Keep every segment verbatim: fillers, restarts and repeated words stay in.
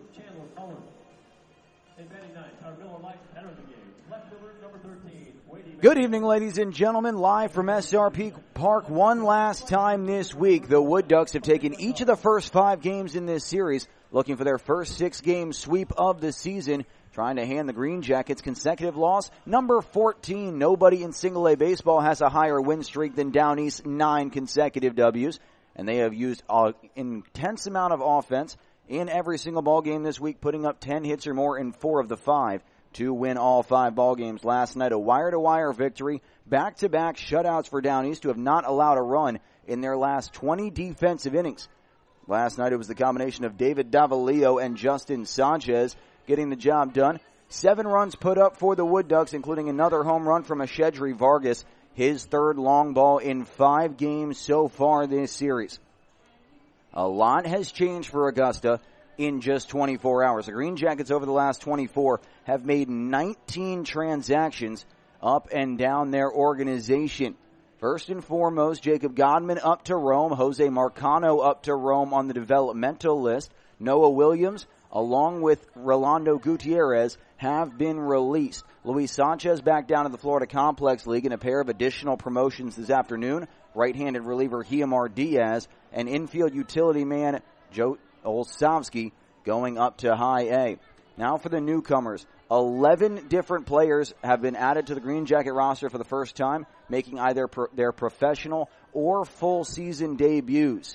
Chandler Cullen. And batting ninth, our Miller Light Veteran Brigade. Left fielder number thirteen, Wade. Good evening, ladies and gentlemen. Live from S R P Park one last time this week. The Wood Ducks have taken each of the first five games in this series, looking for their first six-game sweep of the season, trying to hand the Green Jackets consecutive loss number fourteen. Nobody in single-A baseball has a higher win streak than Down East, nine consecutive W's, and they have used an intense amount of offense in every single ball game this week, putting up ten hits or more in four of the five to win all five ball games last night. A wire-to-wire victory, back-to-back shutouts for Down East, who have not allowed a run in their last twenty defensive innings. Last night it was the combination of David Davalillo and Justin Sanchez getting the job done. Seven runs put up for the Wood Ducks, including another home run from Ashedri Vargas, his third long ball in five games so far this series. A lot has changed for Augusta in just twenty-four hours. The Green Jackets over the last twenty-four have made nineteen transactions up and down their organization. First and foremost, Jacob Godman up to Rome, Jose Marcano up to Rome on the developmental list. Noah Williams, along with Rolando Gutierrez, have been released. Luis Sanchez back down to the Florida Complex League in a pair of additional promotions this afternoon. Right-handed reliever Hiamar Diaz and infield utility man Joe Olsavsky going up to high A. Now for the newcomers. Eleven different players have been added to the Green Jacket roster for the first time, making either pro- their professional or full season debuts.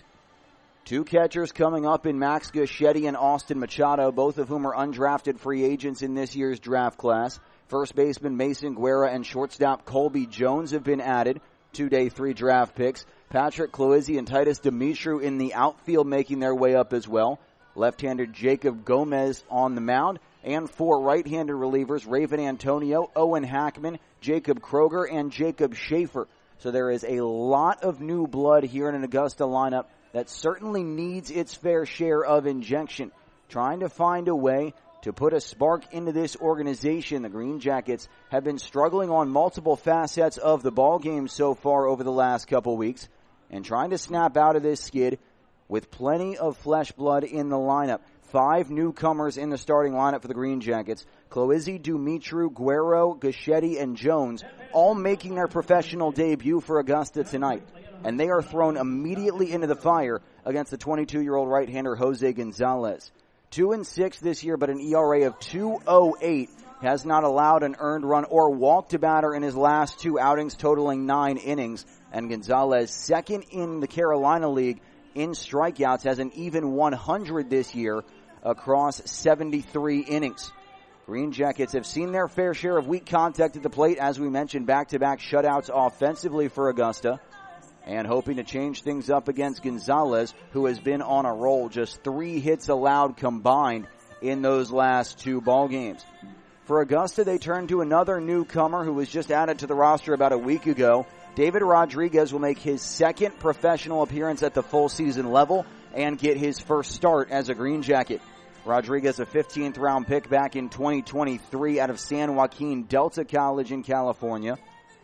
Two catchers coming up in Max Gaschetti and Austin Machado, both of whom are undrafted free agents in this year's draft class. First baseman Mason Guerra and shortstop Colby Jones have been added, two day three draft picks. Patrick Cloizzi and Titus Dimitru in the outfield making their way up as well. Left-hander Jacob Gomez on the mound. And four right-handed relievers, Raven Antonio, Owen Hackman, Jacob Kroger, and Jacob Schaefer. So there is a lot of new blood here in an Augusta lineup that certainly needs its fair share of injection. Trying to find a way to put a spark into this organization. The Green Jackets have been struggling on multiple facets of the ball game so far over the last couple weeks, and trying to snap out of this skid with plenty of flesh blood in the lineup. Five newcomers in the starting lineup for the Green Jackets. Cloizzi, Dumitru, Guerrero, Gaschetti, and Jones all making their professional debut for Augusta tonight. And they are thrown immediately into the fire against the twenty-two-year-old right-hander Jose Gonzalez. Two and six this year, but an E R A of two oh eight. Has not allowed an earned run or walked a batter in his last two outings, totaling nine innings. And Gonzalez, second in the Carolina League in strikeouts, has an even one hundred this year across seventy-three innings. Green Jackets have seen their fair share of weak contact at the plate, as we mentioned, back-to-back shutouts offensively for Augusta, and hoping to change things up against Gonzalez, who has been on a roll, just three hits allowed combined in those last two ball games. For Augusta, they turn to another newcomer who was just added to the roster about a week ago. David Rodriguez will make his second professional appearance at the full season level and get his first start as a Green Jacket. Rodriguez, a fifteenth round pick back in twenty twenty-three out of San Joaquin Delta College in California.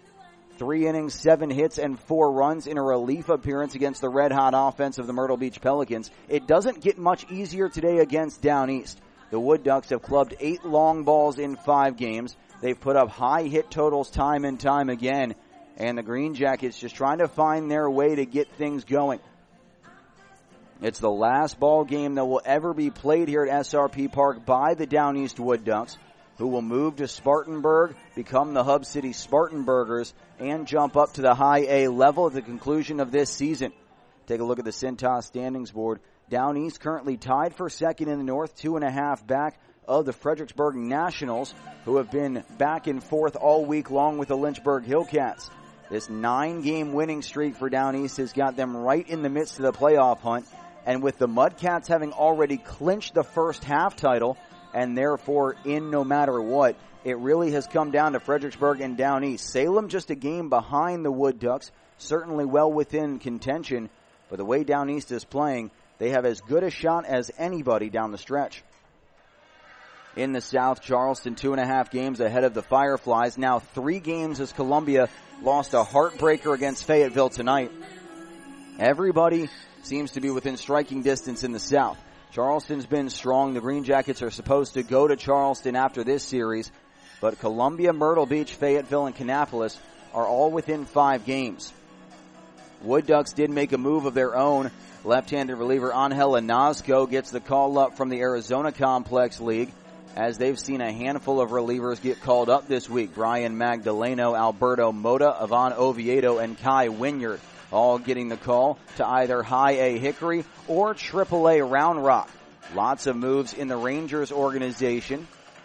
Three innings, seven hits, and four runs in a relief appearance against the red-hot offense of the Myrtle Beach Pelicans. It doesn't get much easier today against Down East. The Wood Ducks have clubbed eight long balls in five games. They've put up high hit totals time and time again. And the Green Jackets just trying to find their way to get things going. It's the last ball game that will ever be played here at S R P Park by the Down East Wood Ducks, who will move to Spartanburg, become the Hub City Spartanburgers, and jump up to the high A level at the conclusion of this season. Take a look at the Cintas standings board. Down East currently tied for second in the North, two and a half back of the Fredericksburg Nationals, who have been back and forth all week long with the Lynchburg Hillcats. This nine-game winning streak for Down East has got them right in the midst of the playoff hunt. And with the Mudcats having already clinched the first half title, and therefore in no matter what, it really has come down to Fredericksburg and Down East. Salem just a game behind the Wood Ducks, certainly well within contention. But the way Down East is playing, they have as good a shot as anybody down the stretch. In the South, Charleston two and a half games ahead of the Fireflies. Now three games as Columbia lost a heartbreaker against Fayetteville tonight. Everybody seems to be within striking distance in the South. Charleston's been strong. The Green Jackets are supposed to go to Charleston after this series, but Columbia, Myrtle Beach, Fayetteville, and Kannapolis are all within five games. Wood Ducks did make a move of their own. Left-handed reliever Angel Anazco gets the call up from the Arizona Complex League, as they've seen a handful of relievers get called up this week. Brian Magdaleno, Alberto Mota, Ivan Oviedo, and Kai Wynyard all getting the call to either High A Hickory or Triple A Round Rock. Lots of moves in the Rangers organization.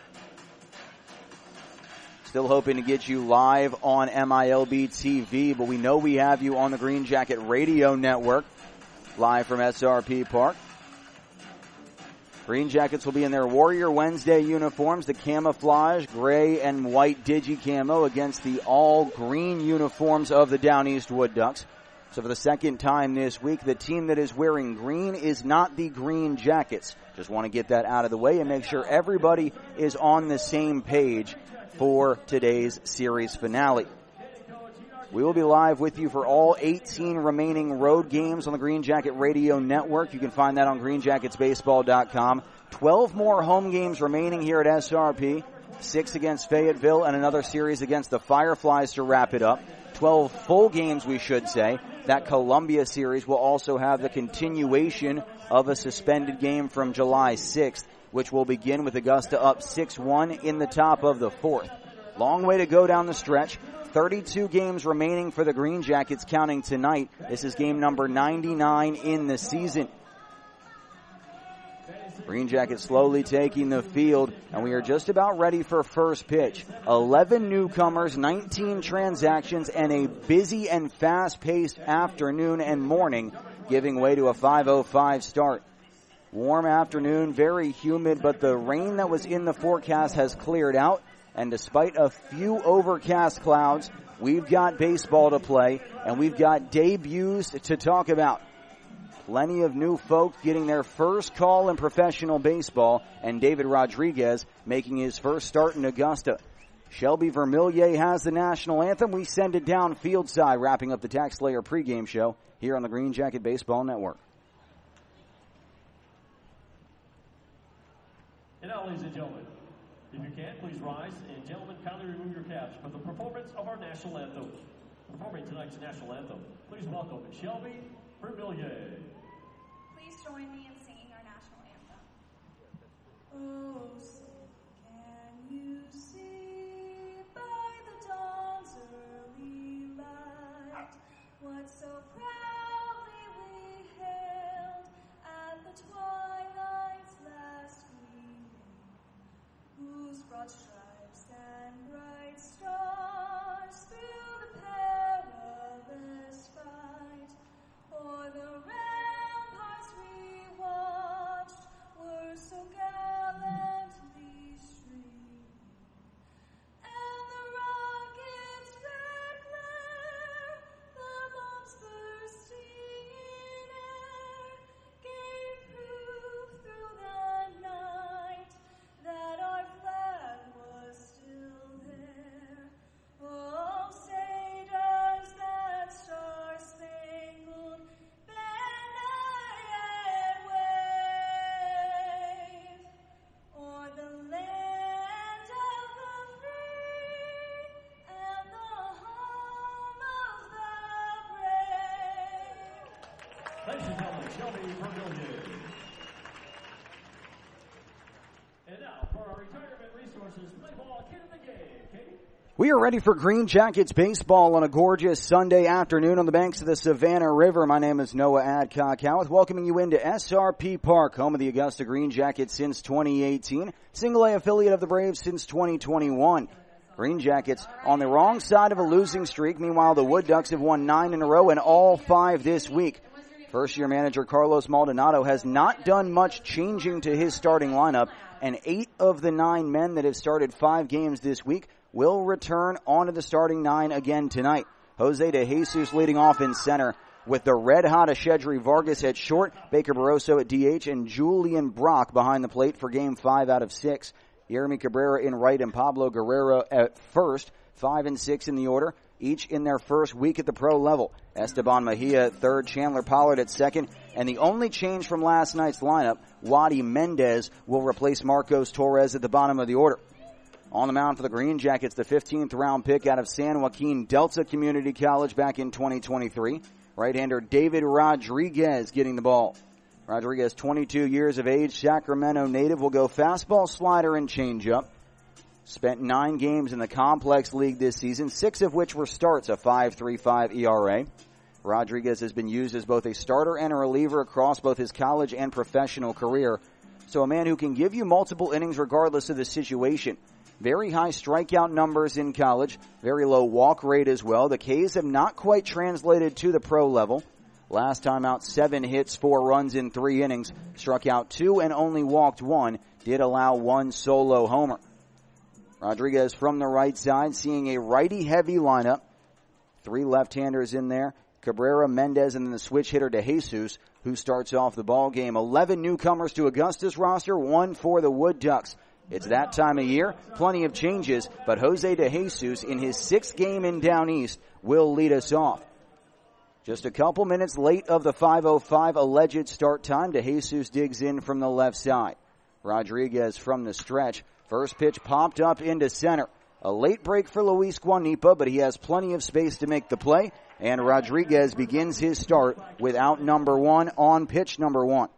Still hoping to get you live on M I L B T V, but we know we have you on the Green Jacket Radio Network, live from S R P Park. Green Jackets will be in their Warrior Wednesday uniforms, the camouflage, gray and white digi-camo against the all-green uniforms of the Down East Wood Ducks. So for the second time this week, the team that is wearing green is not the Green Jackets. Just want to get that out of the way and make sure everybody is on the same page for today's series finale. We will be live with you for all eighteen remaining road games on the Green Jacket Radio Network. You can find that on green jackets baseball dot com. twelve more home games remaining here at S R P. Six against Fayetteville and another series against the Fireflies to wrap it up. twelve full games, we should say. That Columbia series will also have the continuation of a suspended game from July sixth, which will begin with Augusta up six one in the top of the fourth. Long way to go down the stretch. thirty-two games remaining for the Green Jackets, counting tonight. This is game number ninety-nine in the season. Green Jackets slowly taking the field, and we are just about ready for first pitch. eleven newcomers, nineteen transactions, and a busy and fast-paced afternoon and morning, giving way to a five oh five start. Warm afternoon, very humid, but the rain that was in the forecast has cleared out. And despite a few overcast clouds, we've got baseball to play, and we've got debuts to talk about. Plenty of new folk getting their first call in professional baseball, and David Rodriguez making his first start in Augusta. Shelby Vermillier has the national anthem. We send it down field side, wrapping up the Tax Slayer pregame show here on the Green Jacket Baseball Network. And now, ladies and gentlemen, if you can, please rise, and gentlemen, kindly remove your caps for the performance of our national anthem. Performing tonight's national anthem, please welcome Shelby Vermillier. Please join me in singing our national anthem. Oh, say, can you see by the dawn's early light what so proudly we hailed at the twilight's last gleaming, whose broad stripes and bright stars through the perilous fight o'er the ramparts we watched were so gallantly streaming, and the rocket's red glare, the bombs bursting in air, gave proof through the night that our flag was still there. Oh, say does that star-spangled banner yet wave o'er the land of the free and the home of the brave? Ladies and gentlemen, Shelby Vermillier. And now, for our retirement resources, play ball, kid of the game. Katie? We are ready for Green Jackets baseball on a gorgeous Sunday afternoon on the banks of the Savannah River. My name is Noah Adcock Howard, welcoming you into S R P Park, home of the Augusta Green Jackets since twenty eighteen, single A affiliate of the Braves since twenty twenty-one. Green Jackets on the wrong side of a losing streak. Meanwhile, the Wood Ducks have won nine in a row and all five this week. First-year manager Carlos Maldonado has not done much changing to his starting lineup, and eight of the nine men that have started five games this week will return onto the starting nine again tonight. Jose De Jesus leading off in center with the red-hot Ashedri Vargas at short, Baker Barroso at D H, and Julian Brock behind the plate for game five out of six. Yeremy Cabrera in right and Pablo Guerrero at first, five and six in the order, each in their first week at the pro level. Esteban Mejia at third, Chandler Pollard at second, And the only change from last night's lineup, Wadi Mendez will replace Marcos Torres at the bottom of the order. On the mound for the Green Jackets, the fifteenth round pick out of San Joaquin Delta Community College back in twenty twenty-three. Right-hander David Rodriguez getting the ball. Rodriguez, twenty-two years of age, Sacramento native, will go fastball, slider, and changeup. Spent nine games in the Complex League this season, six of which were starts, a five point three five E R A. Rodriguez has been used as both a starter and a reliever across both his college and professional career. So a man who can give you multiple innings regardless of the situation. Very high strikeout numbers in college, very low walk rate as well. The K's have not quite translated to the pro level. Last time out, seven hits, four runs in three innings, struck out two and only walked one, did allow one solo homer. Rodriguez from the right side, seeing a righty-heavy lineup. Three left-handers in there, Cabrera, Mendez, and then the switch hitter to Jesus, who starts off the ball game. eleven newcomers to Augusta's roster, one for the Wood Ducks. It's that time of year, plenty of changes, but Jose De Jesus in his sixth game in Down East will lead us off. Just a couple minutes late of the five oh five alleged start time, De Jesus digs in from the left side. Rodriguez from the stretch. First pitch popped up into center. A late break for Luis Guanipa, but he has plenty of space to make the play, and Rodriguez begins his start without number one on pitch number one.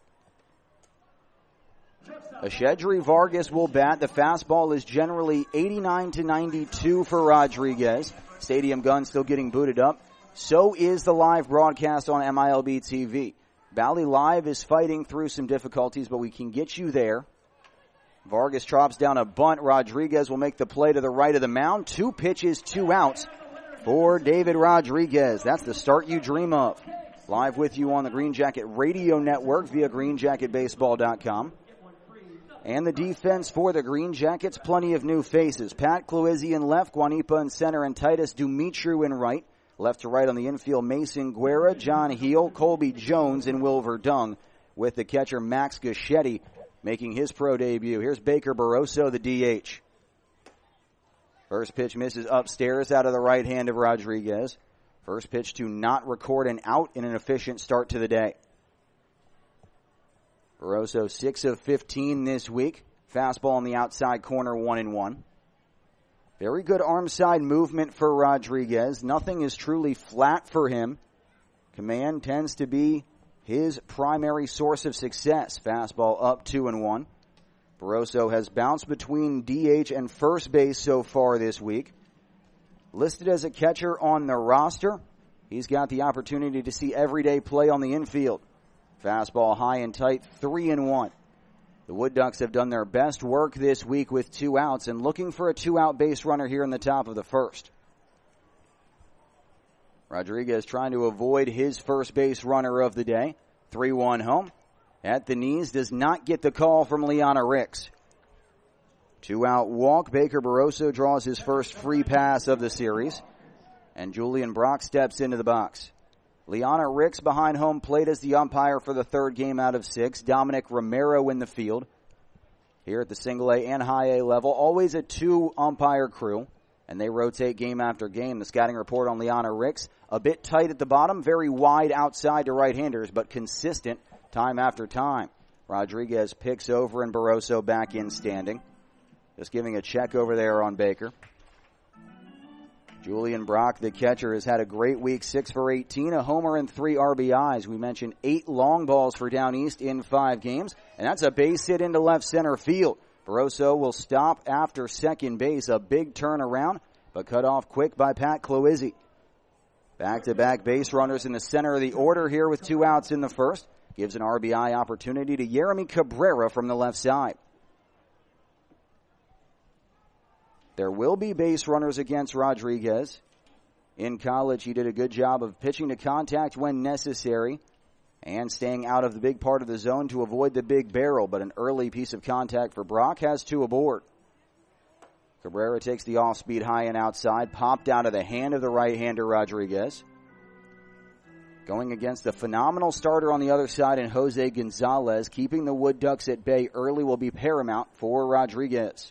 Ashedri Vargas will bat. The fastball is generally eighty-nine to ninety-two for Rodriguez. Stadium gun still getting booted up. So is the live broadcast on M I L B T V. Valley Live is fighting through some difficulties, but we can get you there. Vargas chops down a bunt. Rodriguez will make the play to the right of the mound. Two pitches, two outs for David Rodriguez. That's the start you dream of. Live with you on the Green Jacket Radio Network via green jacket baseball dot com. And the defense for the Green Jackets, plenty of new faces. Pat Cloizzi in left, Guanipa in center, and Titus Dumitriu in right. Left to right on the infield, Mason Guerra, John Heel, Colby Jones, and Wilver Dung, with the catcher Max Gaschetti making his pro debut. Here's Baker Barroso, the D H. First pitch misses upstairs out of the right hand of Rodriguez. First pitch to not record an out in an efficient start to the day. Barroso six of fifteen this week. Fastball on the outside corner, one and one. Very good arm side movement for Rodriguez. Nothing is truly flat for him. Command tends to be his primary source of success. Fastball up two and one. Barroso has bounced between D H and first base so far this week. Listed as a catcher on the roster, he's got the opportunity to see everyday play on the infield. Fastball high and tight, three and one. The Wood Ducks have done their best work this week with two outs and looking for a two-out base runner here in the top of the first. Rodriguez trying to avoid his first base runner of the day. three one home. At the knees, does not get the call from Liana Ricks. Two-out walk. Baker Barroso draws his first free pass of the series. And Julian Brock steps into the box. Liana Ricks behind home plate as the umpire for the third game out of six. Dominic Romero in the field. Here at the single A and high A level, always a two-umpire crew, and they rotate game after game. The scouting report on Liana Ricks, a bit tight at the bottom, very wide outside to right-handers, but consistent time after time. Rodriguez picks over and Barroso back in standing. Just giving a check over there on Baker. Julian Brock, the catcher, has had a great week, six for eighteen, a homer and three R B Is. We mentioned eight long balls for Down East in five games, and that's a base hit into left center field. Barroso will stop after second base, a big turnaround, but cut off quick by Pat Cloizzi. Back-to-back base runners in the center of the order here with two outs in the first. Gives an R B I opportunity to Yeremy Cabrera from the left side. There will be base runners against Rodriguez. In college, he did a good job of pitching to contact when necessary and staying out of the big part of the zone to avoid the big barrel, but an early piece of contact for Brock has two aboard. Cabrera takes the off-speed high and outside, popped out of the hand of the right-hander Rodriguez. Going against a phenomenal starter on the other side in Jose Gonzalez, keeping the Wood Ducks at bay early will be paramount for Rodriguez.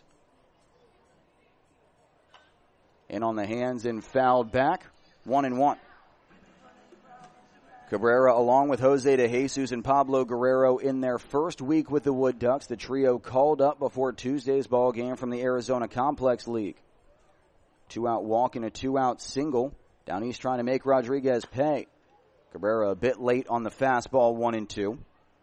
In on the hands and fouled back, one and one. Cabrera, along with Jose De Jesus and Pablo Guerrero in their first week with the Wood Ducks, the trio called up before Tuesday's ball game from the Arizona Complex League. Two-out walk and a two-out single. Down East trying to make Rodriguez pay. Cabrera a bit late on the fastball, one and two.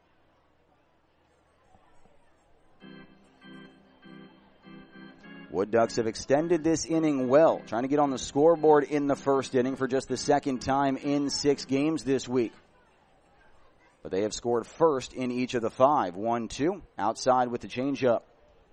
Wood Ducks have extended this inning well, trying to get on the scoreboard in the first inning for just the second time in six games this week. But they have scored first in each of the five. one two, outside with the changeup.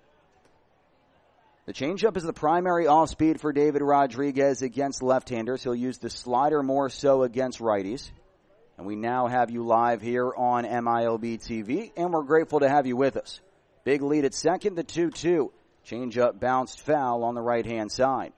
The changeup is the primary off-speed for David Rodriguez against left-handers. He'll use the slider more so against righties. And we now have you live here on M I L B T V, and we're grateful to have you with us. Big lead at second, the two two. Changeup bounced foul on the right-hand side.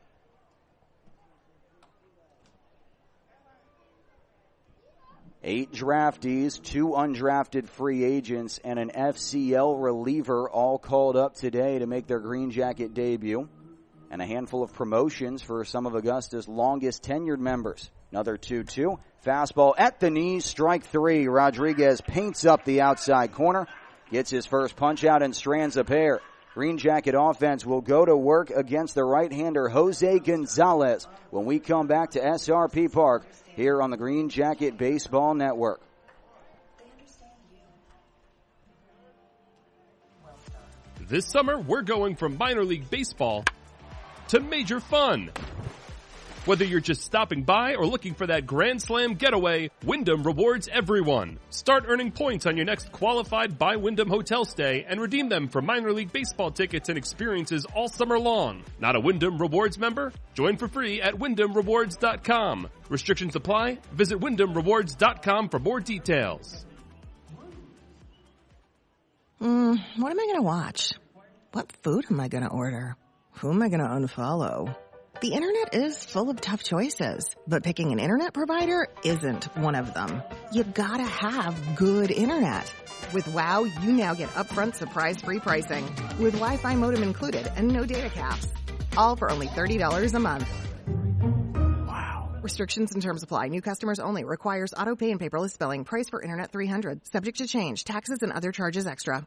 Eight draftees, two undrafted free agents, and an F C L reliever all called up today to make their Green Jacket debut. And a handful of promotions for some of Augusta's longest tenured members. Another two two. Fastball at the knees, strike three. Rodriguez paints up the outside corner, gets his first punch out and strands a pair. Green Jacket offense will go to work against the right-hander Jose Gonzalez when we come back to S R P Park here on the Green Jacket Baseball Network. This summer, we're going from minor league baseball to major fun. Whether you're just stopping by or looking for that Grand Slam getaway, Wyndham rewards everyone. Start earning points on your next qualified by Wyndham hotel stay and redeem them for minor league baseball tickets and experiences all summer long. Not a Wyndham Rewards member? Join for free at wyndham rewards dot com. Restrictions apply. Visit wyndham rewards dot com for more details. Hmm, what am I going to watch? What food am I going to order? Who am I going to unfollow? The internet is full of tough choices, but picking an internet provider isn't one of them. You gotta have good internet. With WOW, you now get upfront surprise-free pricing with Wi-Fi modem included and no data caps. All for only thirty dollars a month. Wow. Restrictions and terms apply. New customers only. Requires auto pay and paperless billing. Price for internet three hundred dollars. Subject to change. Taxes and other charges extra.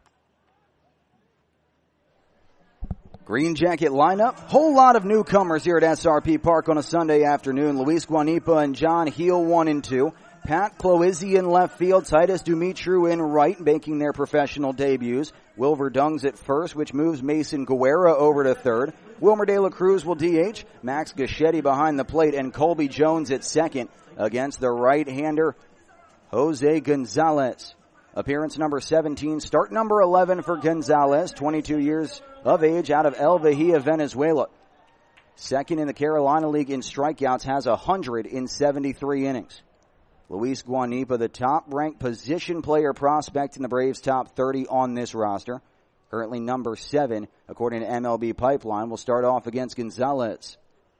Green Jacket lineup. Whole lot of newcomers here at S R P Park on a Sunday afternoon. Luis Guanipa and John Heel, one and two. Pat Cloizzi in left field. Titus Dumitru in right, making their professional debuts. Wilver Dungs at first, which moves Mason Guerra over to third. Wilmer De La Cruz will D H. Max Gaschetti behind the plate, and Colby Jones at second against the right-hander Jose Gonzalez. Appearance number seventeen, start number eleven for Gonzalez, twenty-two years of age, out of El Bahia, Venezuela. Second in the Carolina League in strikeouts, has one hundred in seventy-three innings. Luis Guanipa, the top-ranked position player prospect in the Braves' top thirty on this roster. Currently number seven, according to M L B Pipeline, will start off against Gonzalez.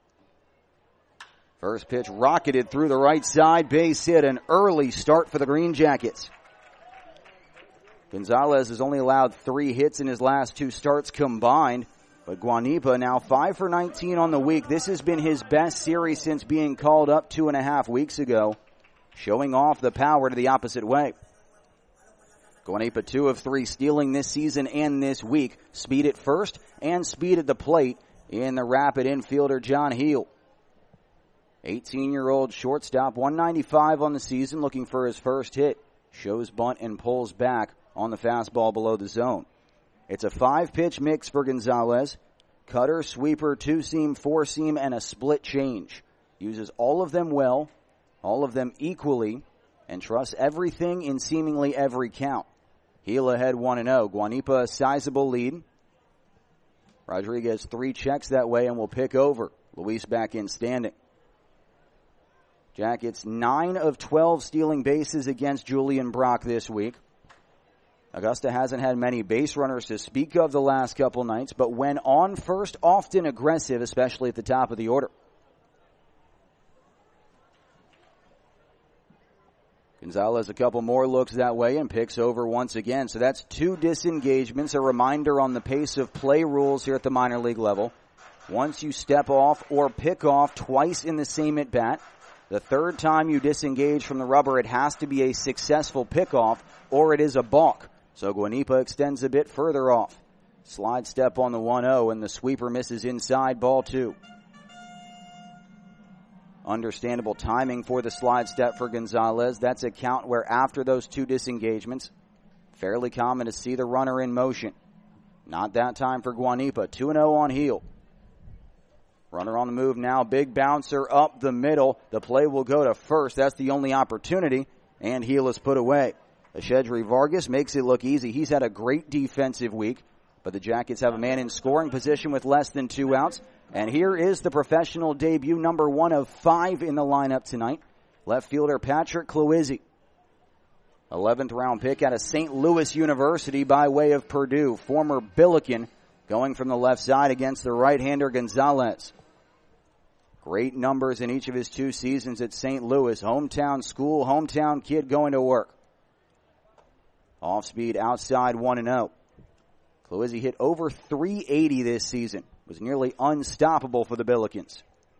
First pitch rocketed through the right side, base hit, an early start for the Green Jackets. Gonzalez has only allowed three hits in his last two starts combined, but Guanipa now five for nineteen on the week. This has been his best series since being called up two and a half weeks ago, showing off the power to the opposite way. Guanipa two of three stealing this season and this week. Speed at first and speed at the plate in the rapid infielder John Heel. eighteen-year-old shortstop, one ninety-five on the season, looking for his first hit. Shows bunt and pulls back on the fastball below the zone. It's a five-pitch mix for Gonzalez. Cutter, sweeper, two-seam, four-seam, and a split change. Uses all of them well, all of them equally, and trusts everything in seemingly every count. Heel ahead one and oh. Guanipa a sizable lead. Rodriguez three checks that way and will pick over. Luis back in standing. Jackets nine of twelve stealing bases against Julian Brock this week. Augusta hasn't had many base runners to speak of the last couple nights, but when on first, often aggressive, especially at the top of the order. Gonzalez a couple more looks that way and picks over once again. So that's two disengagements, a reminder on the pace of play rules here at the minor league level. Once you step off or pick off twice in the same at-bat, The third time you disengage from the rubber, it has to be a successful pickoff or it is a balk. So Guanipa extends a bit further off. Slide step on the one oh, and the sweeper misses inside, ball two. Understandable timing for the slide step for Gonzalez. That's a count where after those two disengagements, fairly common to see the runner in motion. Not that time for Guanipa. two and oh on heel. Runner on the move now. Big bouncer up the middle. The play will go to first. That's the only opportunity. And heel is put away. Ashedri Vargas makes it look easy. He's had a great defensive week. But the Jackets have a man in scoring position with less than two outs. And here is the professional debut, number one of five in the lineup tonight. Left fielder Patrick Cloizzi. eleventh round pick out of Saint Louis University by way of Purdue. Former Billiken going from the left side against the right-hander Gonzalez. Great numbers in each of his two seasons at Saint Louis. Hometown school, hometown kid going to work. Off speed outside one and oh. Cloizzi hit over three eighty this season. Was nearly unstoppable for the Billikens.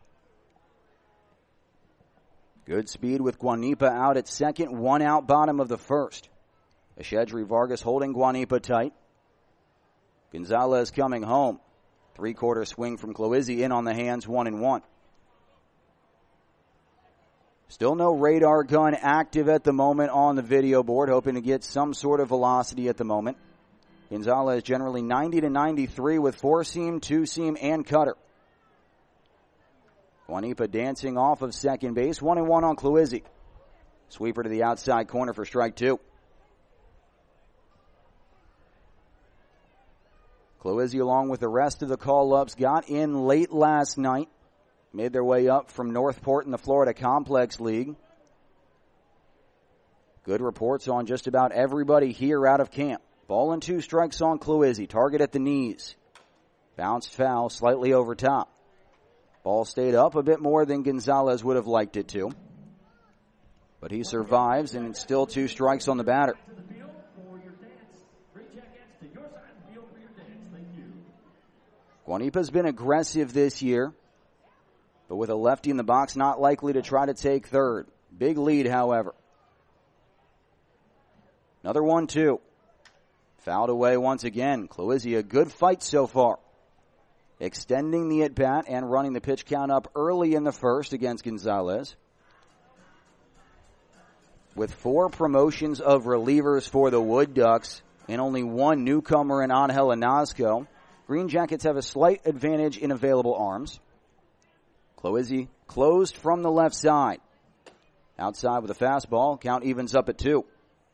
Good speed with Guanipa out at second. One out bottom of the first. Ashedri Vargas holding Guanipa tight. Gonzalez coming home. Three-quarter swing from Cloizzi in on the hands, one and one. Still no radar gun active at the moment on the video board. Hoping to get some sort of velocity at the moment. Gonzalez generally ninety to ninety-three with four-seam, two-seam, and cutter. Guanipa dancing off of second base. One and one on Cloizzi. Sweeper to the outside corner for strike two. Cloizzi, along with the rest of the call-ups, got in late last night. Made their way up from Northport in the Florida Complex League. Good reports on just about everybody here out of camp. Ball and two strikes on Cloizzi. Target at the knees. Bounced foul, slightly over top. Ball stayed up a bit more than Gonzalez would have liked it to. But he survives, and it's still two strikes on the batter. Guanipa's been aggressive this year, but with a lefty in the box, not likely to try to take third. Big lead, however. Another one, two. Fouled away once again. Cloizzi, a good fight so far. Extending the at-bat and running the pitch count up early in the first against Gonzalez. With four promotions of relievers for the Wood Ducks and only one newcomer in Angel Anazco, Green Jackets have a slight advantage in available arms. Cloizzi closed from the left side. Outside with a fastball. Count evens up at two.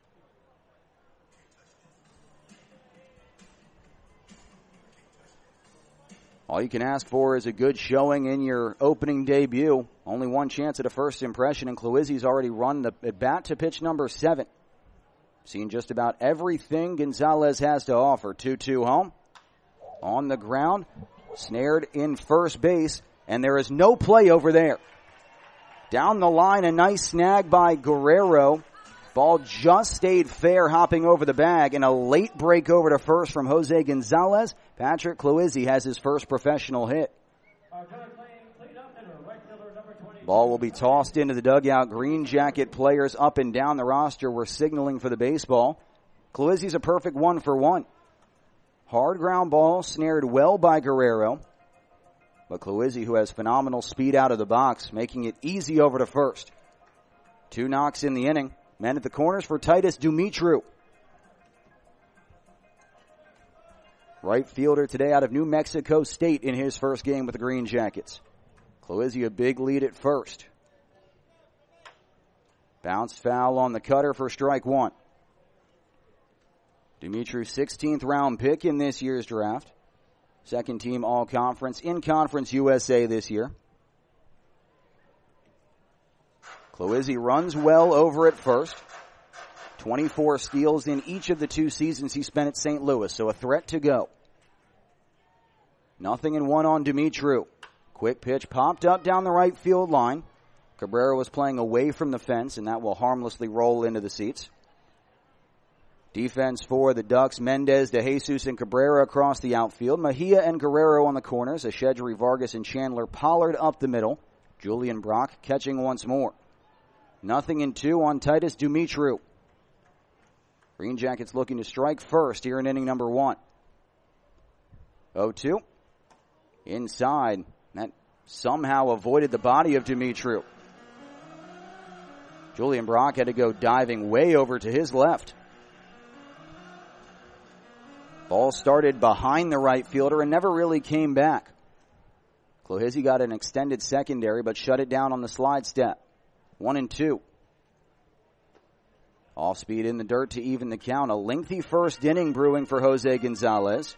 All you can ask for is a good showing in your opening debut. Only one chance at a first impression, and Cloizzi's already run the at bat to pitch number seven. Seen just about everything Gonzalez has to offer. two two home. On the ground. Snared in first base, and there is no play over there. Down the line, a nice snag by Guerrero. Ball just stayed fair, hopping over the bag, and a late break over to first from Jose Gonzalez. Patrick Cloizzi has his first professional hit. Ball will be tossed into the dugout. Green Jacket players up and down the roster were signaling for the baseball. Cloizzi's a perfect one for one. Hard ground ball, snared well by Guerrero. But Cloizzi, who has phenomenal speed out of the box, making it easy over to first. Two knocks in the inning. Men at the corners for Titus Dumitru. Right fielder today out of New Mexico State in his first game with the Green Jackets. Cloizzi a big lead at first. Bounced foul on the cutter for strike one. Dumitru, sixteenth round pick in this year's draft. Second team all-conference in Conference U S A this year. Cloizzi runs well over at first. twenty-four steals in each of the two seasons he spent at Saint Louis, so a threat to go. Nothing in one on Dumitru. Quick pitch popped up down the right field line. Cabrera was playing away from the fence, and that will harmlessly roll into the seats. Defense for the Ducks, Mendez, DeJesus, and Cabrera across the outfield. Mejia and Guerrero on the corners. Ashedri Vargas and Chandler Pollard up the middle. Julian Brock catching once more. Nothing in two on Titus Dumitriu. Green Jackets looking to strike first here in inning number one. oh two. Inside. That somehow avoided the body of Dumitriu. Julian Brock had to go diving way over to his left. Ball started behind the right fielder and never really came back. Clohizzy got an extended secondary but shut it down on the slide step. One and two. Off speed in the dirt to even the count. A lengthy first inning brewing for Jose Gonzalez.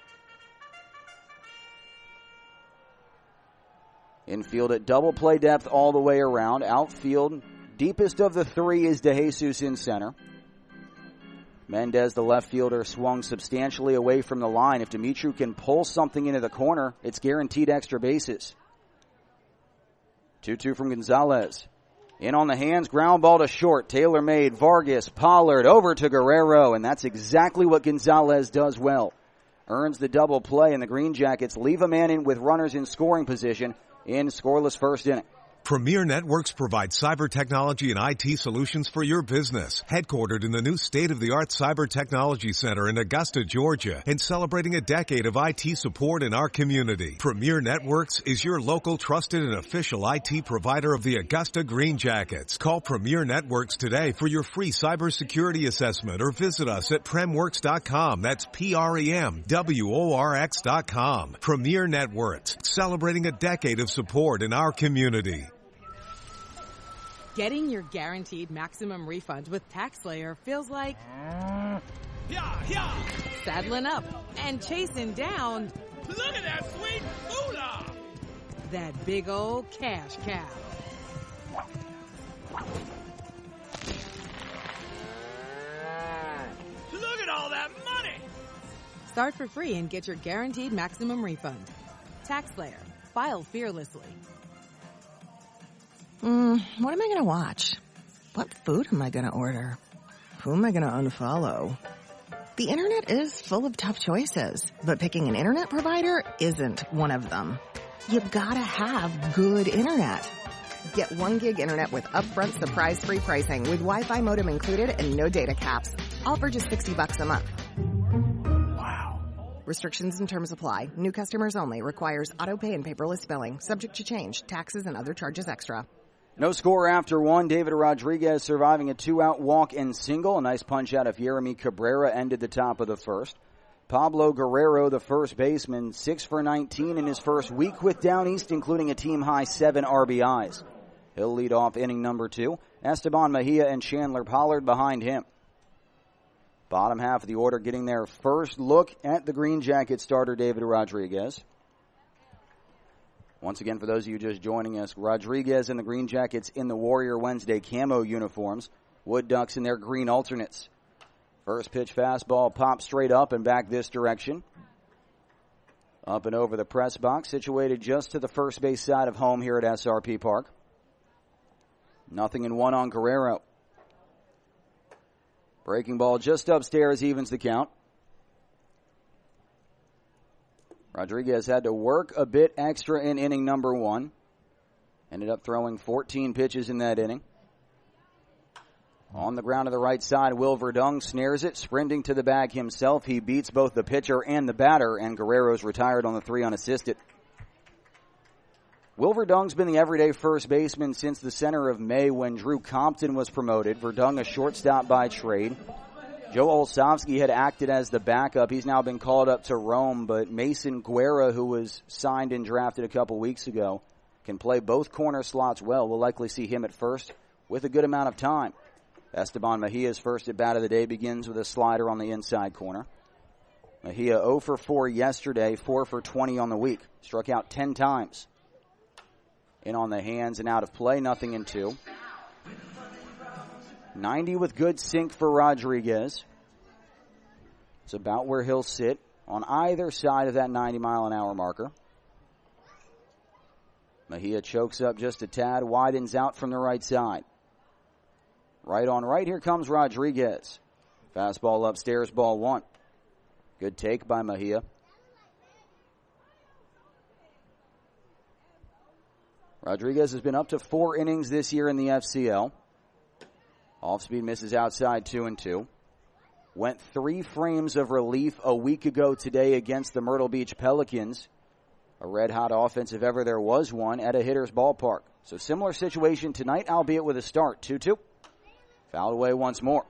Infield at double play depth all the way around. Outfield, deepest of the three is DeJesus in center. Mendez, the left fielder, swung substantially away from the line. If Dumitriu can pull something into the corner, it's guaranteed extra bases. two two from Gonzalez. In on the hands, ground ball to short. Taylor made, Vargas, Pollard, over to Guerrero, and that's exactly what Gonzalez does well. Earns the double play, and the Green Jackets leave a man in with runners in scoring position in scoreless first inning. Premier Networks provides cyber technology and I T solutions for your business. Headquartered in the new state-of-the-art Cyber Technology Center in Augusta, Georgia, and celebrating a decade of I T support in our community. Premier Networks is your local trusted and official I T provider of the Augusta Green Jackets. Call Premier Networks today for your free cybersecurity assessment or visit us at premworks dot com. That's P R E M W O R X dot com. Premier Networks, celebrating a decade of support in our community. Getting your guaranteed maximum refund with TaxSlayer feels like Yeah, yeah. saddling up and chasing down Look at that sweet moolah. that big old cash cow. Look at all that money. Start for free and get your guaranteed maximum refund. TaxSlayer. File fearlessly. Mm, what am I going to watch? What food am I going to order? Who am I going to unfollow? The internet is full of tough choices, but picking an internet provider isn't one of them. You gotta have good internet. Get one gig internet with upfront surprise-free pricing with Wi-Fi modem included and no data caps. All for just sixty bucks a month. Wow. Restrictions and terms apply. New customers only. Requires auto pay and paperless billing. Subject to change. Taxes and other charges extra. No score after one. David Rodriguez surviving a two-out walk and single. A nice punch out of Yeremy Cabrera ended the top of the first. Pablo Guerrero, the first baseman, six for nineteen in his first week with Down East, including a team-high seven R B Is. He'll lead off inning number two. Esteban Mejia and Chandler Pollard behind him. Bottom half of the order getting their first look at the Green Jacket starter, David Rodriguez. Once again, for those of you just joining us, Rodriguez and the Green Jackets in the Warrior Wednesday camo uniforms. Wood Ducks in their green alternates. First pitch fastball pops straight up and back this direction. Up and over the press box, situated just to the first base side of home here at S R P Park. Nothing in one on Guerrero. Breaking ball just upstairs evens the count. Rodriguez had to work a bit extra in inning number one. Ended up throwing fourteen pitches in that inning. On the ground to the right side, Will Verdung snares it, sprinting to the bag himself. He beats both the pitcher and the batter, and Guerrero's retired on the three unassisted. Will Verdung's been the everyday first baseman since the center of May when Drew Compton was promoted. Verdung a shortstop by trade. Joe Olsavsky had acted as the backup. He's now been called up to Rome, but Mason Guerra, who was signed and drafted a couple weeks ago, can play both corner slots well. We'll likely see him at first with a good amount of time. Esteban Mejia's first at bat of the day begins with a slider on the inside corner. Mejia oh for four yesterday, four for twenty on the week. Struck out ten times. In on the hands and out of play, nothing in two. ninety with good sink for Rodriguez. It's about where he'll sit on either side of that ninety mile an hour marker. Mejia chokes up just a tad, widens out from the right side. Right on right, here comes Rodriguez. Fastball upstairs, ball one. Good take by Mejia. Rodriguez has been up to four innings this year in the F C L. Off-speed misses outside two and two. Went three frames of relief a week ago today against the Myrtle Beach Pelicans. A red-hot offense if ever there was one at a hitter's ballpark. So similar situation tonight, albeit with a start. two two. Fouled away once more.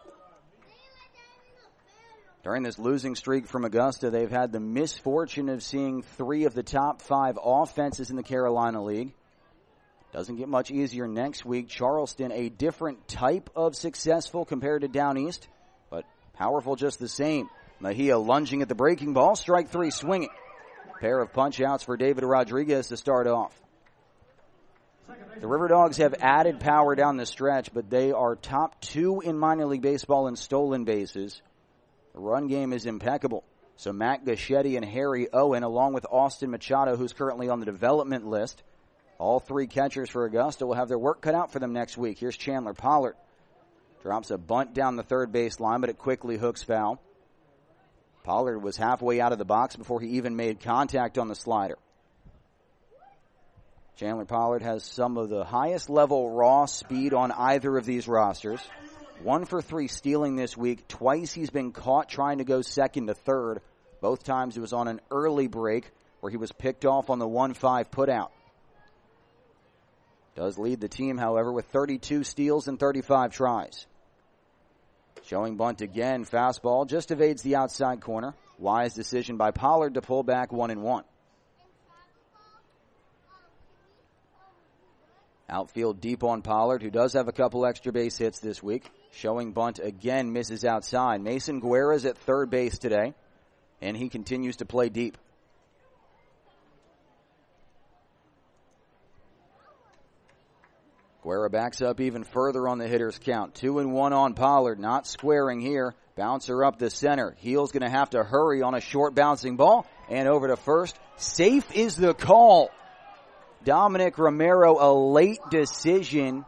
During this losing streak from Augusta, they've had the misfortune of seeing three of the top five offenses in the Carolina League. Doesn't get much easier next week. Charleston, a different type of successful compared to Down East, but powerful just the same. Mejia lunging at the breaking ball, strike three swinging. Pair of punch-outs for David Rodriguez to start off. The River Dogs have added power down the stretch, but they are top two in minor league baseball in stolen bases. The run game is impeccable. So Matt Gaschetti and Harry Owen, along with Austin Machado, who's currently on the development list, all three catchers for Augusta will have their work cut out for them next week. Here's Chandler Pollard. Drops a bunt down the third base line, but it quickly hooks foul. Pollard was halfway out of the box before he even made contact on the slider. Chandler Pollard has some of the highest level raw speed on either of these rosters. One for three stealing this week. Twice he's been caught trying to go second to third. Both times it was on an early break where he was picked off on the one five putout. Does lead the team, however, with thirty-two steals and thirty-five tries. Showing bunt again. Fastball just evades the outside corner. Wise decision by Pollard to pull back one and one. Outfield deep on Pollard, who does have a couple extra base hits this week. Showing bunt again, misses outside. Mason Guerra's at third base today, and he continues to play deep. Guerra backs up even further on the hitter's count. Two and one on Pollard, not squaring here. Bouncer up the center. Heel's going to have to hurry on a short bouncing ball, and over to first. Safe is the call. Dominic Romero, a late decision.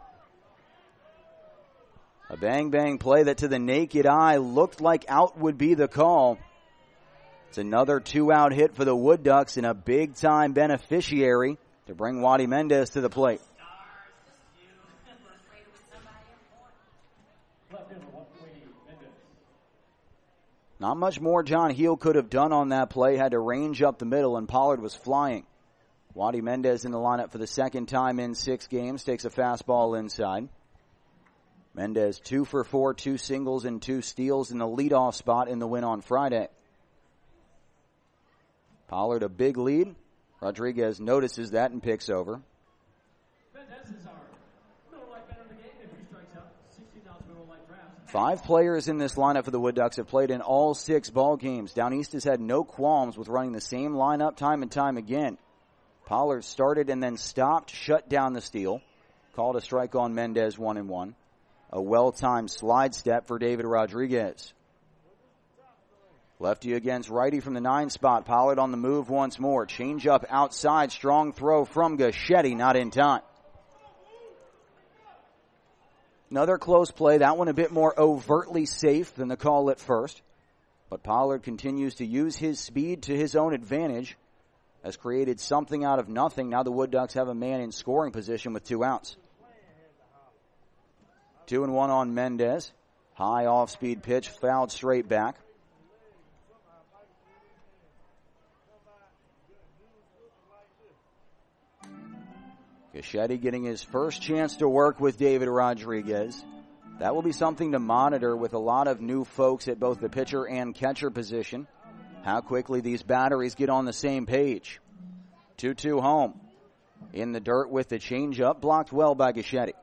A bang-bang play that to the naked eye looked like out would be the call. It's another two-out hit for the Wood Ducks and a big-time beneficiary to bring Wadi Mendez to the plate. Not much more John Heel could have done on that play. Had to range up the middle, and Pollard was flying. Wadi Mendez in the lineup for the second time in six games. Takes a fastball inside. Mendez two for four, two singles and two steals in the leadoff spot in the win on Friday. Pollard a big lead. Rodriguez notices that and picks over. Five players in this lineup for the Wood Ducks have played in all six ball games. Down East has had no qualms with running the same lineup time and time again. Pollard started and then stopped, shut down the steal. Called a strike on Mendez, one and one. A well-timed slide step for David Rodriguez. Lefty against righty from the nine spot. Pollard on the move once more. Change up outside. Strong throw from Gaschetti. Not in time. Another close play. That one a bit more overtly safe than the call at first. But Pollard continues to use his speed to his own advantage. Has created something out of nothing. Now the Wood Ducks have a man in scoring position with two outs. Two and one on Mendez. High off-speed pitch, fouled straight back. Gaschetti getting his first chance to work with David Rodriguez. That will be something to monitor with a lot of new folks at both the pitcher and catcher position. How quickly these batteries get on the same page. two two home. In the dirt with the changeup, blocked well by Gaschetti.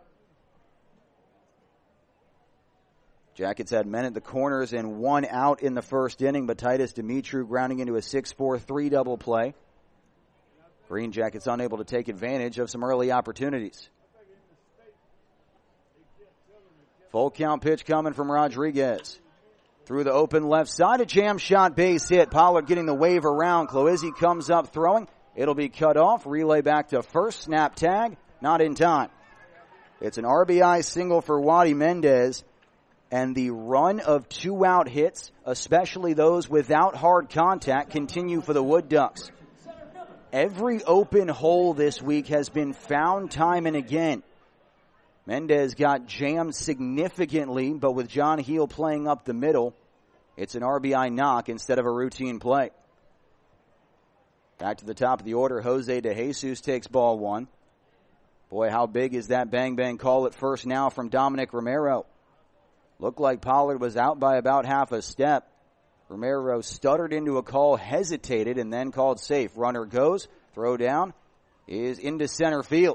Jackets had men at the corners and one out in the first inning, but Titus Dimitru grounding into a six four three double play. Green Jackets unable to take advantage of some early opportunities. Full count pitch coming from Rodriguez. Through the open left side, a jam shot base hit. Pollard getting the wave around. Cloizzi comes up throwing. It'll be cut off. Relay back to first. Snap tag. Not in time. It's an R B I single for Wadi Mendez. And the run of two-out hits, especially those without hard contact, continue for the Wood Ducks. Every open hole this week has been found time and again. Mendez got jammed significantly, but with John Heel playing up the middle, it's an R B I knock instead of a routine play. Back to the top of the order, Jose De Jesus takes ball one. Boy, how big is that bang-bang call at first now from Dominic Romero. Looked like Pollard was out by about half a step. Romero stuttered into a call, hesitated, and then called safe. Runner goes, throw down, is into center field.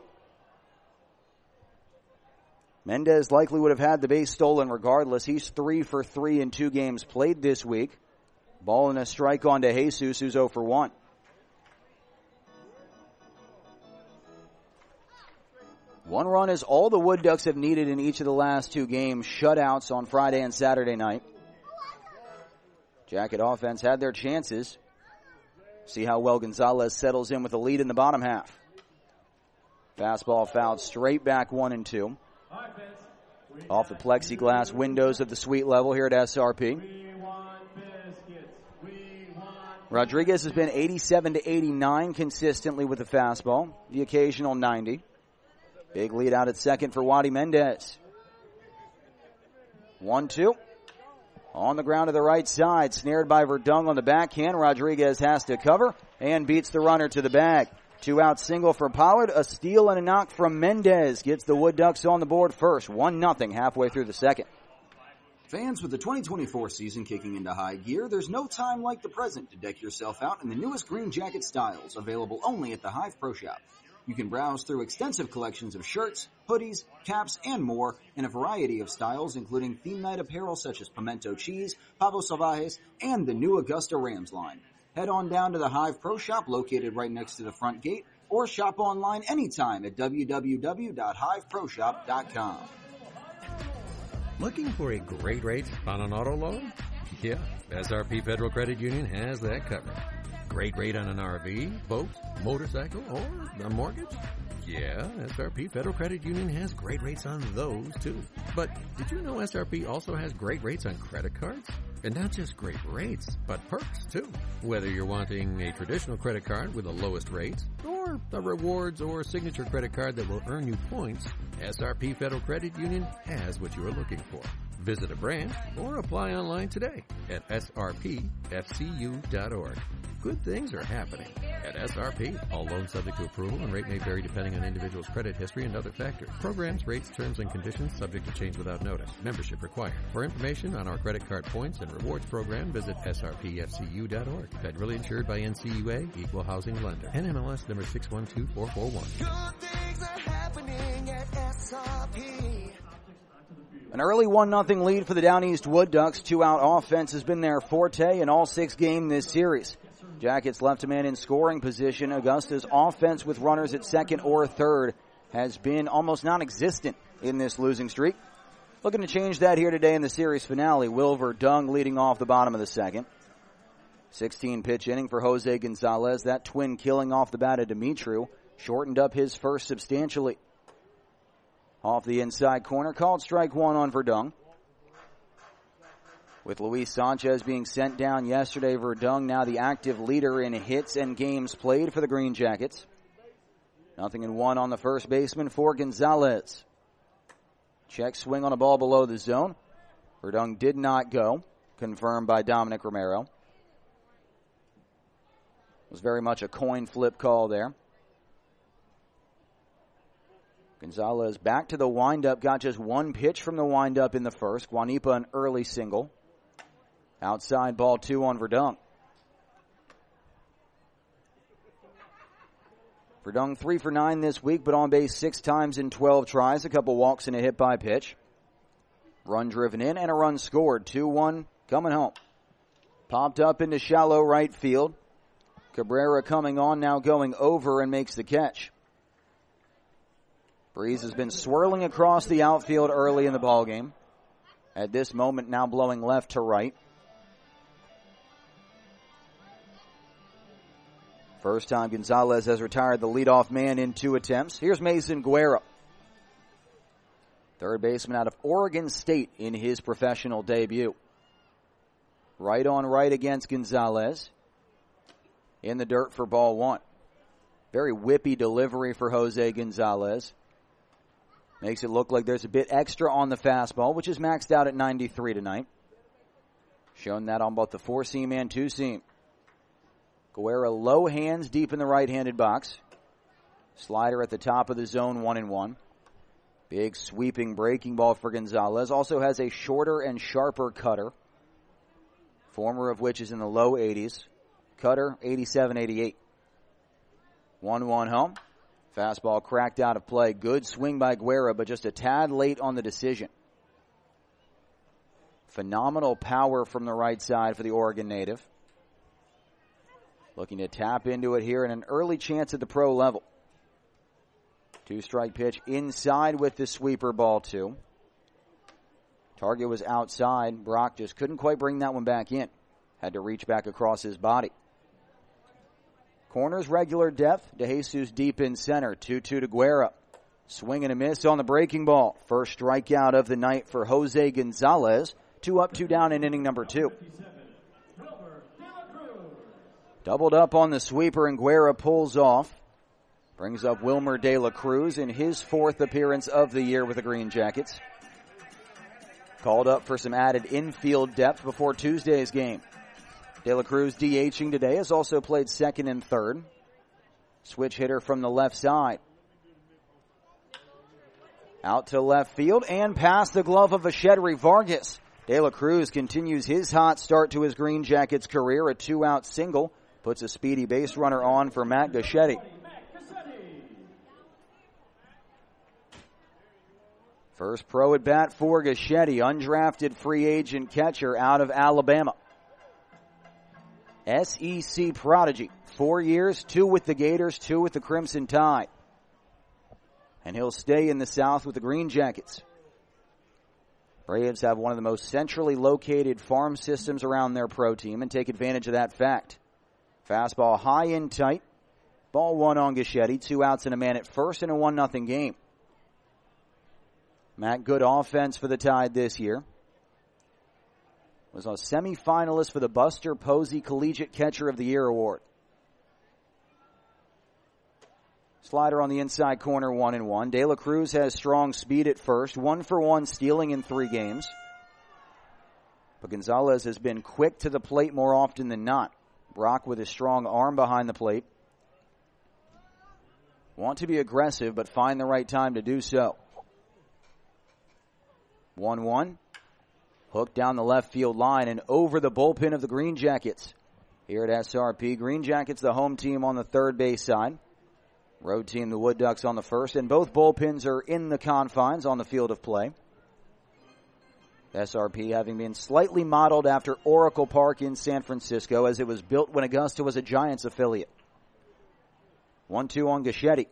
Mendez likely would have had the base stolen regardless. He's three for three in two games played this week. Ball and a strike on to Jesus, who's oh for one. One run is all the Wood Ducks have needed in each of the last two games, shutouts on Friday and Saturday night. Jacket offense had their chances. See how well Gonzalez settles in with a lead in the bottom half. Fastball fouled straight back one and two. Off the plexiglass windows of the suite level here at S R P. Rodriguez has been eighty-seven to eighty-nine consistently with the fastball, the occasional ninety. Big lead out at second for Wadi Mendez. one two. On the ground to the right side, snared by Verdung on the backhand. Rodriguez has to cover and beats the runner to the bag. Two out single for Pollard, a steal and a knock from Mendez. Gets the Wood Ducks on the board first, one nothing halfway through the second. Fans, with the twenty twenty-four season kicking into high gear, there's no time like the present to deck yourself out in the newest green jacket styles, available only at the Hive Pro Shop. You can browse through extensive collections of shirts, hoodies, caps, and more in a variety of styles, including theme night apparel such as Pimento Cheese, Pavo Salvajes, and the new Augusta Rams line. Head on down to the Hive Pro Shop located right next to the front gate, or shop online anytime at w w w dot hive pro shop dot com. Looking for a great rate on an auto loan? Yeah, S R P Federal Credit Union has that covered. Great rate on an R V, boat, motorcycle, or a mortgage? Yeah, S R P Federal Credit Union has great rates on those, too. But did you know S R P also has great rates on credit cards? And not just great rates, but perks, too. Whether you're wanting a traditional credit card with the lowest rates, or a rewards or signature credit card that will earn you points, S R P Federal Credit Union has what you are looking for. Visit a branch or apply online today at S R P F C U dot org. Good things are happening at S R P. All loans subject to approval and rate may vary depending on individual's credit history and other factors. Programs, rates, terms, and conditions subject to change without notice. Membership required. For information on our credit card points and rewards program, visit S R P F C U dot org. Federally insured by N C U A, Equal Housing Lender. N M L S number six one two four four one. Good things are happening at S R P. An early one nothing lead for the Down East Wood Ducks. Two-out offense has been their forte in all six games this series. Jackets left a man in scoring position. Augusta's offense with runners at second or third has been almost non-existent in this losing streak. Looking to change that here today in the series finale. Will Verdung leading off the bottom of the second. sixteen pitch inning for Jose Gonzalez. That twin killing off the bat of Dimitru shortened up his first substantially. Off the inside corner, called strike one on Verdung. With Luis Sanchez being sent down yesterday, Verdung now the active leader in hits and games played for the Green Jackets. Nothing in one on the first baseman for Gonzalez. Check swing on a ball below the zone. Verdung did not go, confirmed by Dominic Romero. It was very much a coin flip call there. Gonzalez back to the windup, got just one pitch from the windup in the first. Guanipa an early single. Outside ball two on Verdung. Verdung three for nine this week, but on base six times in twelve tries. A couple walks and a hit by pitch. Run driven in and a run scored. two one coming home. Popped up into shallow right field. Cabrera coming on now, going over and makes the catch. Breeze has been swirling across the outfield early in the ballgame. At this moment now blowing left to right. First time Gonzalez has retired the leadoff man in two attempts. Here's Mason Guerra. Third baseman out of Oregon State in his professional debut. Right on right against Gonzalez. In the dirt for ball one. Very whippy delivery for Jose Gonzalez. Makes it look like there's a bit extra on the fastball, which is maxed out at ninety-three tonight. Shown that on both the four-seam and two-seam. Guerra low hands deep in the right-handed box. Slider at the top of the zone, one and one. Big sweeping breaking ball for Gonzalez. Also has a shorter and sharper cutter. Former of which is in the low eighties. Cutter, eighty-seven eighty-eight. one one home. Fastball cracked out of play. Good swing by Guerra, but just a tad late on the decision. Phenomenal power from the right side for the Oregon native. Looking to tap into it here in an early chance at the pro level. Two-strike pitch inside with the sweeper, ball two. Target was outside. Brock just couldn't quite bring that one back in. Had to reach back across his body. Corners regular depth. DeJesus deep in center. two two to Guerra. Swing and a miss on the breaking ball. First strikeout of the night for Jose Gonzalez. Two up, two down in inning number two. Doubled up on the sweeper and Guerra pulls off. Brings up Wilmer De La Cruz in his fourth appearance of the year with the Green Jackets. Called up for some added infield depth before Tuesday's game. De La Cruz DHing today, has also played second and third. Switch hitter from the left side. Out to left field and past the glove of Eshedri Vargas. De La Cruz continues his hot start to his Green Jackets career. A two-out single puts a speedy base runner on for Matt Gaschetti. First pro at bat for Gaschetti, undrafted free agent catcher out of Alabama. S E C prodigy, four years, two with the Gators, two with the Crimson Tide. And he'll stay in the South with the Green Jackets. Braves have one of the most centrally located farm systems around their pro team and take advantage of that fact. Fastball high and tight. Ball one on Gaschetti, two outs and a man at first in a one nothing game. Matt, good offense for the Tide this year. Was a semifinalist for the Buster Posey Collegiate Catcher of the Year award. Slider on the inside corner, one and one. De La Cruz has strong speed at first, one for one stealing in three games. But Gonzalez has been quick to the plate more often than not. Brock with a strong arm behind the plate. Want to be aggressive, but find the right time to do so. one one. Hooked down the left field line and over the bullpen of the Green Jackets. Here at S R P, Green Jackets, the home team on the third base side. Road team, the Wood Ducks, on the first. And both bullpens are in the confines on the field of play. S R P having been slightly modeled after Oracle Park in San Francisco as it was built when Augusta was a Giants affiliate. one two on Gaschetti.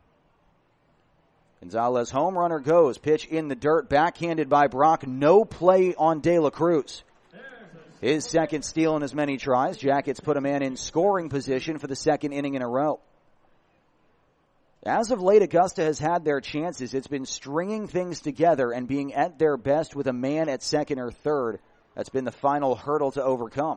Gonzalez home runner goes. Pitch in the dirt, backhanded by Brock. No play on De La Cruz. His second steal in as many tries. Jackets put a man in scoring position for the second inning in a row. As of late, Augusta has had their chances. It's been stringing things together and being at their best with a man at second or third. That's been the final hurdle to overcome.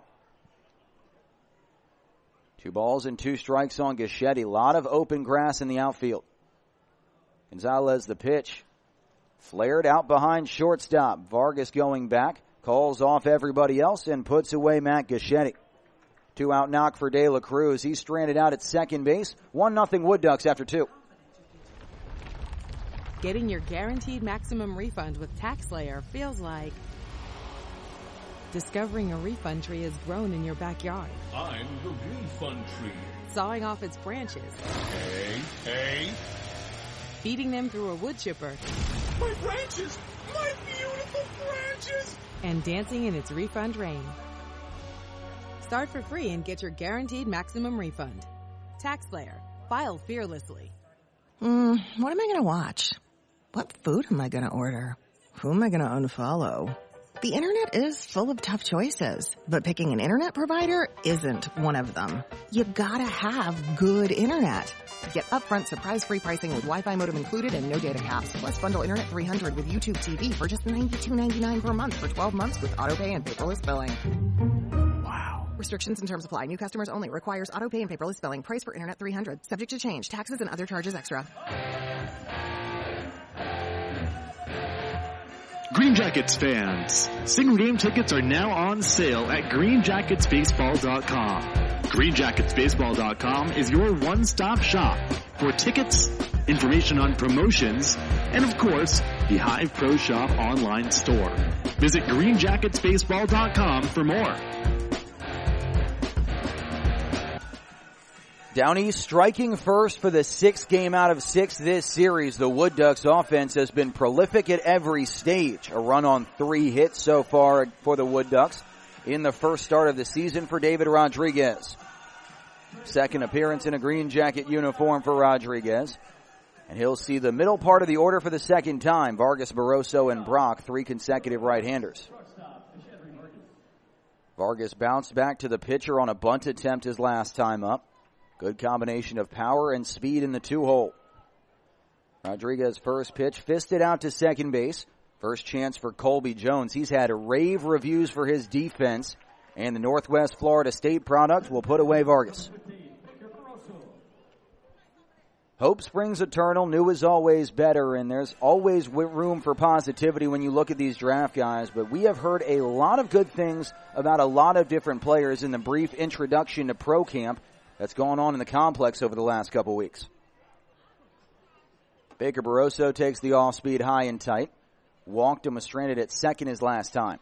Two balls and two strikes on Gaschetti. A lot of open grass in the outfield. Gonzalez the pitch. Flared out behind shortstop. Vargas going back. Calls off everybody else and puts away Matt Gaschetti. Two out knock for De La Cruz. He's stranded out at second base. one nothing Wood Ducks after two. Getting your guaranteed maximum refund with TaxSlayer feels like discovering a refund tree has grown in your backyard. I'm the refund tree. Sawing off its branches. Hey, hey. Feeding them through a wood chipper. My branches! My beautiful branches! And dancing in its refund rain. Start for free and get your guaranteed maximum refund. TaxSlayer. File fearlessly. Mm, what am I going to watch? What food am I going to order? Who am I going to unfollow? The internet is full of tough choices, but picking an internet provider isn't one of them. You gotta have good internet. Get upfront surprise-free pricing with Wi-Fi modem included and no data caps. Plus bundle Internet three hundred with YouTube T V for just ninety-two ninety-nine per month for twelve months with autopay and paperless billing. Wow. Restrictions and terms apply. New customers only. Requires auto pay and paperless billing. Price per internet three hundred dollars. Subject to change. Taxes and other charges extra. Green Jackets fans, single game tickets are now on sale at green jackets baseball dot com. green jackets baseball dot com is your one-stop shop for tickets, information on promotions, and of course, the Hive Pro Shop online store. Visit green jackets baseball dot com for more. Down East striking first for the sixth game out of six this series. The Wood Ducks offense has been prolific at every stage. A run on three hits so far for the Wood Ducks in the first start of the season for David Rodriguez. Second appearance in a green jacket uniform for Rodriguez. And he'll see the middle part of the order for the second time. Vargas, Barroso, and Brock, three consecutive right-handers. Vargas bounced back to the pitcher on a bunt attempt his last time up. Good combination of power and speed in the two-hole. Rodriguez first pitch, fisted out to second base. First chance for Colby Jones. He's had rave reviews for his defense, and the Northwest Florida State product will put away Vargas. Hope springs eternal. New is always better, and there's always room for positivity when you look at these draft guys. But we have heard a lot of good things about a lot of different players in the brief introduction to pro camp that's gone on in the complex over the last couple weeks. Baker Barroso takes the off-speed high and tight. Walked and was stranded at second his last time.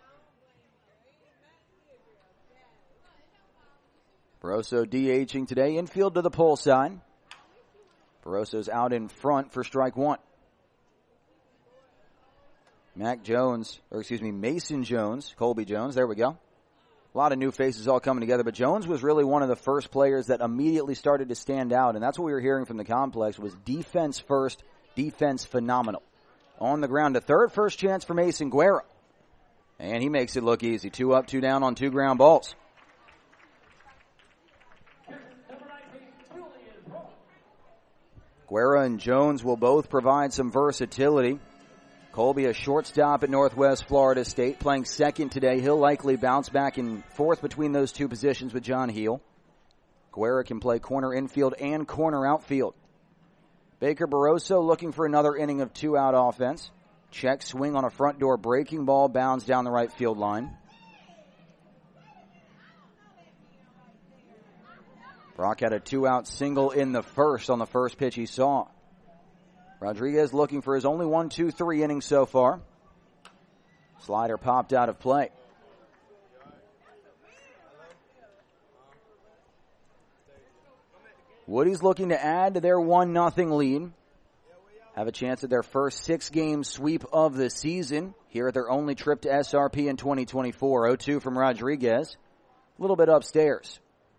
Barroso DHing today, infield to the pole side. Barroso's out in front for strike one. Mac Jones, or excuse me, Mason Jones, Colby Jones, there we go. A lot of new faces all coming together, but Jones was really one of the first players that immediately started to stand out, and that's what we were hearing from the complex was defense first, defense phenomenal. On the ground to third, first chance for Mason Guerra. And he makes it look easy. Two up, two down on two ground balls. Guerra and Jones will both provide some versatility. Colby, a shortstop at Northwest Florida State, playing second today. He'll likely bounce back in fourth between those two positions with John Heel. Guerra can play corner infield and corner outfield. Baker Barroso looking for another inning of two-out offense. Check swing on a front door breaking ball, bounds down the right field line. Brock had a two-out single in the first on the first pitch he saw. Rodriguez looking for his only one, two, three innings so far. Slider popped out of play. Woody's looking to add to their one nothing lead. Have a chance at their first six-game sweep of the season here at their only trip to S R P in twenty twenty-four. oh two from Rodriguez. A little bit upstairs.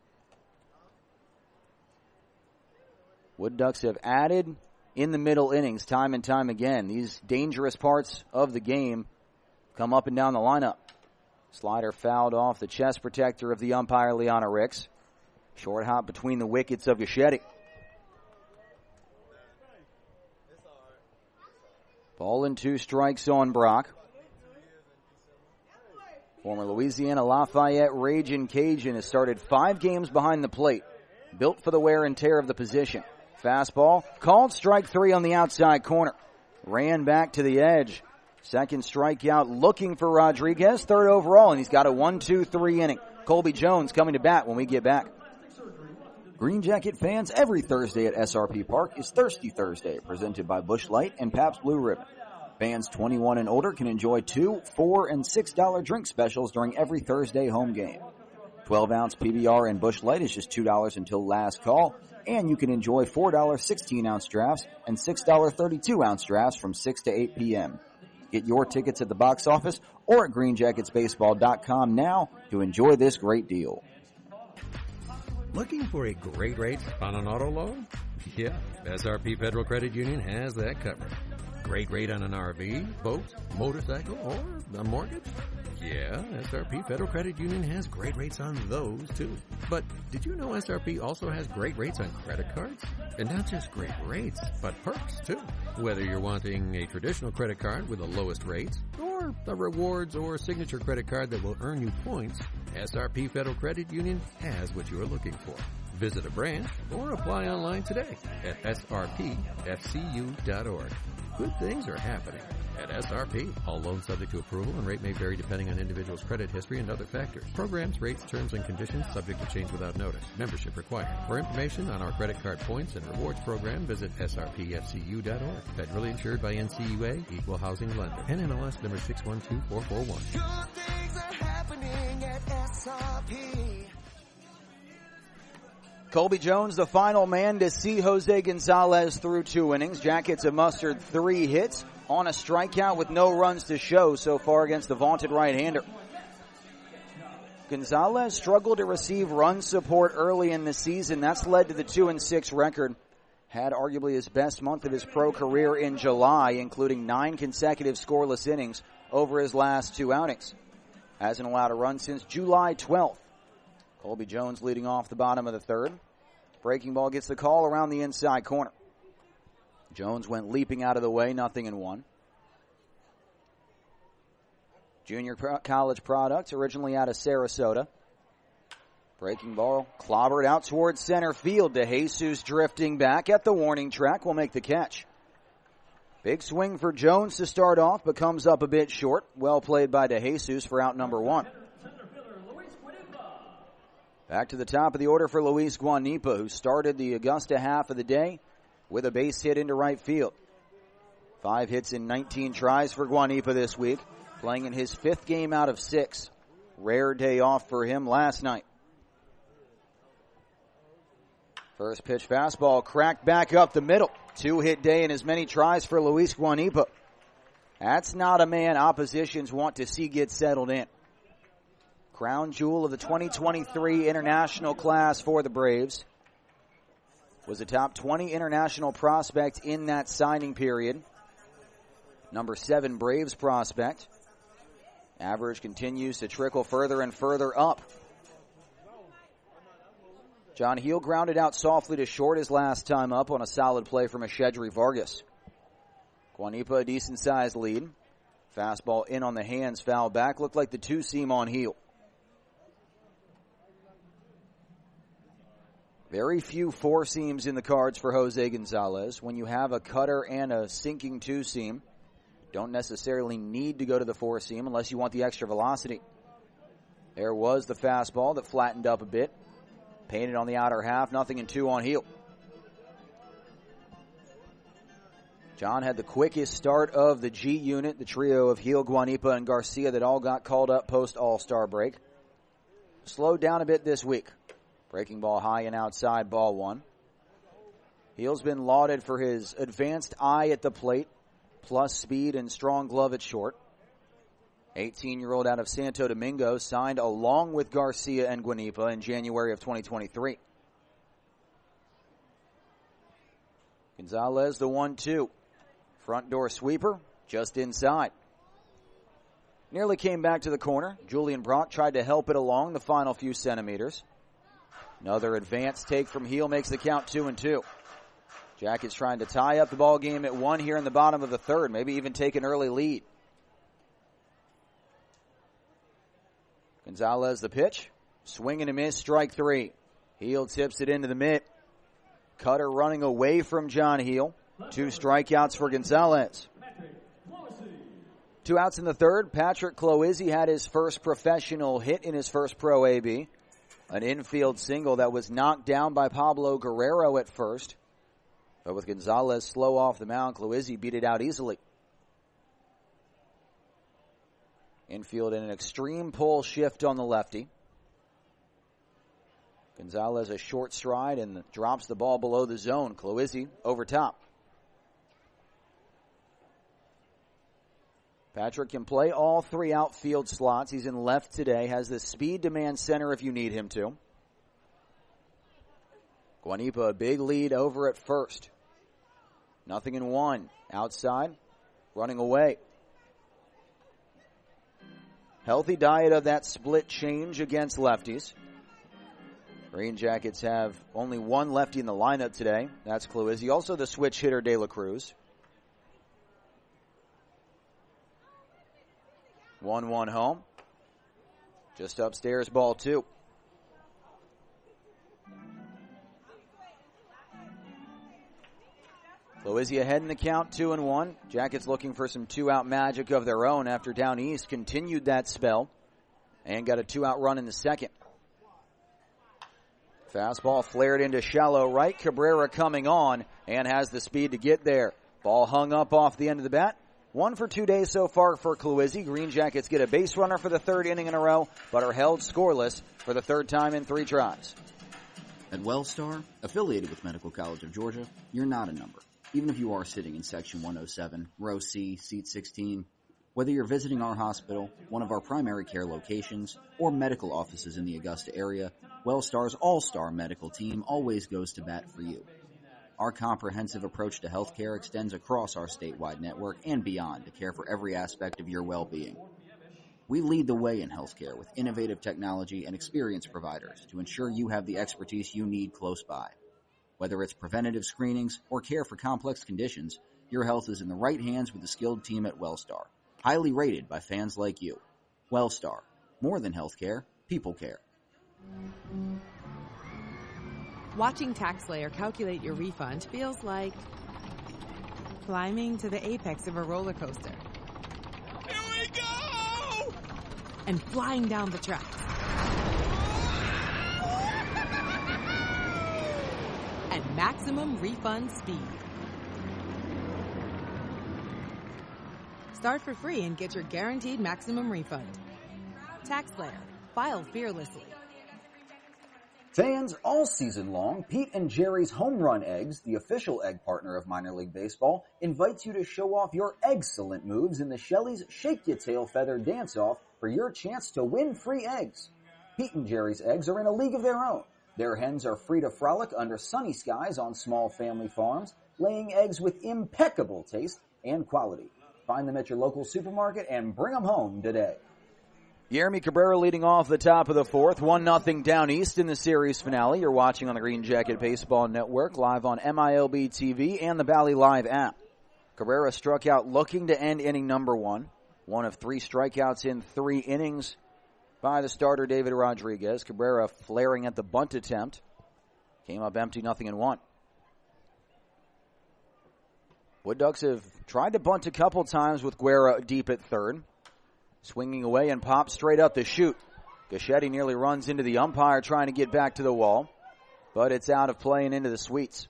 Wood Ducks have added in the middle innings time and time again. These dangerous parts of the game come up and down the lineup. Slider fouled off the chest protector of the umpire, Liana Ricks. Short hop between the wickets of Yashetti. Ball and two strikes on Brock. Former Louisiana Lafayette Ragin' Cajun has started five games behind the plate. Built for the wear and tear of the position. Fastball, called strike three on the outside corner. Ran back to the edge. Second strikeout looking for Rodriguez. Third overall, and he's got a one, two, three inning. Colby Jones coming to bat when we get back. Green Jacket fans, every Thursday at S R P Park is Thirsty Thursday, presented by Busch Light and Pabst Blue Ribbon. Fans twenty-one and older can enjoy two, four, and six dollar drink specials during every Thursday home game. twelve ounce P B R and Busch Light is just two dollars until last call. And you can enjoy four dollar sixteen ounce drafts and six dollar thirty-two ounce drafts from six to eight p.m. Get your tickets at the box office or at green jackets baseball dot com now to enjoy this great deal. Looking for a great rate on an auto loan? Yeah, S R P Federal Credit Union has that covered. Great rate on an R V, boat, motorcycle, or a mortgage? Yeah, S R P Federal Credit Union has great rates on those, too. But did you know S R P also has great rates on credit cards? And not just great rates, but perks, too. Whether you're wanting a traditional credit card with the lowest rates, or or a rewards or signature credit card that will earn you points, S R P Federal Credit Union has what you are looking for. Visit a branch or apply online today at S R P F C U dot org. Good things are happening at S R P. All loans subject to approval and rate may vary depending on individual's credit history and other factors. Programs, rates, terms, and conditions subject to change without notice. Membership required. For information on our credit card points and rewards program, visit S R P F C U dot org. Federally insured by N C U A, Equal Housing Lender. N M L S number six one two four four one. Good things are happening at S R P. Colby Jones, the final man to see Jose Gonzalez through two innings. Jackets have mustered three hits on a strikeout with no runs to show so far against the vaunted right-hander. Gonzalez struggled to receive run support early in the season. That's led to the two and six record. Had arguably his best month of his pro career in July, including nine consecutive scoreless innings over his last two outings. Hasn't allowed a run since July twelfth. Colby Jones leading off the bottom of the third. Breaking ball gets the call around the inside corner. Jones went leaping out of the way, nothing in one. Junior pro- college product, originally out of Sarasota. Breaking ball clobbered out towards center field. DeJesus drifting back at the warning track will make the catch. Big swing for Jones to start off, but comes up a bit short. Well played by DeJesus for out number one. Back to the top of the order for Luis Guanipa, who started the Augusta half of the day with a base hit into right field. Five hits in nineteen tries for Guanipa this week, playing in his fifth game out of six. Rare day off for him last night. First pitch fastball cracked back up the middle. Two-hit day and as many tries for Luis Guanipa. That's not a man oppositions want to see get settled in. Crown jewel of the twenty twenty-three international class for the Braves. Was a top twenty international prospect in that signing period. Number seven Braves prospect. Average continues to trickle further and further up. John Heel grounded out softly to short his last time up on a solid play from Ashedri Vargas. Guanipa, a decent-sized lead. Fastball in on the hands, foul back. Looked like the two-seam on Heel. Very few four seams in the cards for Jose Gonzalez. When you have a cutter and a sinking two seam, don't necessarily need to go to the four seam unless you want the extra velocity. There was the fastball that flattened up a bit. Painted on the outer half, nothing in two on Heel. John had the quickest start of the G unit, the trio of Heel, Guanipa, and Garcia that all got called up post All-Star break. Slowed down a bit this week. Breaking ball high and outside, ball one. Heel's been lauded for his advanced eye at the plate, plus speed and strong glove at short. eighteen-year-old out of Santo Domingo signed along with Garcia and Guanipa in January of twenty twenty-three. Gonzalez, the one two. Front door sweeper, just inside. Nearly came back to the corner. Julian Brock tried to help it along the final few centimeters. Another advanced take from Heel makes the count two and two. Jackets trying to tie up the ball game at one here in the bottom of the third, maybe even take an early lead. Gonzalez the pitch. Swing and a miss, strike three. Heel tips it into the mitt. Cutter running away from John Heel. Two strikeouts for Gonzalez. Two outs in the third. Patrick Cloizzi had his first professional hit in his first pro A B. An infield single that was knocked down by Pablo Guerrero at first. But with Gonzalez slow off the mound, Cloizzi beat it out easily. Infield in an extreme pull shift on the lefty. Gonzalez a short stride and drops the ball below the zone. Cloizzi over top. Patrick can play all three outfield slots. He's in left today. Has the speed to man center if you need him to. Guanipa a big lead over at first. Nothing in one. Outside. Running away. Healthy diet of that split change against lefties. Green Jackets have only one lefty in the lineup today. That's Cloizzi. Also the switch hitter, De La Cruz. one one home. Just upstairs, ball two. Louisiana ahead in the count, two and one. Jackets looking for some two-out magic of their own after Down East continued that spell and got a two-out run in the second. Fastball flared into shallow right. Cabrera coming on and has the speed to get there. Ball hung up off the end of the bat. One for two days so far for Kluizzi. Green Jackets get a base runner for the third inning in a row, but are held scoreless for the third time in three tries. At Wellstar, affiliated with Medical College of Georgia, you're not a number. Even if you are sitting in Section one oh seven, Row C, Seat sixteen, whether you're visiting our hospital, one of our primary care locations, or medical offices in the Augusta area, Wellstar's all-star medical team always goes to bat for you. Our comprehensive approach to healthcare extends across our statewide network and beyond to care for every aspect of your well-being. We lead the way in healthcare with innovative technology and experienced providers to ensure you have the expertise you need close by. Whether it's preventative screenings or care for complex conditions, your health is in the right hands with the skilled team at Wellstar, highly rated by fans like you. Wellstar, more than healthcare, people care. Watching TaxSlayer calculate your refund feels like climbing to the apex of a roller coaster. Here we go! And flying down the tracks. At maximum refund speed. Start for free and get your guaranteed maximum refund. TaxSlayer. File fearlessly. Fans all season long, Pete and Jerry's Home Run Eggs, the official egg partner of minor league baseball, invites you to show off your excellent moves in the Shelley's Shake Ya Tail Feather Dance-Off for your chance to win free eggs. Pete and Jerry's eggs are in a league of their own. Their hens are free to frolic under sunny skies on small family farms, laying eggs with impeccable taste and quality. Find them at your local supermarket and bring them home today. Yeremy Cabrera leading off the top of the fourth, one nothing Down East in the series finale. You're watching on the Green Jacket Baseball Network, live on M I L B T V and the Bally Live app. Cabrera struck out looking to end inning number one. One of three strikeouts in three innings by the starter David Rodriguez. Cabrera flaring at the bunt attempt. Came up empty, nothing and one. Wood Ducks have tried to bunt a couple times with Guerra deep at third. Swinging away and pops straight up the chute. Gaschetti nearly runs into the umpire trying to get back to the wall, but it's out of play and into the suites.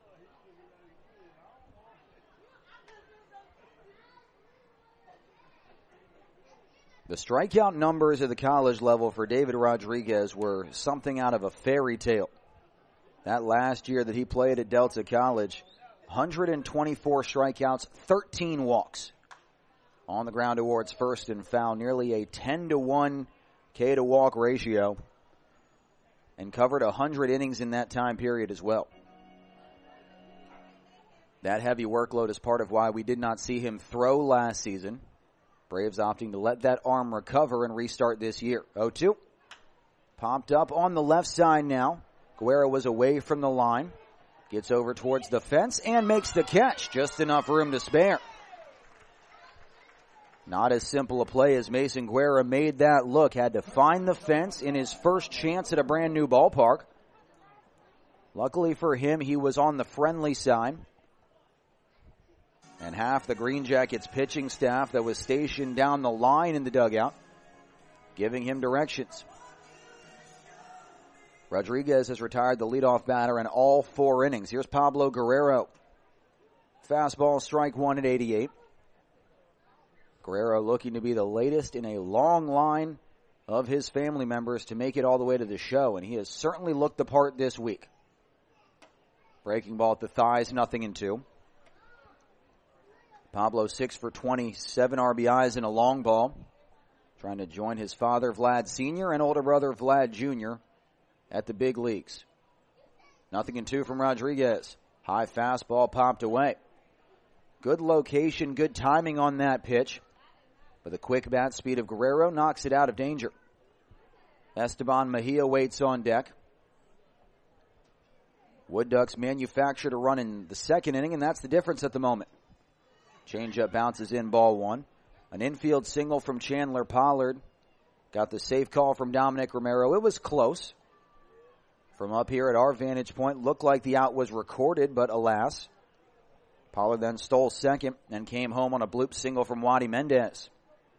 The strikeout numbers at the college level for David Rodriguez were something out of a fairy tale. That last year that he played at Delta College, one hundred twenty-four strikeouts, thirteen walks. On the ground towards first and foul, nearly a ten to one K to walk ratio, and covered one hundred innings in that time period as well. That heavy workload is part of why we did not see him throw last season. Braves opting to let that arm recover and restart this year. oh two. Popped up on the left side now. Guerra was away from the line. Gets over towards the fence and makes the catch. Just enough room to spare. Not as simple a play as Mason Guerra made that look. Had to find the fence in his first chance at a brand new ballpark. Luckily for him, he was on the friendly side. And half the Green Jackets pitching staff that was stationed down the line in the dugout, giving him directions. Rodriguez has retired the leadoff batter in all four innings. Here's Pablo Guerrero. Fastball strike one at eighty-eight. Guerrero looking to be the latest in a long line of his family members to make it all the way to the show, and he has certainly looked the part this week. Breaking ball at the thighs, nothing in two. Pablo six for twenty, seven R B Is in a long ball. Trying to join his father, Vlad Senior, and older brother, Vlad Junior, at the big leagues. Nothing in two from Rodriguez. High fastball popped away. Good location, good timing on that pitch. But the quick bat speed of Guerrero knocks it out of danger. Esteban Mejia waits on deck. Wood Ducks manufactured a run in the second inning, and that's the difference at the moment. Changeup bounces in, ball one. An infield single from Chandler Pollard. Got the safe call from Dominic Romero. It was close. From up here at our vantage point, looked like the out was recorded, but alas. Pollard then stole second and came home on a bloop single from Wadi Mendez.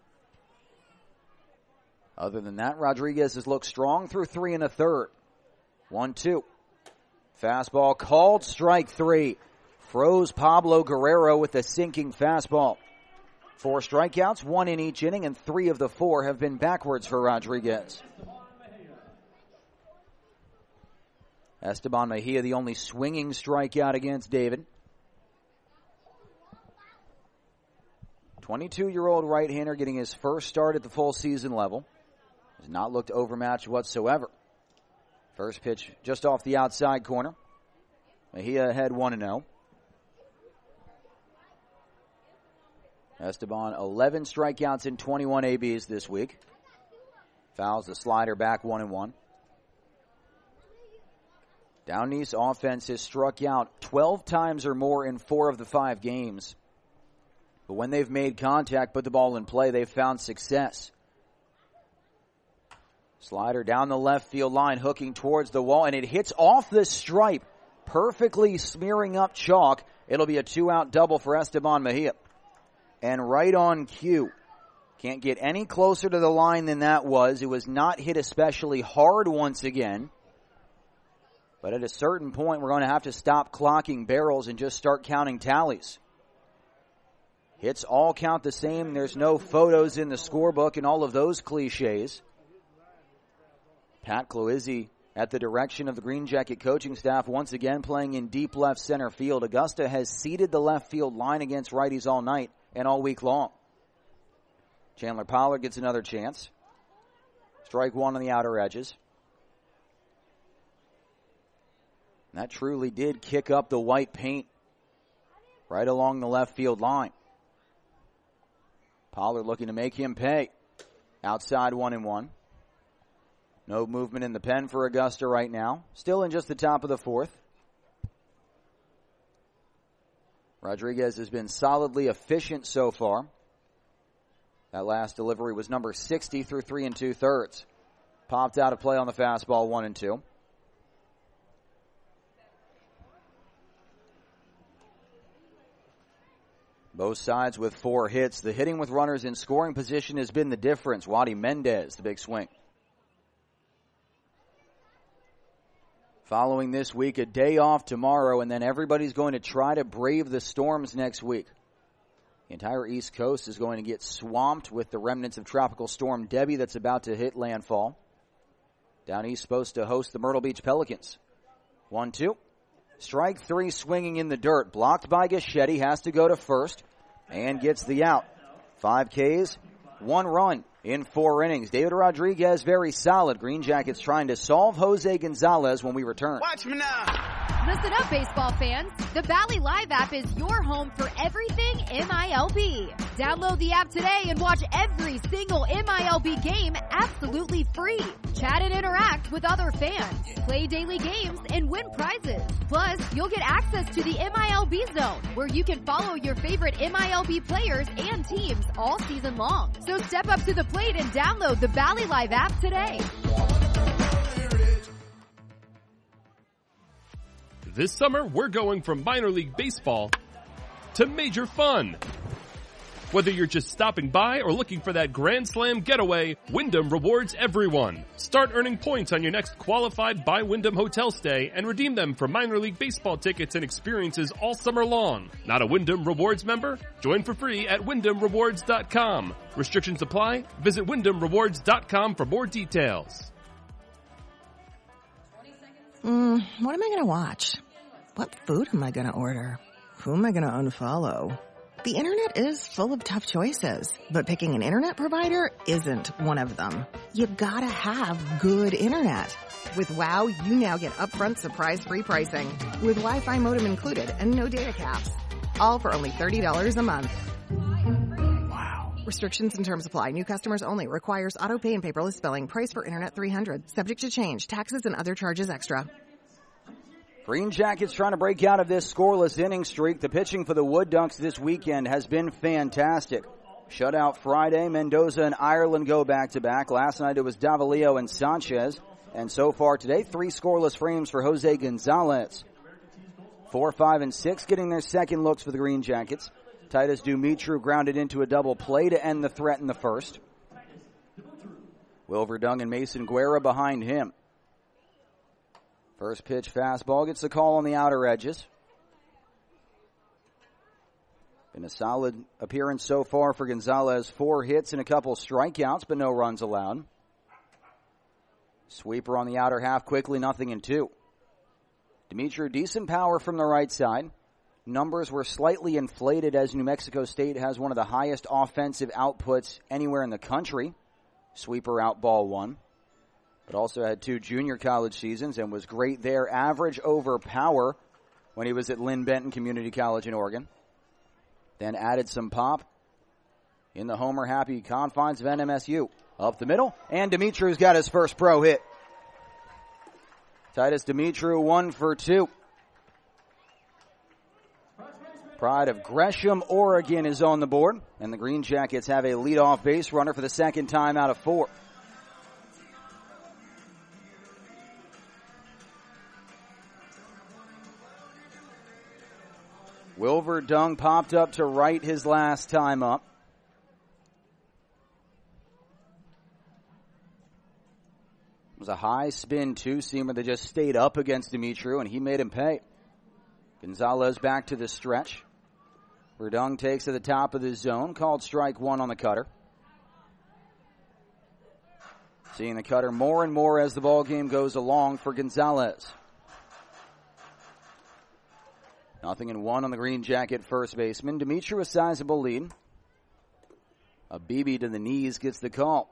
Other than that, Rodriguez has looked strong through three and a third. One, two. Fastball called, strike three. Froze Pablo Guerrero with a sinking fastball. Four strikeouts, one in each inning, and three of the four have been backwards for Rodriguez. Esteban Mejia, the only swinging strikeout against David. twenty-two-year-old right-hander getting his first start at the full season level. Has not looked overmatched whatsoever. First pitch just off the outside corner. Mejia ahead one and oh. Esteban, eleven strikeouts and twenty-one A Bs this week. Fouls the slider back one and one. Down East offense has struck out twelve times or more in four of the five games. But when they've made contact, put the ball in play, they've found success. Slider down the left field line, hooking towards the wall, and it hits off the stripe, perfectly smearing up chalk. It'll be a two-out double for Esteban Mejia. And right on cue. Can't get any closer to the line than that was. It was not hit especially hard once again. But at a certain point, we're going to have to stop clocking barrels and just start counting tallies. Hits all count the same. There's no photos in the scorebook and all of those cliches. Pat Cloizzi, at the direction of the Green Jacket coaching staff, once again playing in deep left center field. Augusta has seeded the left field line against righties all night and all week long. Chandler Pollard gets another chance. Strike one on the outer edges. And that truly did kick up the white paint right along the left field line. Pollard looking to make him pay. Outside one and one. No movement in the pen for Augusta right now. Still in just the top of the fourth. Rodriguez has been solidly efficient so far. That last delivery was number sixty through three and two thirds. Popped out of play on the fastball, one and two. Both sides with four hits. The hitting with runners in scoring position has been the difference. Wadi Mendez, the big swing. Following this week, a day off tomorrow, and then everybody's going to try to brave the storms next week. The entire East Coast is going to get swamped with the remnants of Tropical Storm Debbie that's about to hit landfall. Down East supposed to host the Myrtle Beach Pelicans. One, two. Strike three swinging in the dirt. Blocked by Gaschetti. Has to go to first and gets the out. Five Ks, one run in four innings. David Rodriguez, very solid. Green Jackets trying to solve Jose Gonzalez when we return. Watch me now. Listen up, baseball fans. The Bally Live app is your home for everything M I L B. Download the app today and watch every single M I L B game absolutely free. Chat and interact with other fans. Play daily games and win prizes. Plus, you'll get access to the M I L B Zone, where you can follow your favorite M I L B players and teams all season long. So step up to the plate and download the Bally Live app today. This summer, we're going from minor league baseball to major fun. Whether you're just stopping by or looking for that Grand Slam getaway, Wyndham rewards everyone. Start earning points on your next qualified by Wyndham hotel stay and redeem them for minor league baseball tickets and experiences all summer long. Not a Wyndham Rewards member? Join for free at wyndham rewards dot com. Restrictions apply. Visit wyndham rewards dot com for more details. Mm, what am I going to watch? What food am I going to order? Who am I going to unfollow? The internet is full of tough choices, but picking an internet provider isn't one of them. You gotta have good internet. With WOW, you now get upfront surprise-free pricing with Wi-Fi modem included and no data caps. All for only thirty dollars a month. Wow. Restrictions and terms apply. New customers only. Requires auto pay and paperless billing. Price for internet three hundred dollars. Subject to change. Taxes and other charges extra. Green Jackets trying to break out of this scoreless inning streak. The pitching for the Wood Ducks this weekend has been fantastic. Shutout Friday. Mendoza and Ireland go back-to-back. Last night it was Davalillo and Sanchez. And so far today, three scoreless frames for Jose Gonzalez. Four, five, and six getting their second looks for the Green Jackets. Titus Dumitru grounded into a double play to end the threat in the first. Will Verdung and Mason Guerra behind him. First pitch fastball gets the call on the outer edges. Been a solid appearance so far for Gonzalez. Four hits and a couple strikeouts, but no runs allowed. Sweeper on the outer half quickly, nothing in two. Dumitru, decent power from the right side. Numbers were slightly inflated as New Mexico State has one of the highest offensive outputs anywhere in the country. Sweeper out ball one. But also had two junior college seasons and was great there. Average over power when he was at Lynn Benton Community College in Oregon. Then added some pop in the homer-happy confines of N M S U. Up the middle, and Dumitru's got his first pro hit. Titus Dumitru, one for two. Pride of Gresham, Oregon is on the board, and the Green Jackets have a leadoff base runner for the second time out of four. Will Verdung popped up to right his last time up. It was a high spin two-seamer that just stayed up against Dumitru, and he made him pay. Gonzalez back to the stretch. Verdung takes to the top of the zone, called strike one on the cutter. Seeing the cutter more and more as the ball game goes along for Gonzalez. Nothing in one on the Green Jacket first baseman. Dumitru a sizable lead. A B B to the knees gets the call.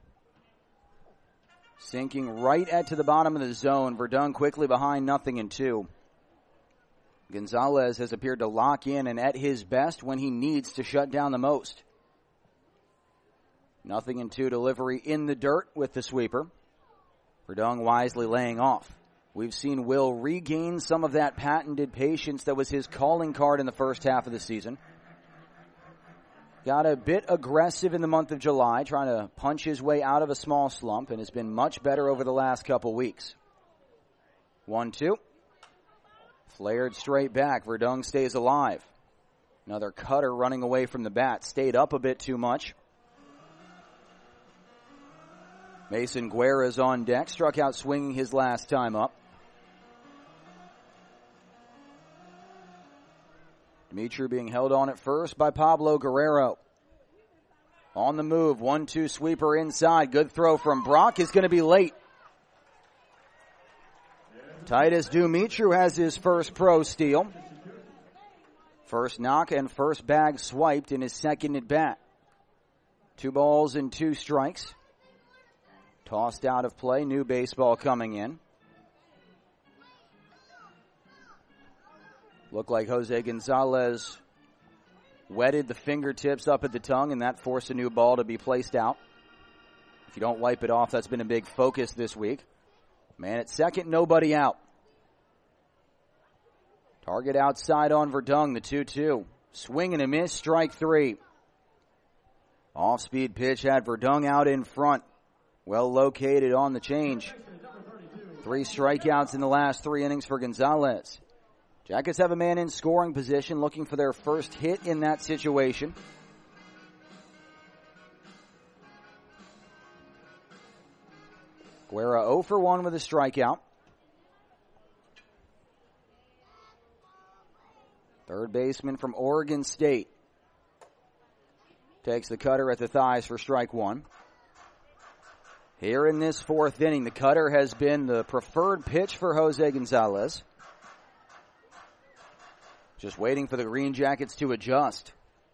Sinking right at to the bottom of the zone. Verdung quickly behind, nothing in two. Gonzalez has appeared to lock in and at his best when he needs to shut down the most. Nothing in two delivery in the dirt with the sweeper. Verdung wisely laying off. We've seen Will regain some of that patented patience that was his calling card in the first half of the season. Got a bit aggressive in the month of July, trying to punch his way out of a small slump, and has been much better over the last couple weeks. One, two. Flared straight back. Verdung stays alive. Another cutter running away from the bat. Stayed up a bit too much. Mason Guerra's on deck. Struck out swinging his last time up. Dumitru being held on at first by Pablo Guerrero. On the move, one two sweeper inside. Good throw from Brock is going to be late. Titus Dumitru has his first pro steal. First knock and first bag swiped in his second at bat. Two balls and two strikes. Tossed out of play, new baseball coming in. Looked like Jose Gonzalez wetted the fingertips up at the tongue, and that forced a new ball to be placed out. If you don't wipe it off, that's been a big focus this week. Man at second, nobody out. Target outside on Verdung, the two two. Swing and a miss, strike three. Off-speed pitch had Verdung out in front. Well located on the change. Three strikeouts in the last three innings for Gonzalez. Jackets have a man in scoring position looking for their first hit in that situation. Guerra oh for one with a strikeout. Third baseman from Oregon State takes the cutter at the thighs for strike one. Here in this fourth inning, the cutter has been the preferred pitch for Jose Gonzalez. Just waiting for the Green Jackets to adjust.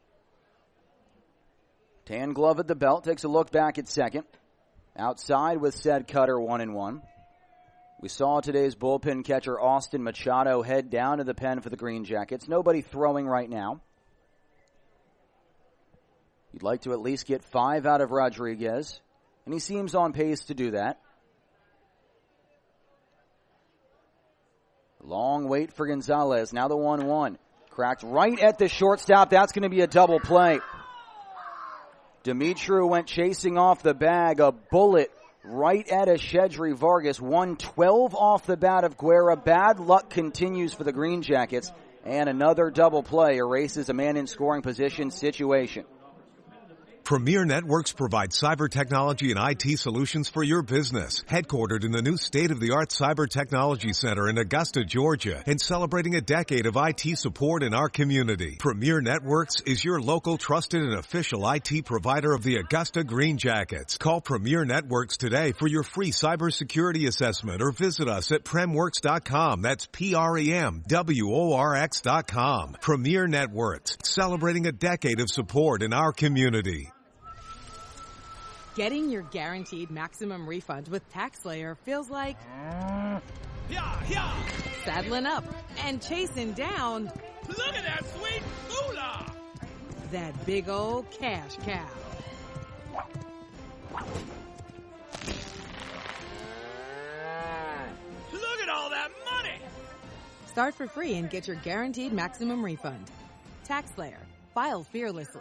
Tan glove at the belt, takes a look back at second. Outside with said cutter, one and one. We saw today's bullpen catcher Austin Machado head down to the pen for the Green Jackets. Nobody throwing right now. You'd like to at least get five out of Rodriguez, and he seems on pace to do that. Long wait for Gonzalez. Now the one one. Cracked right at the shortstop. That's going to be a double play. Dimitru went chasing off the bag, a bullet right at a Shedri Vargas. one twelve off the bat of Guerra. Bad luck continues for the Green Jackets, and another double play erases a man in scoring position situation. Premier Networks provides cyber technology and I T solutions for your business. Headquartered in the new state-of-the-art Cyber Technology Center in Augusta, Georgia, and celebrating a decade of I T support in our community. Premier Networks is your local trusted and official I T provider of the Augusta Green Jackets. Call Premier Networks today for your free cybersecurity assessment or visit us at premworks dot com. That's P R E M W O R X dot com. Premier Networks, celebrating a decade of support in our community. Getting your guaranteed maximum refund with TaxSlayer feels like Yeah, yeah. saddling up and chasing down Look at that sweet moolah. that big old cash cow. Look at all that money. Start for free and get your guaranteed maximum refund. TaxSlayer. File fearlessly.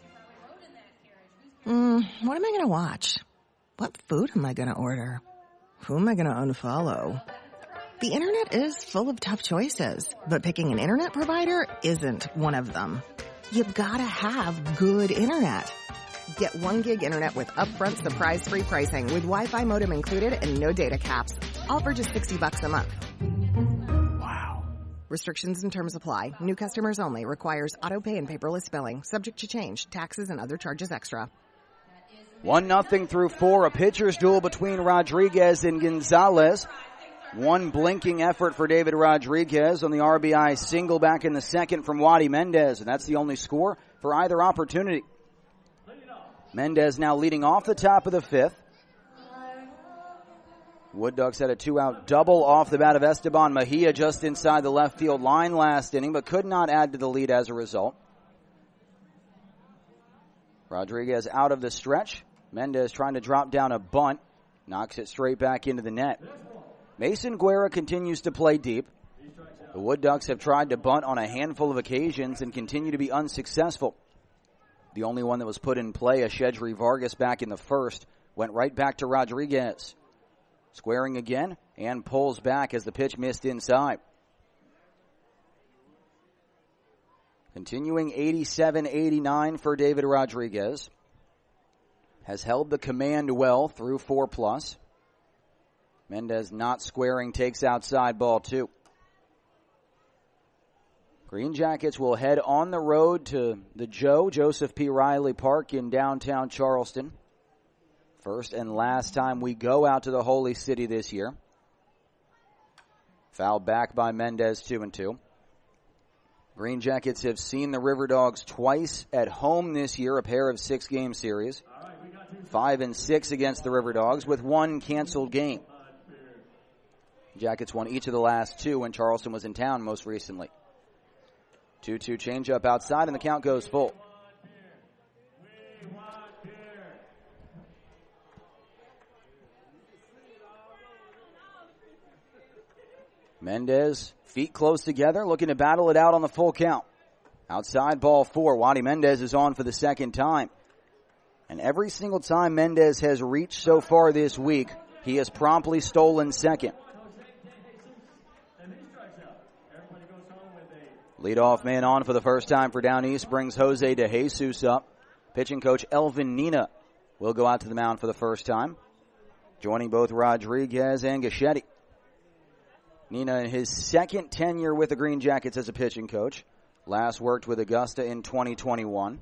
Mm, what am I going to watch? What food am I going to order? Who am I going to unfollow? The internet is full of tough choices, but picking an internet provider isn't one of them. You've got to have good internet. Get one gig internet with upfront surprise-free pricing with Wi-Fi modem included and no data caps. All for just sixty bucks a month. Wow. Restrictions and terms apply. New customers only. Requires auto pay and paperless billing. Subject to change. Taxes and other charges extra. One nothing through four, a pitcher's duel between Rodriguez and Gonzalez. One blinking effort for David Rodriguez on the R B I single back in the second from Wadi Mendez, and that's the only score for either opportunity. Mendez now leading off the top of the fifth. Wood Ducks had a two-out double off the bat of Esteban Mejia just inside the left field line last inning, but could not add to the lead as a result. Rodriguez out of the stretch. Mendez trying to drop down a bunt. Knocks it straight back into the net. Mason Guerra continues to play deep. The Wood Ducks have tried to bunt on a handful of occasions and continue to be unsuccessful. The only one that was put in play, a Shedri Vargas back in the first, went right back to Rodriguez. Squaring again and pulls back as the pitch missed inside. Continuing eighty-seven eighty-nine for David Rodriguez. Has held the command well through four plus. Mendez not squaring, takes outside ball two. Green Jackets will head on the road to the Joe, Joseph P. Riley Park in downtown Charleston. First and last time we go out to the Holy City this year. Fouled back by Mendez, two and two. Green Jackets have seen the River Dogs twice at home this year, a pair of six-game series. Five and six against the River Dogs with one canceled game. Jackets won each of the last two when Charleston was in town most recently. two two changeup outside and the count goes full. Mendez, feet close together, looking to battle it out on the full count. Outside ball four. Wadi Mendez is on for the second time. And every single time Mendez has reached so far this week, he has promptly stolen second. Leadoff man on for the first time for Down East brings Jose De Jesus up. Pitching coach Elvin Nina will go out to the mound for the first time, joining both Rodriguez and Gaschetti. Nina in his second tenure with the Green Jackets as a pitching coach. Last worked with Augusta in twenty twenty-one.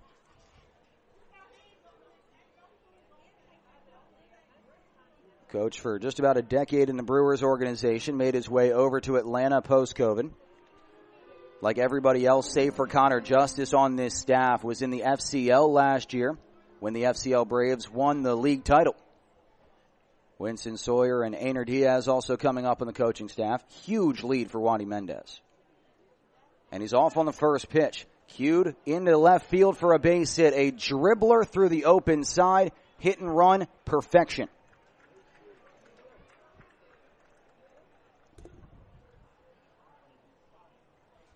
Coach for just about a decade in the Brewers organization, made his way over to Atlanta post-COVID. Like everybody else, save for Connor Justice on this staff, was in the F C L last year when the F C L Braves won the league title. Winston Sawyer and Einar Diaz also coming up on the coaching staff. Huge lead for Wadi Mendez. And he's off on the first pitch. Cued into left field for a base hit. A dribbler through the open side. Hit and run. Perfection.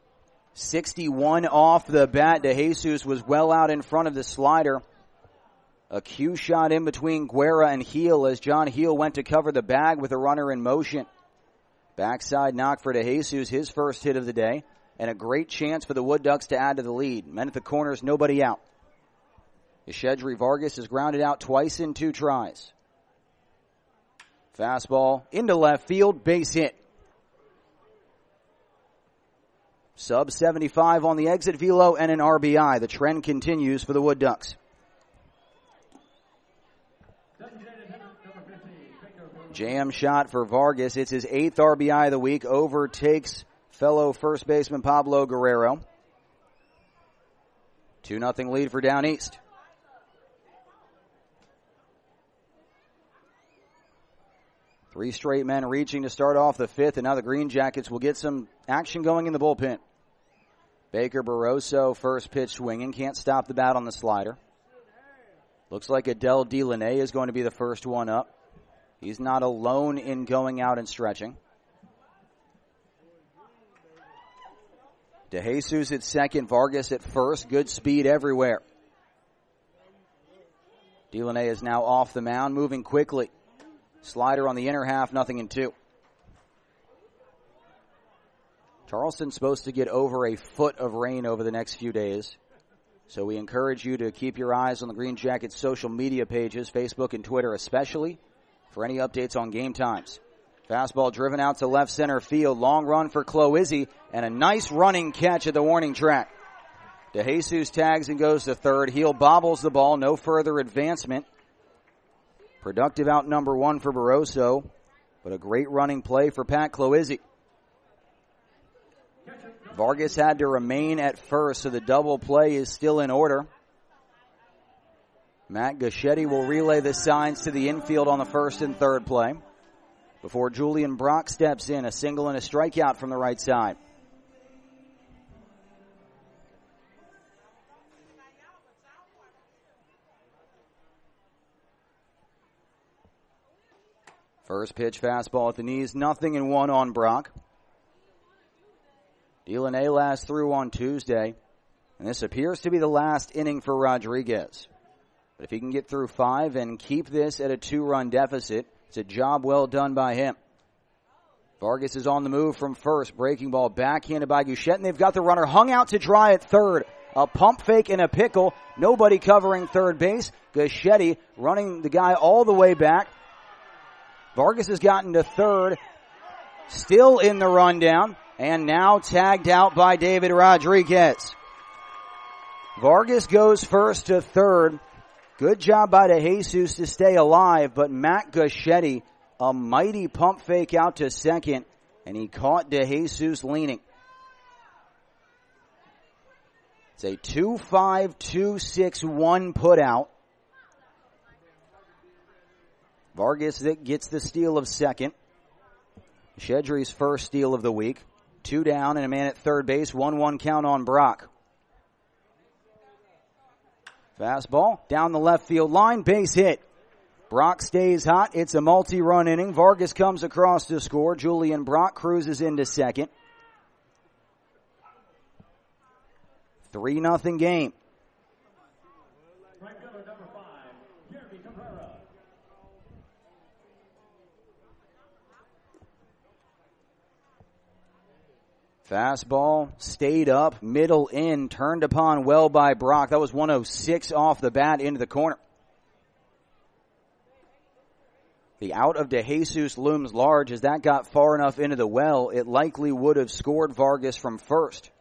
sixty-one off the bat. De Jesus was well out in front of the slider. A cue shot in between Guerra and Heel as John Heel went to cover the bag with a runner in motion. Backside knock for DeJesus, his first hit of the day, and a great chance for the Wood Ducks to add to the lead. Men at the corners, nobody out. Yeshedri Vargas is grounded out twice in two tries. Fastball into left field, base hit. Sub seventy-five on the exit velo and an R B I. The trend continues for the Wood Ducks. Jam shot for Vargas. It's his eighth R B I of the week. Overtakes fellow first baseman Pablo Guerrero. two nothing lead for Down East. Three straight men reaching to start off the fifth, and now the Green Jackets will get some action going in the bullpen. Baker Barroso, first pitch swinging, can't stop the bat on the slider. Looks like Adele Delaney is going to be the first one up. He's not alone in going out and stretching. DeJesus at second, Vargas at first. Good speed everywhere. Delaney is now off the mound, moving quickly. Slider on the inner half, nothing in two. Charleston's supposed to get over a foot of rain over the next few days. So we encourage you to keep your eyes on the Green Jackets social media pages, Facebook and Twitter especially, for any updates on game times. Fastball driven out to left center field. Long run for Cloizzi and a nice running catch at the warning track. DeJesus tags and goes to third. Heel bobbles the ball. No further advancement. Productive out number one for Barroso, but a great running play for Pat Cloizzi. Vargas had to remain at first, so the double play is still in order. Matt Gaschetti will relay the signs to the infield on the first and third play before Julian Brock steps in, a single and a strikeout from the right side. First pitch fastball at the knees, nothing and one on Brock. Delaney last through on Tuesday, and this appears to be the last inning for Rodriguez. But if he can get through five and keep this at a two-run deficit, it's a job well done by him. Vargas is on the move from first, breaking ball backhanded by Gushette, and they've got the runner hung out to dry at third. A pump fake and a pickle, nobody covering third base. Gaschetti running the guy all the way back. Vargas has gotten to third, still in the rundown, and now tagged out by David Rodriguez. Vargas goes first to third. Good job by DeJesus to stay alive, but Matt Gaschetti, a mighty pump fake out to second, and he caught DeJesus leaning. It's a two five two six one put out. Vargas gets the steal of second. Shedri's first steal of the week. Two down and a man at third base. one one count on Brock. Fastball down the left field line. Base hit. Brock stays hot. It's a multi-run inning. Vargas comes across to score. Julian Brock cruises into second. three nothing game. Fastball stayed up, middle in, turned upon well by Brock. That was one oh six off the bat into the corner. The out of DeJesus looms large. As that got far enough into the well, it likely would have scored Vargas from first.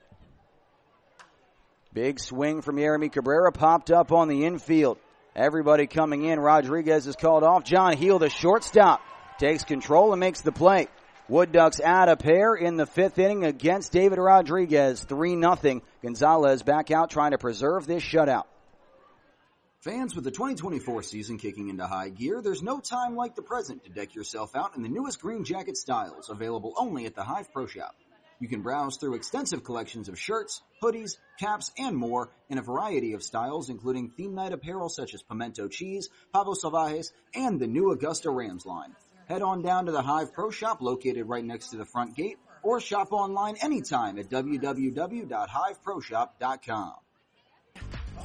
Big swing from Yeremy Cabrera, popped up on the infield. Everybody coming in. Rodriguez is called off. John Heel, the shortstop, takes control and makes the play. Wood Ducks add a pair in the fifth inning against David Rodriguez, three nothing. Gonzalez back out trying to preserve this shutout. Fans, with the twenty twenty-four season kicking into high gear, there's no time like the present to deck yourself out in the newest Green Jacket styles, available only at the Hive Pro Shop. You can browse through extensive collections of shirts, hoodies, caps, and more in a variety of styles, including theme night apparel such as Pimento Cheese, Pavo Salvajes, and the new Augusta Rams line. Head on down to the Hive Pro Shop located right next to the front gate, or shop online anytime at w w w dot hive pro shop dot com.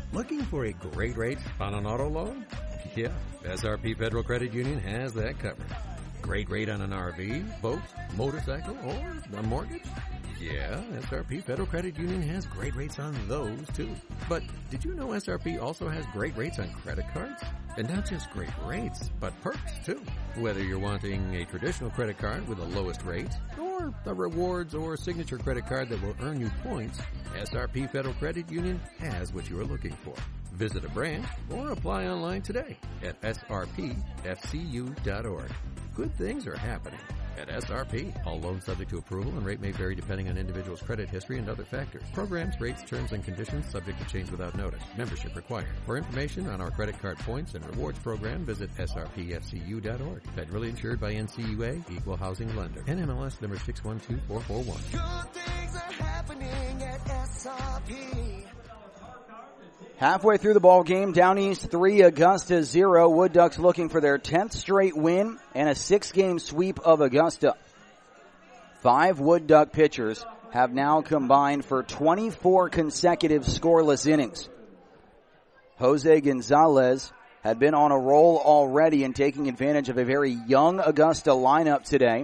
Looking for a great rate on an auto loan? Yeah, S R P Federal Credit Union has that covered. Great rate on an R V, boat, motorcycle, or a mortgage? Yeah, S R P Federal Credit Union has great rates on those too. But did you know S R P also has great rates on credit cards? And not just great rates, but perks too. Whether you're wanting a traditional credit card with the lowest rate, or a rewards or signature credit card that will earn you points, S R P Federal Credit Union has what you are looking for. Visit a branch or apply online today at S R P F C U dot org. Good things are happening at S R P. All loans subject to approval and rate may vary depending on individual's credit history and other factors. Programs, rates, terms, and conditions subject to change without notice. Membership required. For information on our credit card points and rewards program, visit S R P F C U dot org. Federally insured by N C U A, Equal Housing Lender. N M L S number six one two four four one. Good things are happening at S R P. Halfway through the ball game, Down East three, Augusta zero. Wood Ducks looking for their tenth straight win and a six-game sweep of Augusta. Five Wood Duck pitchers have now combined for twenty-four consecutive scoreless innings. Jose Gonzalez had been on a roll already and taking advantage of a very young Augusta lineup today.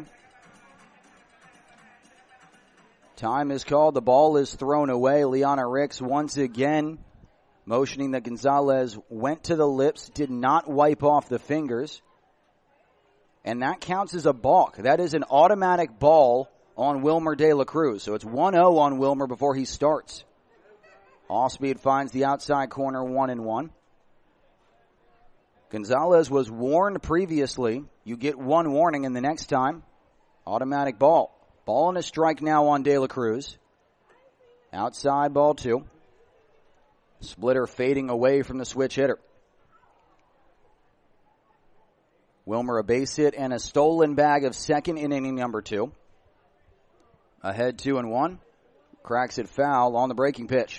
Time is called. The ball is thrown away. Liana Ricks once again motioning that Gonzalez went to the lips, did not wipe off the fingers. And that counts as a balk. That is an automatic ball on Wilmer De La Cruz. So it's one oh on Wilmer before he starts. Allspeed finds the outside corner, one and one. Gonzalez was warned previously. You get one warning, and the next time, automatic ball. Ball and a strike now on De La Cruz. Outside ball two. Splitter fading away from the switch hitter. Wilmer a base hit and a stolen bag of second in inning number two. Ahead two and one. Cracks it foul on the breaking pitch.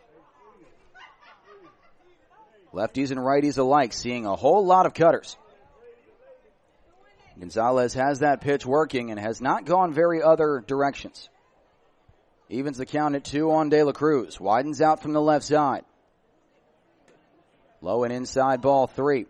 Lefties and righties alike seeing a whole lot of cutters. Gonzalez has that pitch working and has not gone very other directions. Evens the count at two on De La Cruz. Widens out from the left side. Low and inside ball three.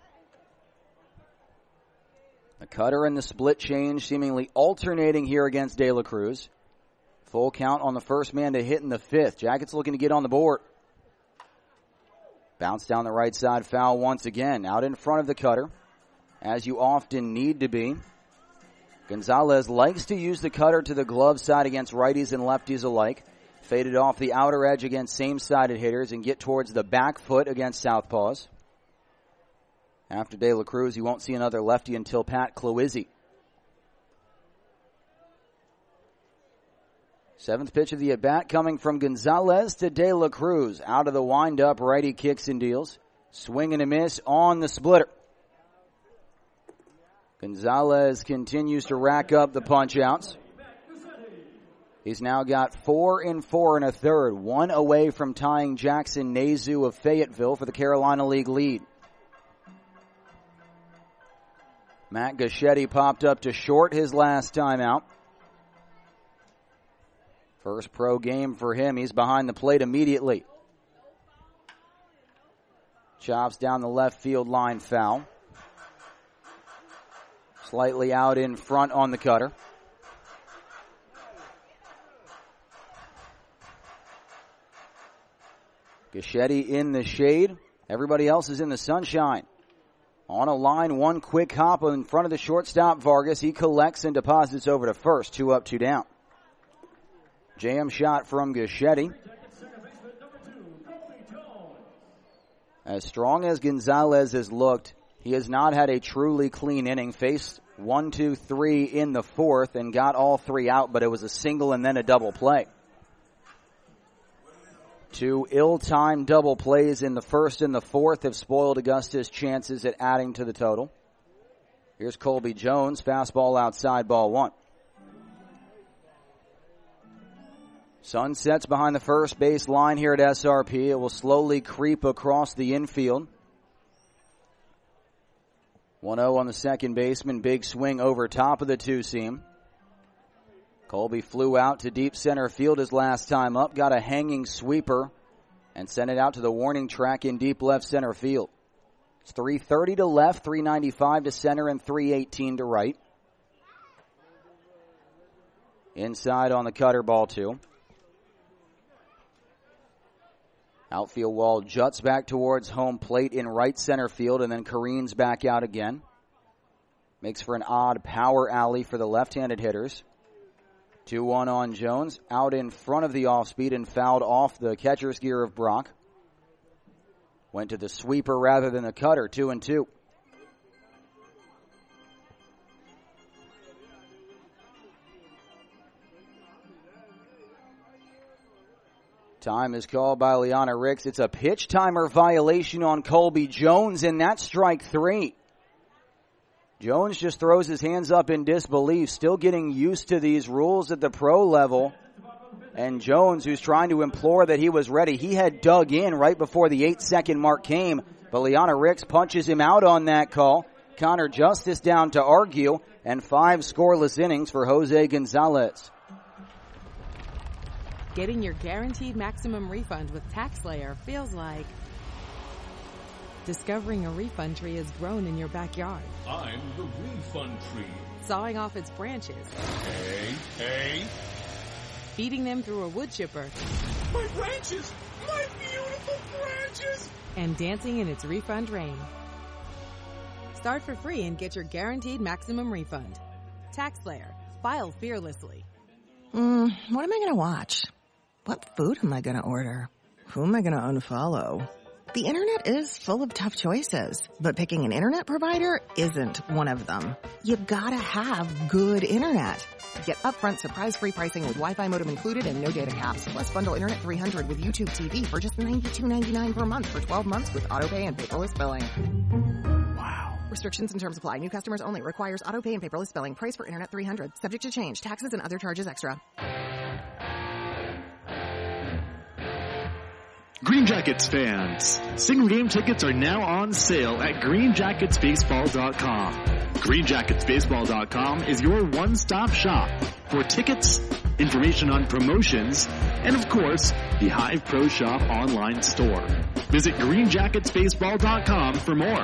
The cutter and the split change seemingly alternating here against De La Cruz. Full count on the first man to hit in the fifth. Jackets looking to get on the board. Bounce down the right side, foul once again. Out in front of the cutter, as you often need to be. Gonzalez likes to use the cutter to the glove side against righties and lefties alike. Faded off the outer edge against same-sided hitters and get towards the back foot against southpaws. After De La Cruz, you won't see another lefty until Pat Cloizzi. Seventh pitch of the at-bat coming from Gonzalez to De La Cruz. Out of the wind-up, righty kicks and deals. Swing and a miss on the splitter. Gonzalez continues to rack up the punch-outs. He's now got four and four and a third, one away from tying Jackson Nazu of Fayetteville for the Carolina League lead. Matt Gaschetti popped up to short his last time out. First pro game for him. He's behind the plate immediately. Chops down the left field line, foul. Slightly out in front on the cutter. Gaschetti in the shade. Everybody else is in the sunshine. On a line, one quick hop in front of the shortstop, Vargas. He collects and deposits over to first. Two up, two down. Jam shot from Gaschetti. As strong as Gonzalez has looked, he has not had a truly clean inning. Faced one, two, three in the fourth and got all three out, but it was a single and then a double play. Two ill-timed double plays in the first and the fourth have spoiled Augusta's chances at adding to the total. Here's Colby Jones, fastball outside, ball one. Sun sets behind the first base line here at S R P. It will slowly creep across the infield. one oh on the second baseman. Big swing over top of the two-seam. Colby flew out to deep center field his last time up. Got a hanging sweeper and send it out to the warning track in deep left center field. It's three thirty to left, three ninety-five to center, and three eighteen to right. Inside on the cutter, ball two. Outfield wall juts back towards home plate in right center field and then careens back out again. Makes for an odd power alley for the left-handed hitters. two one on Jones, out in front of the off-speed and fouled off the catcher's gear of Brock. Went to the sweeper rather than the cutter, two and two. Time is called by Liana Ricks. It's a pitch timer violation on Colby Jones, and that's strike three. Jones just throws his hands up in disbelief, still getting used to these rules at the pro level. And Jones, who's trying to implore that he was ready, he had dug in right before the eight-second mark came, but Liana Ricks punches him out on that call. Connor Justice down to argue, and five scoreless innings for Jose Gonzalez. Getting your guaranteed maximum refund with TaxSlayer feels like discovering a refund tree has grown in your backyard. I'm the refund tree. Sawing off its branches. Hey, hey. Feeding them through a wood chipper. My branches! My beautiful branches! And dancing in its refund rain. Start for free and get your guaranteed maximum refund. TaxSlayer. File fearlessly. Mm, what am I going to watch? What food am I going to order? Who am I going to unfollow? The internet is full of tough choices, but picking an internet provider isn't one of them. You gotta have good internet. Get upfront surprise-free pricing with Wi-Fi modem included and no data caps. Plus bundle Internet three hundred with YouTube T V for just ninety-two ninety-nine per month for twelve months with autopay and paperless billing. Wow. Restrictions and terms apply. New customers only. Requires autopay and paperless billing. Price for Internet three hundred. Subject to change. Taxes and other charges extra. Green Jackets fans, single game tickets are now on sale at green jackets baseball dot com. green jackets baseball dot com is your one-stop shop for tickets, information on promotions, and of course, the Hive Pro Shop online store. Visit green jackets baseball dot com for more.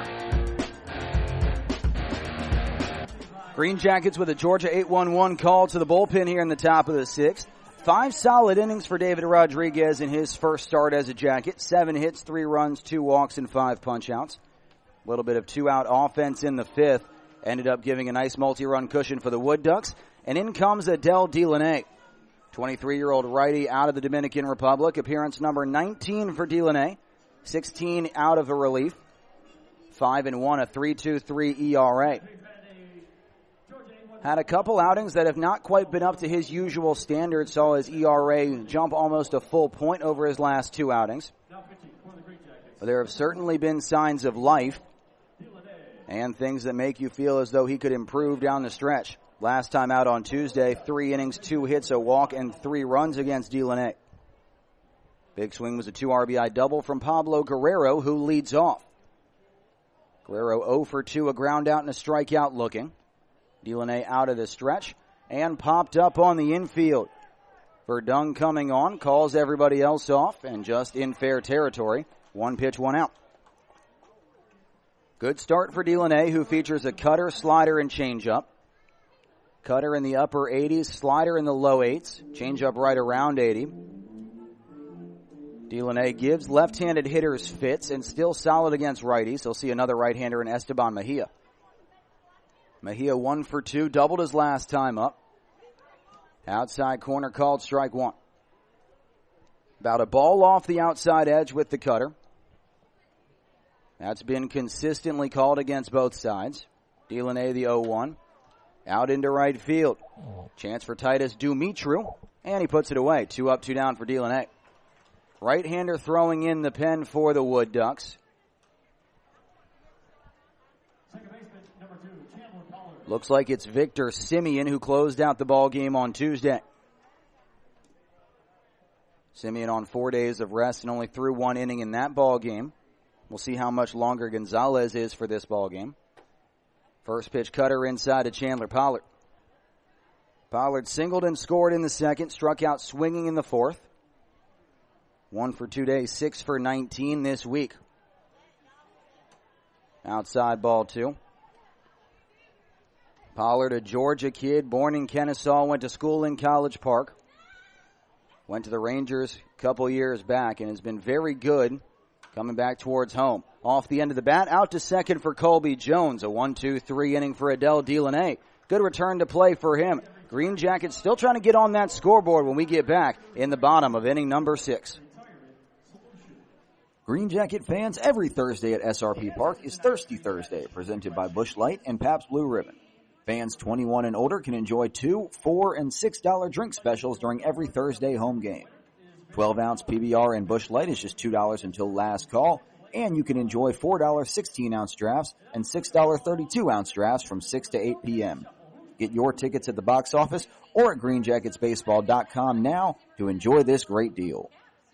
Green Jackets with a Georgia eight one one call to the bullpen here in the top of the sixth. Five solid innings for David Rodriguez in his first start as a Jacket. Seven hits, three runs, two walks, and five punch-outs. A little bit of two-out offense in the fifth. Ended up giving a nice multi-run cushion for the Wood Ducks. And in comes Adel Delaney, twenty-three-year-old righty out of the Dominican Republic. Appearance number nineteen for Delaney. sixteen out of a relief. Five and one, a three point two three E R A. Had a couple outings that have not quite been up to his usual standards. Saw his E R A jump almost a full point over his last two outings. But there have certainly been signs of life and things that make you feel as though he could improve down the stretch. Last time out on Tuesday, three innings, two hits, a walk, and three runs against Delaney. Big swing was a two R B I double from Pablo Guerrero, who leads off. Guerrero zero for two, a ground out and a strikeout looking. Delaney out of the stretch and popped up on the infield. Verdung coming on, calls everybody else off, and just in fair territory. One pitch, one out. Good start for Delaney, who features a cutter, slider, and changeup. Cutter in the upper eighties, slider in the low eights, changeup right around eighty. Delaney gives left-handed hitters fits and still solid against righties. He'll see another right-hander in Esteban Mejia. Mejia one for two, doubled his last time up. Outside corner called strike one. About a ball off the outside edge with the cutter. That's been consistently called against both sides. Delaney the oh one. Out into right field. Chance for Titus Dumitru. And he puts it away. Two up, two down for Delaney. Right-hander throwing in the pen for the Wood Ducks. Looks like it's Victor Simeon who closed out the ball game on Tuesday. Simeon on four days of rest and only threw one inning in that ball game. We'll see how much longer Gonzalez is for this ball game. First pitch cutter inside to Chandler Pollard. Pollard singled and scored in the second, struck out swinging in the fourth. One for two days, six for nineteen this week. Outside ball two. Pollard, a Georgia kid, born in Kennesaw, went to school in College Park. Went to the Rangers a couple years back and has been very good coming back towards home. Off the end of the bat, out to second for Colby Jones. A one two three inning for Adell Delaney. Good return to play for him. Green Jackets still trying to get on that scoreboard when we get back in the bottom of inning number six. Green Jacket fans, every Thursday at S R P Park is Thirsty Thursday, presented by Busch Light and Pabst Blue Ribbon. Fans twenty-one and older can enjoy two, four, and six dollar drink specials during every Thursday home game. twelve ounce P B R and Busch Light is just two dollars until last call, and you can enjoy four dollar sixteen ounce drafts and six dollar thirty-two ounce drafts from six to eight p.m. Get your tickets at the box office or at green jackets baseball dot com now to enjoy this great deal.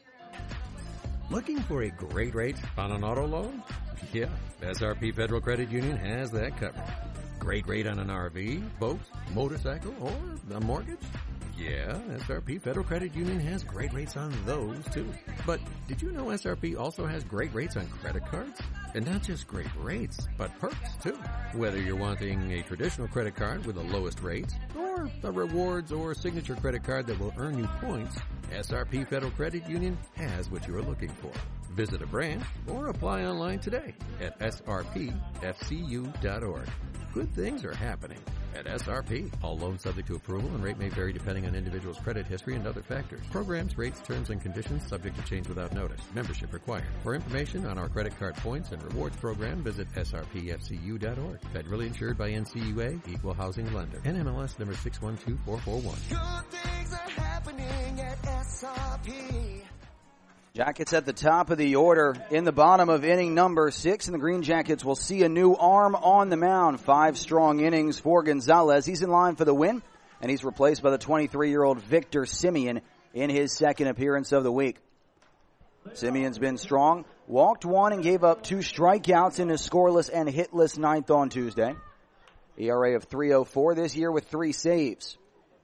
Looking for a great rate on an auto loan? Yeah, S R P Federal Credit Union has that covered. Great rate on an R V, boat, motorcycle, or a mortgage? Yeah, S R P Federal Credit Union has great rates on those too. But did you know S R P also has great rates on credit cards? And not just great rates, but perks too. Whether you're wanting a traditional credit card with the lowest rates, or a rewards or signature credit card that will earn you points, S R P Federal Credit Union has what you are looking for. Visit a branch or apply online today at S R P F C U dot org. Good things are happening at S R P. All loans subject to approval and rate may vary depending on individual's credit history and other factors. Programs, rates, terms, and conditions subject to change without notice. Membership required. For information on our credit card points and rewards program, visit S R P F C U dot org. Federally insured by N C U A, Equal Housing Lender. N M L S number six one two four four one. Good things are happening at S R P. Jackets at the top of the order in the bottom of inning number six, and the Green Jackets will see a new arm on the mound. Five strong innings for Gonzalez. He's in line for the win, and he's replaced by the twenty-three-year-old Victor Simeon in his second appearance of the week. Simeon's been strong, walked one and gave up two strikeouts in his scoreless and hitless ninth on Tuesday. E R A of three oh four this year with three saves.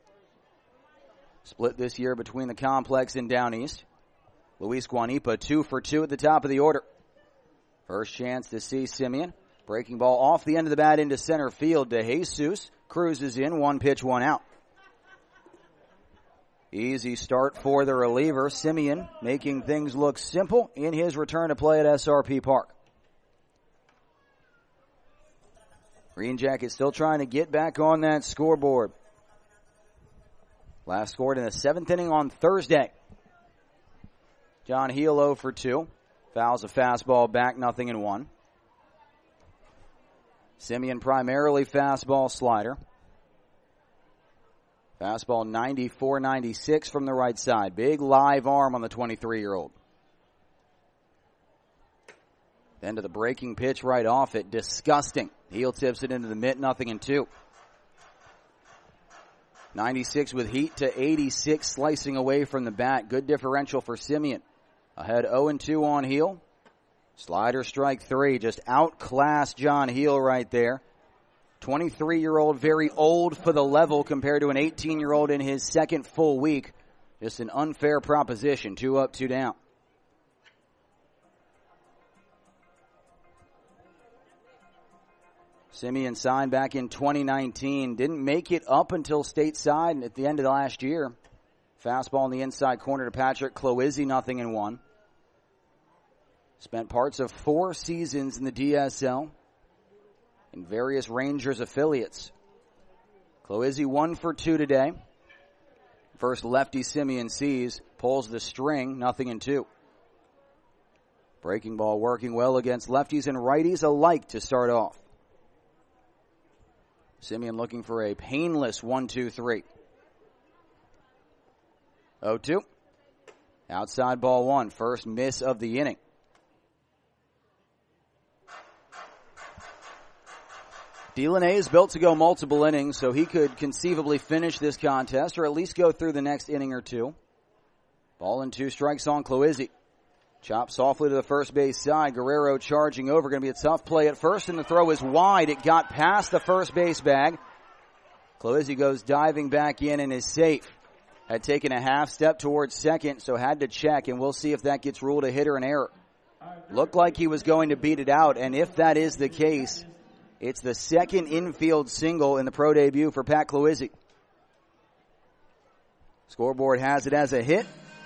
Split this year between the complex and Down East. Luis Guanipa, two for two at the top of the order. First chance to see Simeon. Breaking ball off the end of the bat into center field to Jesus. Cruises in, one pitch, one out. Easy start for the reliever. Simeon making things look simple in his return to play at S R P Park. Green Jackets still trying to get back on that scoreboard. Last scored in the seventh inning on Thursday. John Heel oh for two. Fouls a fastball back, nothing in one. Simeon primarily fastball slider. Fastball ninety-four ninety-six from the right side. Big live arm on the twenty-three-year-old. Then to the breaking pitch right off it. Disgusting. Heel tips it into the mitt, nothing in two. ninety-six with heat to eighty-six, slicing away from the bat. Good differential for Simeon. Ahead oh and two on Heel. Slider strike three. Just outclassed John Heel right there. twenty-three-year-old, very old for the level compared to an eighteen-year-old in his second full week. Just an unfair proposition. Two up, two down. Simeon signed back in twenty nineteen. Didn't make it up until stateside at the end of the last year. Fastball in the inside corner to Patrick Cloizzi, nothing in one. Spent parts of four seasons in the D S L in various Rangers affiliates. Cloizzi one for two today. First lefty Simeon sees, pulls the string, nothing in two. Breaking ball working well against lefties and righties alike to start off. Simeon looking for a painless one two three. oh two. Outside ball one. First miss of the inning. Delaney is built to go multiple innings, so he could conceivably finish this contest or at least go through the next inning or two. Ball and two strikes on Cloizzi. Chop softly to the first base side. Guerrero charging over. Going to be a tough play at first, and the throw is wide. It got past the first base bag. Cloizzi goes diving back in and is safe. had taken a half step towards second, so had to check, and we'll see if that gets ruled a hit or an error. Looked like he was going to beat it out, and if that is the case, it's the second infield single in the pro debut for Pat Cloizzi. Scoreboard has it as a hit.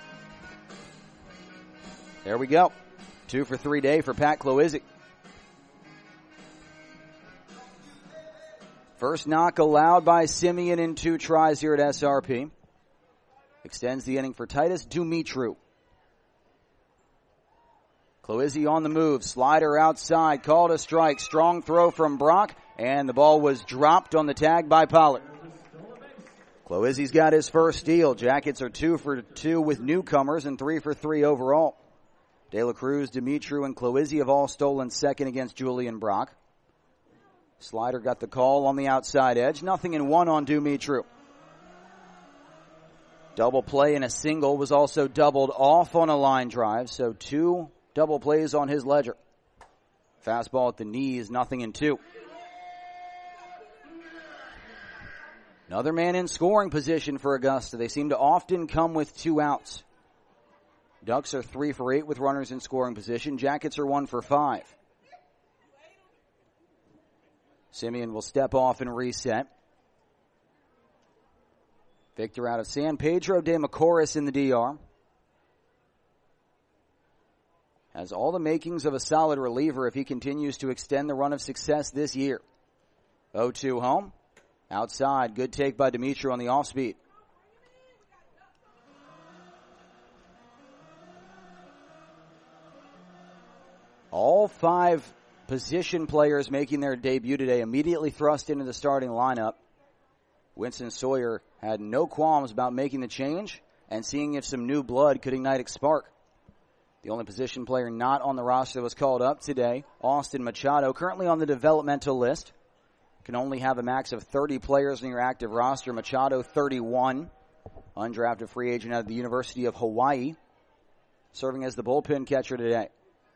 There we go. Two for three day for Pat Cloizzi. First knock allowed by Simeon in two tries here at S R P. Extends the inning for Titus Dumitru. Cloizzi on the move. Slider outside. Called a strike. Strong throw from Brock. And the ball was dropped on the tag by Pollard. Cloizzi's got his first steal. Jackets are two for two with newcomers and three for three overall. De La Cruz, Dumitru, and Cloizzi have all stolen second against Julian Brock. Slider got the call on the outside edge. Nothing in one on Dumitru. Double play and a single was also doubled off on a line drive, so two double plays on his ledger. Fastball at the knees, nothing in two. Another man in scoring position for Augusta. They seem to often come with two outs. Ducks are three for eight with runners in scoring position. Jackets are one for five. Simeon will step off and reset. Victor out of San Pedro de Macorís in the D R. Has all the makings of a solid reliever if he continues to extend the run of success this year. oh two home. Outside, good take by Dumitru on the off speed. All five position players making their debut today immediately thrust into the starting lineup. Winston Sawyer had no qualms about making the change and seeing if some new blood could ignite a spark. The only position player not on the roster that was called up today, Austin Machado, currently on the developmental list. Can only have a max of thirty players in your active roster. Machado, thirty-one. Undrafted free agent out of the University of Hawaii. Serving as the bullpen catcher today.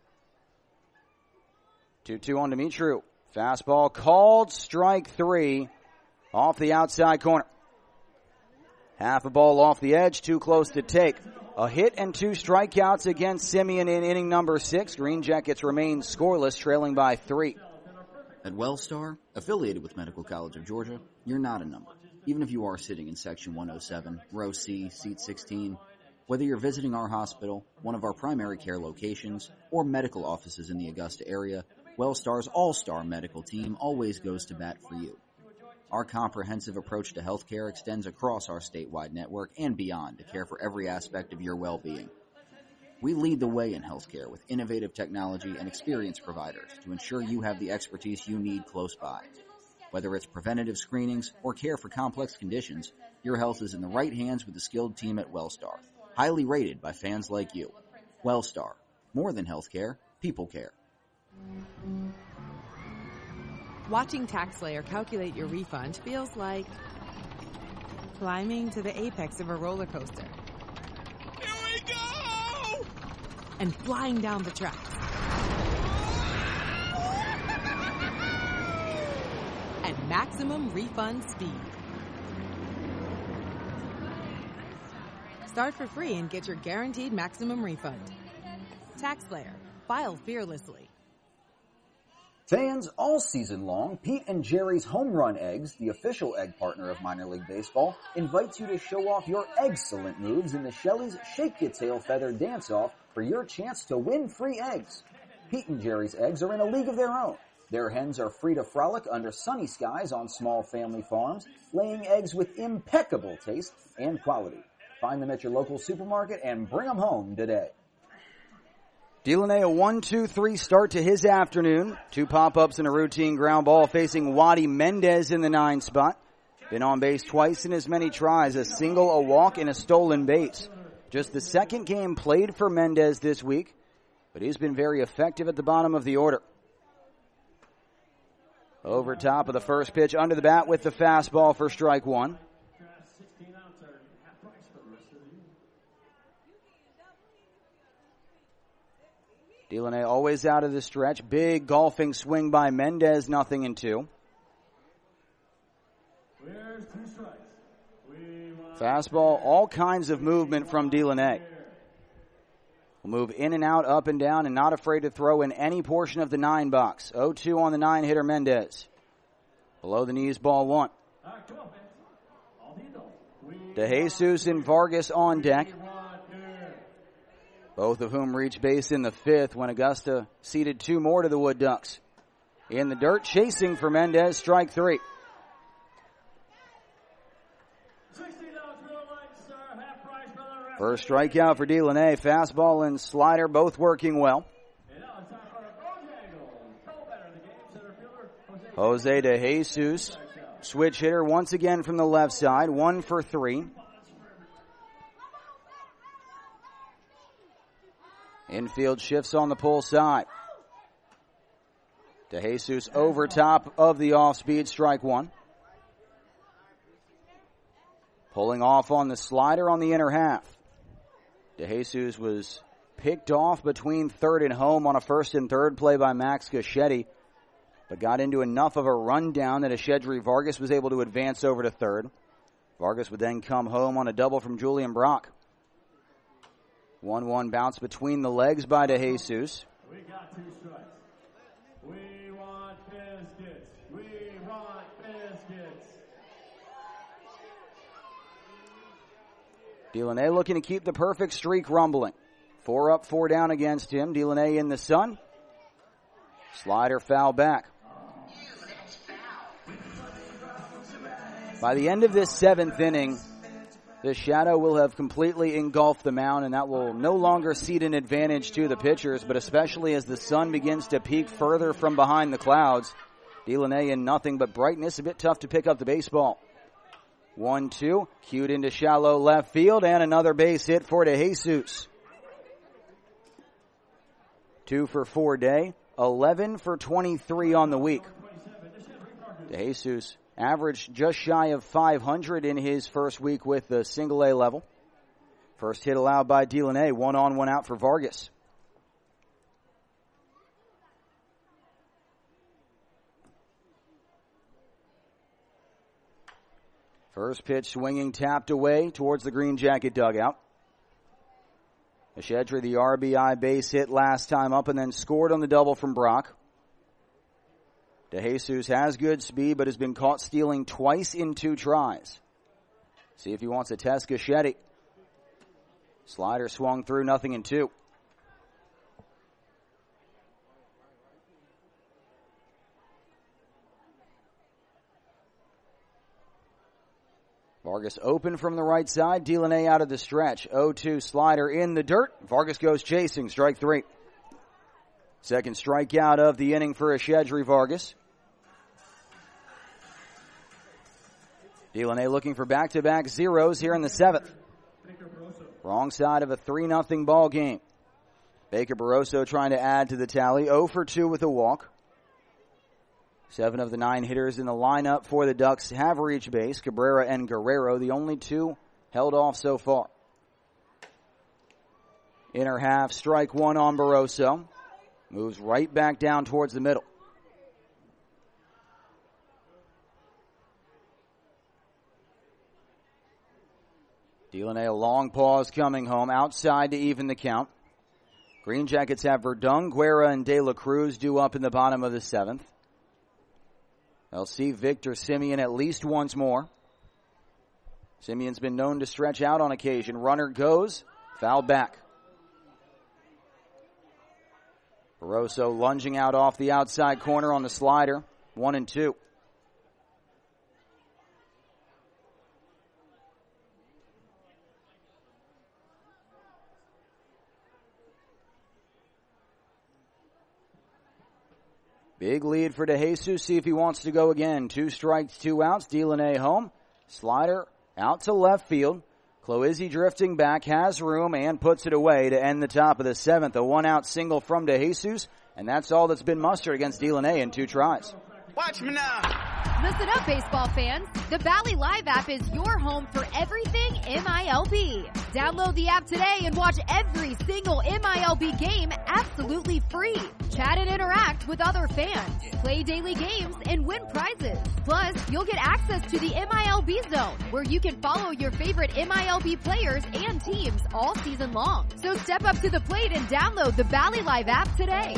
two two on Dumitru. Fastball called, strike three. Off the outside corner. Half a ball off the edge, too close to take. A hit and two strikeouts against Simeon in inning number six. Green Jackets remain scoreless, trailing by three. At Wellstar, affiliated with Medical College of Georgia, you're not a number. Even if you are sitting in Section one oh seven, Row C, Seat sixteen, whether you're visiting our hospital, one of our primary care locations, or medical offices in the Augusta area, Wellstar's all-star medical team always goes to bat for you. Our comprehensive approach to healthcare extends across our statewide network and beyond to care for every aspect of your well-being. We lead the way in healthcare with innovative technology and experienced providers to ensure you have the expertise you need close by. Whether it's preventative screenings or care for complex conditions, your health is in the right hands with the skilled team at Wellstar, highly rated by fans like you. Wellstar, more than healthcare, people care. Watching TaxSlayer calculate your refund feels like climbing to the apex of a roller coaster. Here we go! And flying down the tracks. At maximum refund speed. Start for free and get your guaranteed maximum refund. TaxSlayer. File fearlessly. Fans all season long, Pete and Jerry's Home Run Eggs, the official egg partner of minor league baseball, invites you to show off your excellent moves in the Shelley's Shake Your Tail Feather Dance-Off for your chance to win free eggs. Pete and Jerry's eggs are in a league of their own. Their hens are free to frolic under sunny skies on small family farms, laying eggs with impeccable taste and quality. Find them at your local supermarket and bring them home today. Delaney, a one two three start to his afternoon. Two pop-ups and a routine ground ball facing Wadi Mendez in the nine spot. Been on base twice in as many tries, a single, a walk, and a stolen base. Just the second game played for Mendez this week, but he's been very effective at the bottom of the order. Over top of the first pitch, under the bat with the fastball for strike one. Delaney always out of the stretch. Big golfing swing by Mendez, nothing in two. Fastball, all kinds of movement from Delaney. Will move in and out, up and down, and not afraid to throw in any portion of the nine box. oh two on the nine hitter Mendez. Below the knees, ball one. DeJesus and Vargas on deck. Both of whom reach base in the fifth when Augusta ceded two more to the Wood Ducks. In the dirt, chasing for Mendez, strike three. First strikeout for Delaney. Fastball and slider both working well. Jose DeJesus, switch hitter once again from the left side, one for three. Infield shifts on the pull side. DeJesus over top of the off-speed, strike one. Pulling off on the slider on the inner half. DeJesus was picked off between third and home on a first and third play by Max Gaschetti, but got into enough of a rundown that Ashedri Vargas was able to advance over to third. Vargas would then come home on a double from Julian Brock. one one bounce between the legs by DeJesus. We got two strikes. We want biscuits. We want biscuits. Delaney looking to keep the perfect streak rumbling. Four up, four down against him. Delaney in the sun. Slider foul back. By the end of this seventh inning, the shadow will have completely engulfed the mound, and that will no longer cede an advantage to the pitchers, but especially as the sun begins to peek further from behind the clouds. Delaney in nothing but brightness, a bit tough to pick up the baseball. one two, cued into shallow left field, and another base hit for DeJesus. Two for four day, eleven for twenty-three on the week. DeJesus averaged just shy of five hundred in his first week with the single A level. First hit allowed by Delaney, one on, one out for Vargas. First pitch swinging, tapped away towards the Green Jacket dugout. Ashedri, the R B I base hit last time up and then scored on the double from Brock. DeJesus has good speed, but has been caught stealing twice in two tries. See if he wants to test Gaschetti. Slider swung through, nothing in two. Vargas open from the right side. Delaney out of the stretch. oh two slider in the dirt. Vargas goes chasing. Strike three. Second strikeout of the inning for Ashedri Vargas. Delaney looking for back-to-back zeros here in the seventh. Wrong side of a three nothing ball game. Baker Barroso trying to add to the tally. oh for two with a walk. Seven of the nine hitters in the lineup for the Ducks have reached base. Cabrera and Guerrero, the only two held off so far. Inner half, strike one on Barroso. Moves right back down towards the middle. Delaney, a long pause coming home. Outside to even the count. Green Jackets have Verdun, Guerra, and De La Cruz due up in the bottom of the seventh. They'll see Victor Simeon at least once more. Simeon's been known to stretch out on occasion. Runner goes, foul back. Barroso lunging out off the outside corner on the slider. One and two. Big lead for DeJesus. See if he wants to go again. Two strikes, two outs. Delaney home. Slider out to left field. Cloizzi drifting back, has room, and puts it away to end the top of the seventh. A one-out single from DeJesus, and that's all that's been mustered against Delaney in two tries. Watch me now. Listen up, baseball fans. The Valley Live app is your home for everything M I L B. Download the app today and watch every single M I L B game absolutely free. Chat and interact with other fans, play daily games, and win prizes. Plus, you'll get access to the M I L B Zone, where you can follow your favorite M I L B players and teams all season long. So step up to the plate and download the Bally Live app today.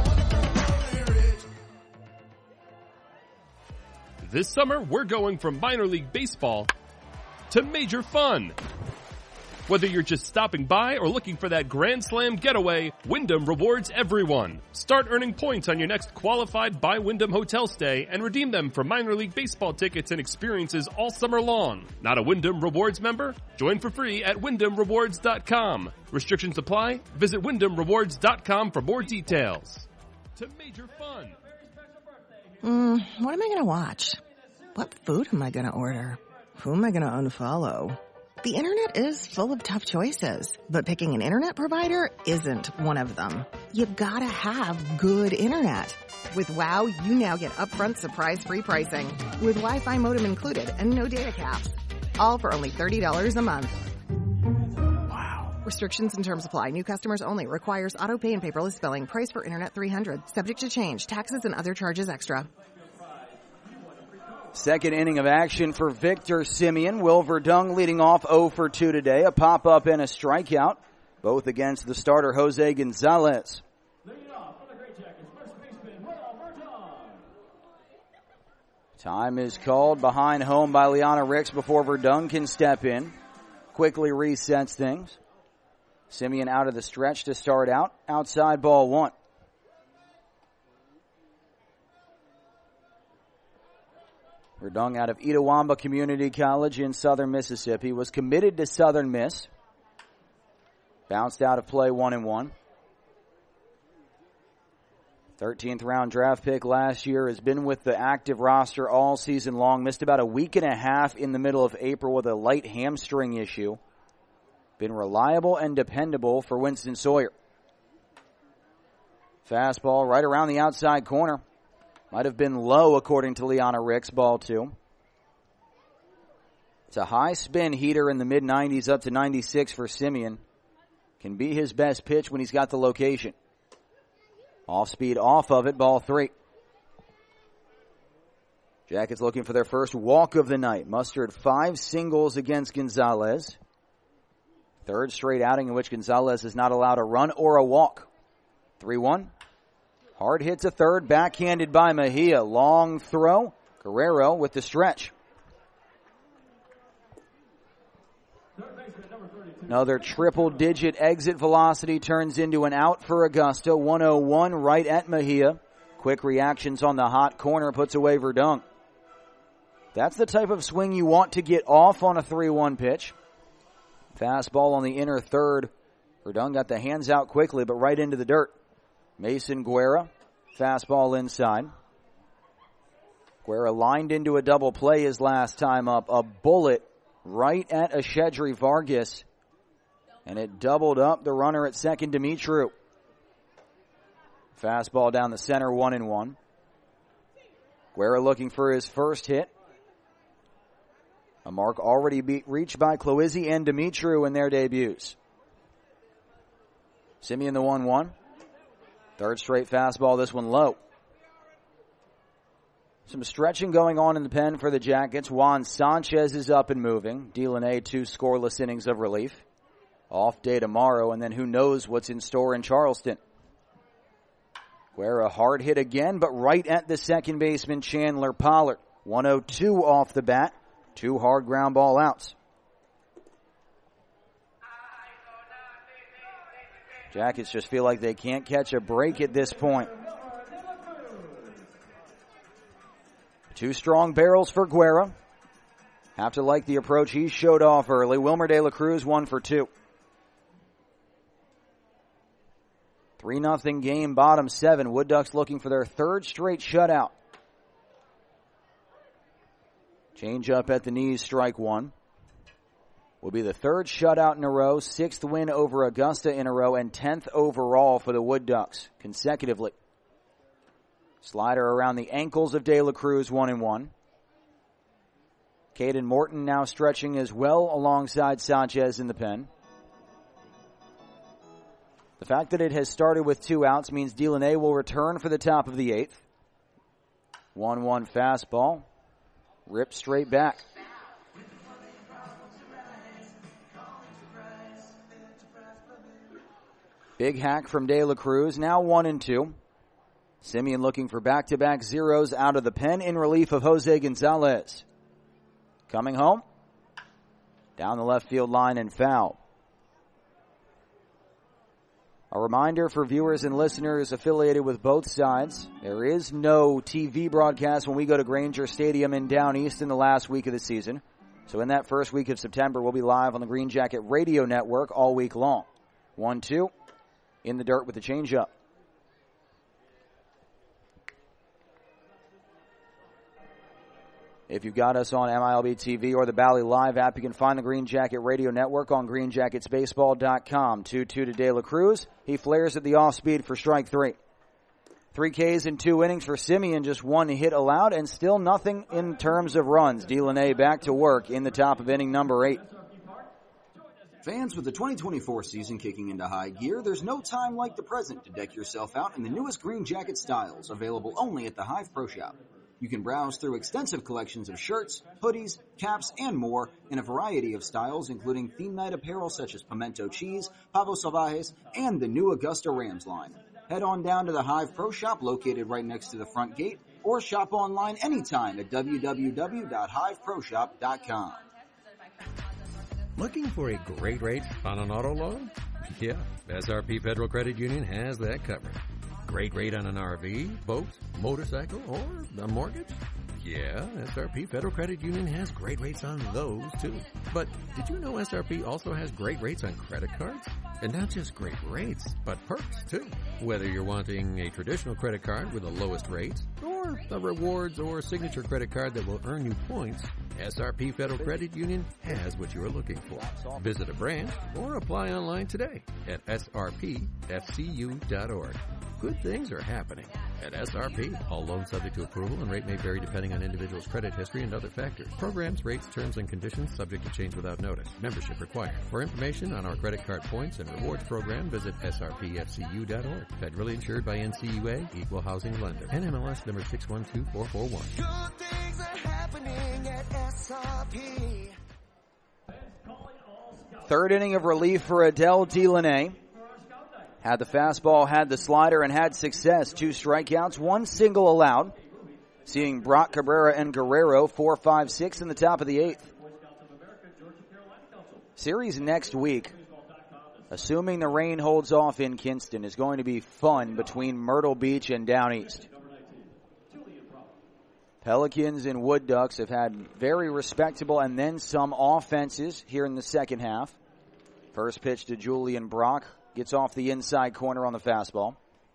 This summer, we're going from minor league baseball to major fun. Whether you're just stopping by or looking for that Grand Slam getaway, Wyndham rewards everyone. Start earning points on your next qualified by Wyndham hotel stay and redeem them for minor league baseball tickets and experiences all summer long. Not a Wyndham Rewards member? Join for free at wyndham rewards dot com. Restrictions apply. Visit wyndham rewards dot com for more details. To major fun. Mm, what am I going to watch? What food am I going to order? Who am I going to unfollow? The internet is full of tough choices, but picking an internet provider isn't one of them. You've got to have good internet. With WOW, you now get upfront surprise-free pricing with Wi-Fi modem included and no data caps. All for only thirty dollars a month. Wow. Restrictions and terms apply. New customers only. Requires auto pay and paperless billing. Price for internet three hundred dollars. Subject to change. Taxes and other charges extra. Second inning of action for Victor Simeon. Will Verdung leading off oh for two today. A pop-up and a strikeout, both against the starter Jose Gonzalez. Time is called behind home by Liana Ricks before Verdung can step in. Quickly resets things. Simeon out of the stretch to start out. Outside ball one. Verdung out of Itawamba Community College in southern Mississippi. Was committed to Southern Miss. Bounced out of play one and one. thirteenth round draft pick last year. Has been with the active roster all season long. Missed about a week and a half in the middle of April with a light hamstring issue. Been reliable and dependable for Winston Sawyer. Fastball right around the outside corner. Might have been low, according to Liana Ricks, ball two. It's a high spin heater in the mid nineties up to ninety-six for Simeon. Can be his best pitch when he's got the location. Off speed off of it, ball three. Jackets looking for their first walk of the night. Mustered five singles against Gonzalez. Third straight outing in which Gonzalez is not allowed a run or a walk. three one. Hard hit to third, backhanded by Mejia. Long throw. Guerrero with the stretch. Another triple-digit exit velocity turns into an out for Augusta. one oh one right at Mejia. Quick reactions on the hot corner puts away Verdung. That's the type of swing you want to get off on a three one pitch. Fastball on the inner third. Verdung got the hands out quickly, but right into the dirt. Mason Guerra, fastball inside. Guerra lined into a double play his last time up. A bullet right at Ashedri Vargas. And it doubled up the runner at second, Dimitru. Fastball down the center, one and one. Guerra looking for his first hit. A mark already be reached by Cloizzi and Dimitru in their debuts. Simeon the one one. Third straight fastball, this one low. Some stretching going on in the pen for the Jackets. Juan Sanchez is up and moving. Delaney, two scoreless innings of relief. Off day tomorrow, and then who knows what's in store in Charleston. Guerra hard hit again, but right at the second baseman, Chandler Pollard. one oh two off the bat. Two hard ground ball outs. Jackets just feel like they can't catch a break at this point. Two strong barrels for Guerra. Have to like the approach he showed off early. Wilmer De La Cruz, one for two. three nothing game, bottom seven. Wood Ducks looking for their third straight shutout. Change up at the knees, strike one. Will be the third shutout in a row, sixth win over Augusta in a row, and tenth overall for the Wood Ducks consecutively. Slider around the ankles of De La Cruz, one and one. Caden Morton now stretching as well alongside Sanchez in the pen. The fact that it has started with two outs means Delaney will return for the top of the eighth. one one fastball. Ripped straight back. Big hack from De La Cruz, now one and two. Simeon looking for back-to-back zeros out of the pen in relief of Jose Gonzalez. Coming home. Down the left field line and foul. A reminder for viewers and listeners affiliated with both sides, there is no T V broadcast when we go to Granger Stadium in Down East in the last week of the season. So in that first week of September, we'll be live on the Green Jacket Radio Network all week long. one two. In the dirt with the changeup. If you've got us on M I L B T V or the Bally Live app, you can find the Green Jacket Radio Network on green jackets baseball dot com. two two to De La Cruz. He flares at the off-speed for strike three. Three Ks in two innings for Simeon, just one hit allowed, and still nothing in terms of runs. Delaney back to work in the top of inning number eight. Fans, with the twenty twenty-four season kicking into high gear, there's no time like the present to deck yourself out in the newest Green Jacket styles, available only at the Hive Pro Shop. You can browse through extensive collections of shirts, hoodies, caps, and more in a variety of styles, including theme night apparel such as Pimento Cheese, Pavo Salvajes, and the new Augusta Rams line. Head on down to the Hive Pro Shop located right next to the front gate, or shop online anytime at w w w dot hive pro shop dot com. Looking for a great rate on an auto loan? Yeah, S R P Federal Credit Union has that covered. Great rate on an R V, boat, motorcycle, or a mortgage? Yeah, S R P Federal Credit Union has great rates on those too. But did you know S R P also has great rates on credit cards? And not just great rates, but perks too. Whether you're wanting a traditional credit card with the lowest rates, or a rewards or signature credit card that will earn you points, S R P Federal Credit Union has what you're looking for. Visit a branch or apply online today at S R P F C U dot org. Good things are happening at S R P. All loans subject to approval and rate may vary depending on individual's credit history and other factors. Programs, rates, terms, and conditions subject to change without notice. Membership required. For information on our credit card points and rewards program, visit S R P F C U dot org. Federally insured by N C U A, Equal Housing Lender. N M L S number six one two four four one. Good things are happening at S R P. Third inning of relief for Adele Delaney. Had the fastball, had the slider, and had success. Two strikeouts, one single allowed. Seeing Brock Cabrera and Guerrero, four, five, six in the top of the eighth. Series next week, assuming the rain holds off in Kinston, is going to be fun between Myrtle Beach and Down East. Pelicans and Wood Ducks have had very respectable and then some offenses here in the second half. First pitch to Julian Brock. Gets off the inside corner on the fastball.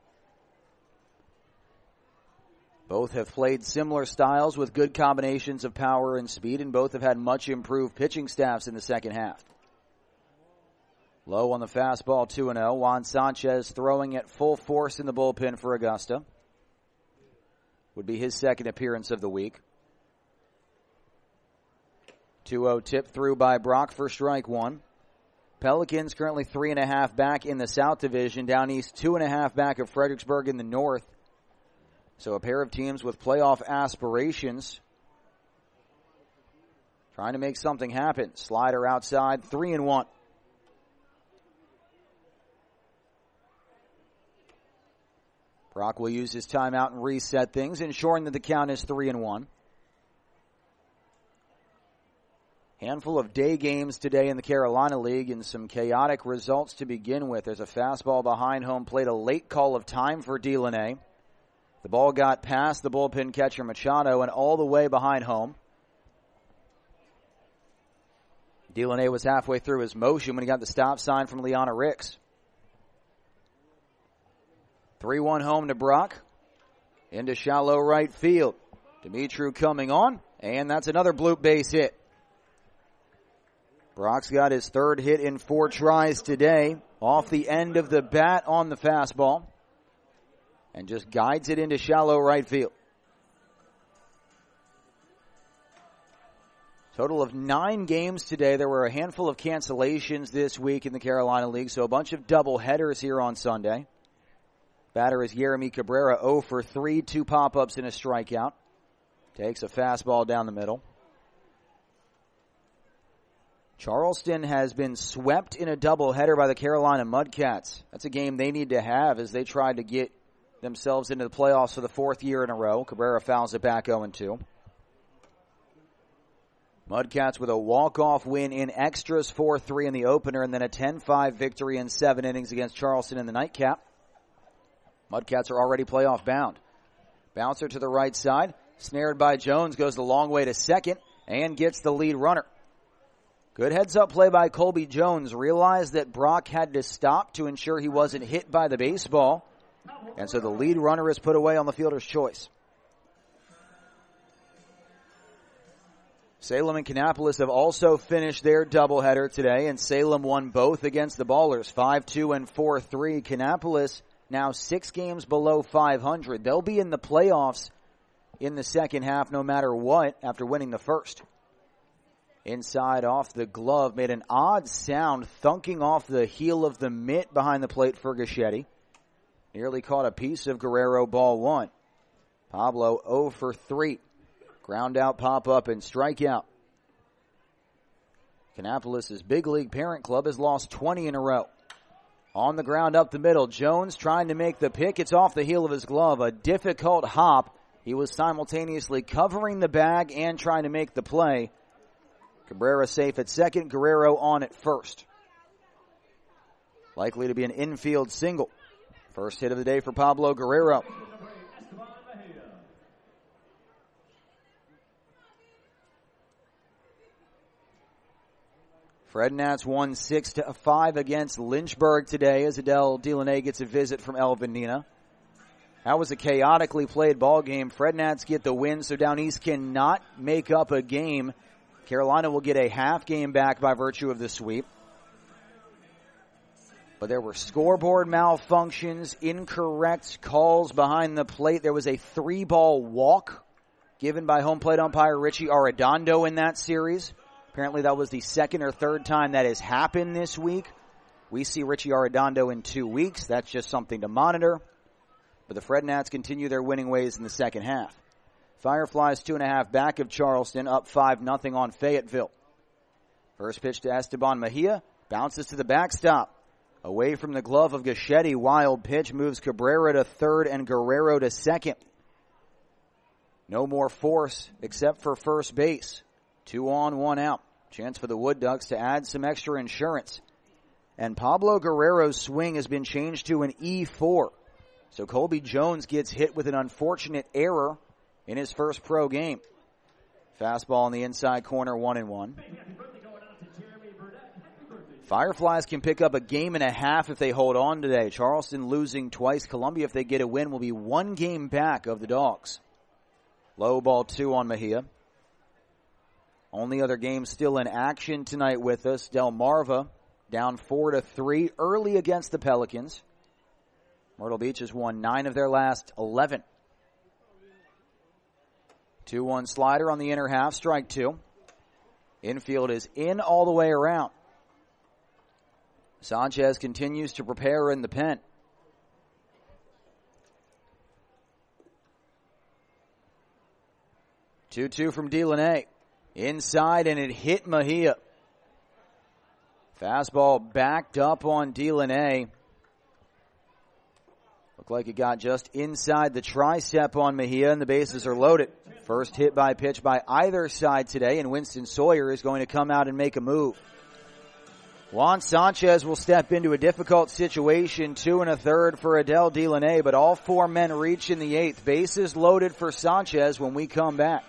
Both have played similar styles with good combinations of power and speed, and both have had much improved pitching staffs in the second half. Low on the fastball, two and oh. Juan Sanchez throwing at full force in the bullpen for Augusta. Would be his second appearance of the week. two oh tip through by Brock for strike one. Pelicans currently three and a half back in the South Division. Down East, two and a half back of Fredericksburg in the North. So a pair of teams with playoff aspirations trying to make something happen. Slider outside, three and one. Brock will use his timeout and reset things, ensuring that the count is three and one. Handful of day games today in the Carolina League and some chaotic results to begin with. There's a fastball behind home plate, a late call of time for Delaney. The ball got past the bullpen catcher Machado and all the way behind home. Delaney was halfway through his motion when he got the stop sign from Liana Ricks. three one home to Brock. Into shallow right field. Dimitru coming on, and that's another bloop base hit. Brock's got his third hit in four tries today, off the end of the bat on the fastball, and just guides it into shallow right field. Total of nine games today. There were a handful of cancellations this week in the Carolina League, so a bunch of double headers here on Sunday. Batter is Yeremy Cabrera, oh for three, two pop-ups and a strikeout. Takes a fastball down the middle. Charleston has been swept in a doubleheader by the Carolina Mudcats. That's a game they need to have as they try to get themselves into the playoffs for the fourth year in a row. Cabrera fouls it back oh and two. Mudcats with a walk-off win in extras four three in the opener and then a ten five victory in seven innings against Charleston in the nightcap. Mudcats are already playoff bound. Bouncer to the right side. Snared by Jones, goes the long way to second and gets the lead runner. Good heads-up play by Colby Jones. Realized that Brock had to stop to ensure he wasn't hit by the baseball. And so the lead runner is put away on the fielder's choice. Salem and Kannapolis have also finished their doubleheader today, and Salem won both against the Ballers, five two and four three. Kannapolis now six games below five hundred. They'll be in the playoffs in the second half no matter what after winning the first. Inside off the glove, made an odd sound thunking off the heel of the mitt behind the plate for Gaschetti. Nearly caught a piece of Guerrero, ball one. Pablo oh for three. Ground out, pop up, and strikeout. Kannapolis' big league parent club has lost twenty in a row. On the ground up the middle, Jones trying to make the pick. It's off the heel of his glove. A difficult hop. He was simultaneously covering the bag and trying to make the play. Cabrera safe at second, Guerrero on at first. Likely to be an infield single. First hit of the day for Pablo Guerrero. Fred Nats won six to five against Lynchburg today as Adele Delaney gets a visit from Elvin Nina. That was a chaotically played ball game. Fred Nats get the win, so Down East cannot make up a game. Carolina will get a half game back by virtue of the sweep. But there were scoreboard malfunctions, incorrect calls behind the plate. There was a three-ball walk given by home plate umpire Richie Arredondo in that series. Apparently that was the second or third time that has happened this week. We see Richie Arredondo in two weeks. That's just something to monitor. But the Fred Nats continue their winning ways in the second half. Fireflies two and a half back of Charleston, up five nothing on Fayetteville. First pitch to Esteban Mejia, bounces to the backstop. Away from the glove of Gaschetti, wild pitch moves Cabrera to third and Guerrero to second. No more force except for first base. Two on, one out. Chance for the Wood Ducks to add some extra insurance. And Pablo Guerrero's swing has been changed to an E four. So Colby Jones gets hit with an unfortunate error in his first pro game. Fastball in the inside corner, one and one. Fireflies can pick up a game and a half if they hold on today. Charleston losing twice. Columbia, if they get a win, will be one game back of the Dogs. Low ball two on Mejia. Only other game still in action tonight with us. Delmarva down four to three early against the Pelicans. Myrtle Beach has won nine of their last eleven. two one slider on the inner half, strike two. Infield is in all the way around. Sanchez continues to prepare in the pen. two two from Delaney. Inside, and it hit Mejia. Fastball backed up on Delaney. Looked like it got just inside the tricep on Mejia, and the bases are loaded. First hit by pitch by either side today, and Winston Sawyer is going to come out and make a move. Juan Sanchez will step into a difficult situation, two and a third for Adele Delaney, but all four men reach in the eighth. Bases loaded for Sanchez when we come back.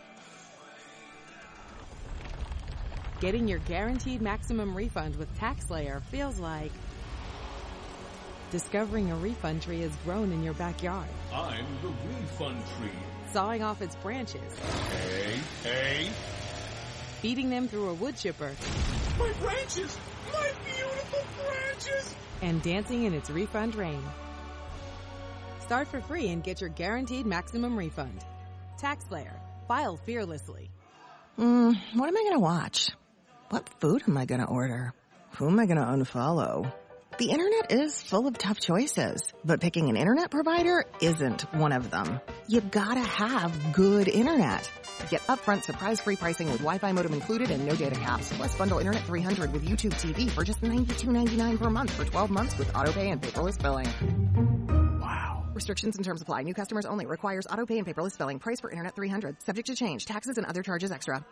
Getting your guaranteed maximum refund with TaxSlayer feels like discovering a refund tree has grown in your backyard. I'm the refund tree. Sawing off its branches. Hey, hey. Feeding them through a wood chipper. My branches! My beautiful branches! And dancing in its refund rain. Start for free and get your guaranteed maximum refund. TaxSlayer. File fearlessly. Mm, what am I going to watch? What food am I going to order? Who am I going to unfollow? The internet is full of tough choices, but picking an internet provider isn't one of them. You gotta have good internet. Get upfront surprise-free pricing with Wi-Fi modem included and no data caps. Plus bundle Internet three hundred with YouTube T V for just ninety-two ninety-nine per month for twelve months with autopay and paperless billing. Wow. Restrictions and terms apply. New customers only. Requires autopay and paperless billing. Price for Internet three hundred. Subject to change. Taxes and other charges extra.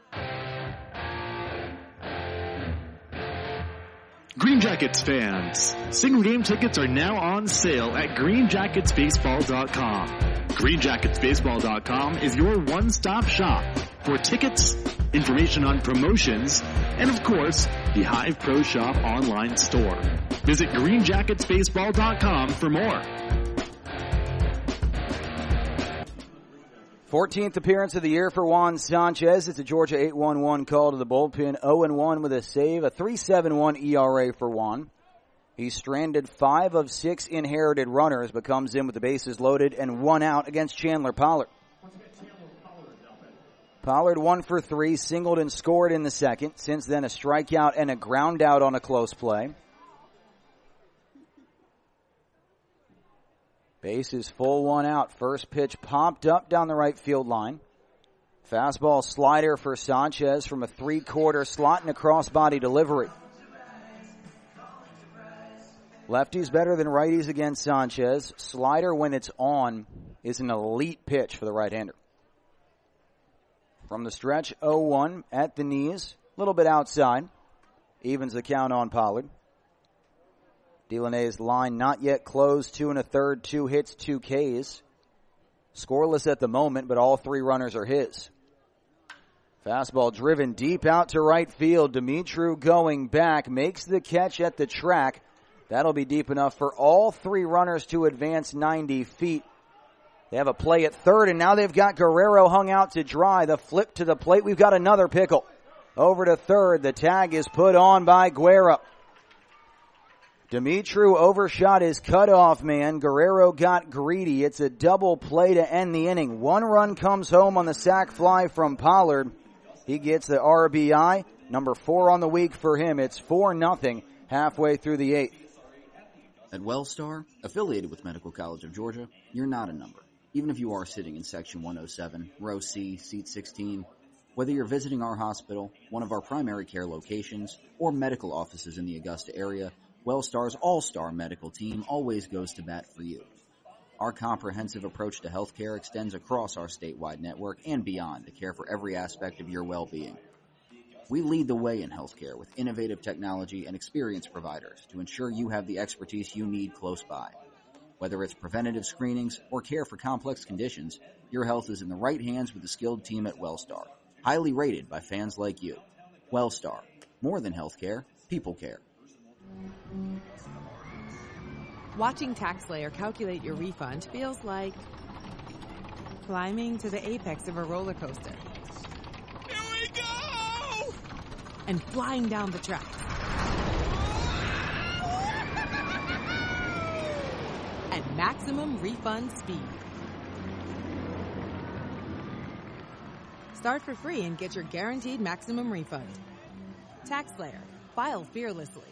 Green Jackets fans, single game tickets are now on sale at green jackets baseball dot com. green jackets baseball dot com is your one-stop shop for tickets, information on promotions, and of course, the Hive Pro Shop online store. Visit green jackets baseball dot com for more. fourteenth appearance of the year for Juan Sanchez. It's a Georgia eight one one call to the bullpen. oh and one with a save, a three point seven one E R A for Juan. He's stranded five of six inherited runners, but comes in with the bases loaded and one out against Chandler Pollard. Pollard one for three, singled and scored in the second. Since then, a strikeout and a ground out on a close play. Base is full, one out. First pitch popped up down the right field line. Fastball slider for Sanchez from a three-quarter slot and a cross-body delivery. Lefties better than righties against Sanchez. Slider, when it's on, is an elite pitch for the right-hander. From the stretch, oh one at the knees, a little bit outside. Evens the count on Pollard. Delaney's line not yet closed, two and a third, two hits, two Ks. Scoreless at the moment, but all three runners are his. Fastball driven deep out to right field. Dimitru going back, makes the catch at the track. That'll be deep enough for all three runners to advance ninety feet. They have a play at third, and now they've got Guerrero hung out to dry. The flip to the plate. We've got another pickle. Over to third. The tag is put on by Guerrero. Dimitru overshot his cutoff man. Guerrero got greedy. It's a double play to end the inning. One run comes home on the sac fly from Pollard. He gets the R B I. Number four on the week for him. It's four nothing halfway through the eighth. At Wellstar, affiliated with Medical College of Georgia, you're not a number. Even if you are sitting in Section one oh seven, Row C, Seat sixteen, whether you're visiting our hospital, one of our primary care locations, or medical offices in the Augusta area, Wellstar's all-star medical team always goes to bat for you. Our comprehensive approach to healthcare extends across our statewide network and beyond to care for every aspect of your well-being. We lead the way in healthcare with innovative technology and experienced providers to ensure you have the expertise you need close by. Whether it's preventative screenings or care for complex conditions, your health is in the right hands with the skilled team at Wellstar, highly rated by fans like you. Wellstar, more than healthcare, people care. Watching TaxSlayer calculate your refund feels like climbing to the apex of a roller coaster. Here we go! And flying down the track. At maximum refund speed. Start for free and get your guaranteed maximum refund. TaxSlayer. File fearlessly.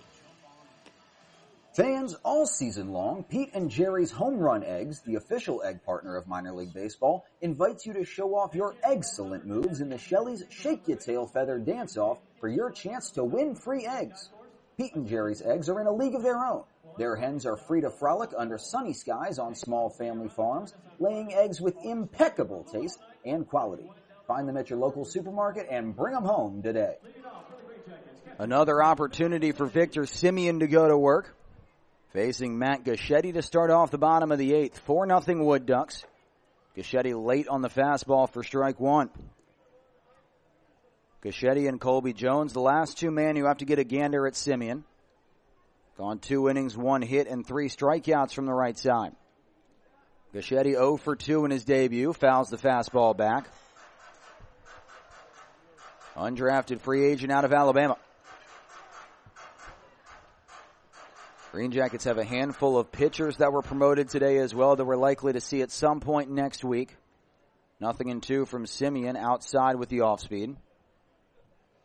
Fans all season long, Pete and Jerry's Home Run Eggs, the official egg partner of minor league baseball, invites you to show off your excellent moves in the Shelley's Shake Your Tail Feather Dance-Off for your chance to win free eggs. Pete and Jerry's eggs are in a league of their own. Their hens are free to frolic under sunny skies on small family farms, laying eggs with impeccable taste and quality. Find them at your local supermarket and bring them home today. Another opportunity for Victor Simeon to go to work. Facing Matt Gaschetti to start off the bottom of the eighth. four nothing Wood Ducks. Gaschetti late on the fastball for strike one. Gaschetti and Colby Jones, the last two men who have to get a gander at Simeon. Gone two innings, one hit, and three strikeouts from the right side. Gaschetti oh for two in his debut. Fouls the fastball back. Undrafted free agent out of Alabama. Green Jackets have a handful of pitchers that were promoted today as well that we're likely to see at some point next week. Nothing in two from Simeon outside with the off speed.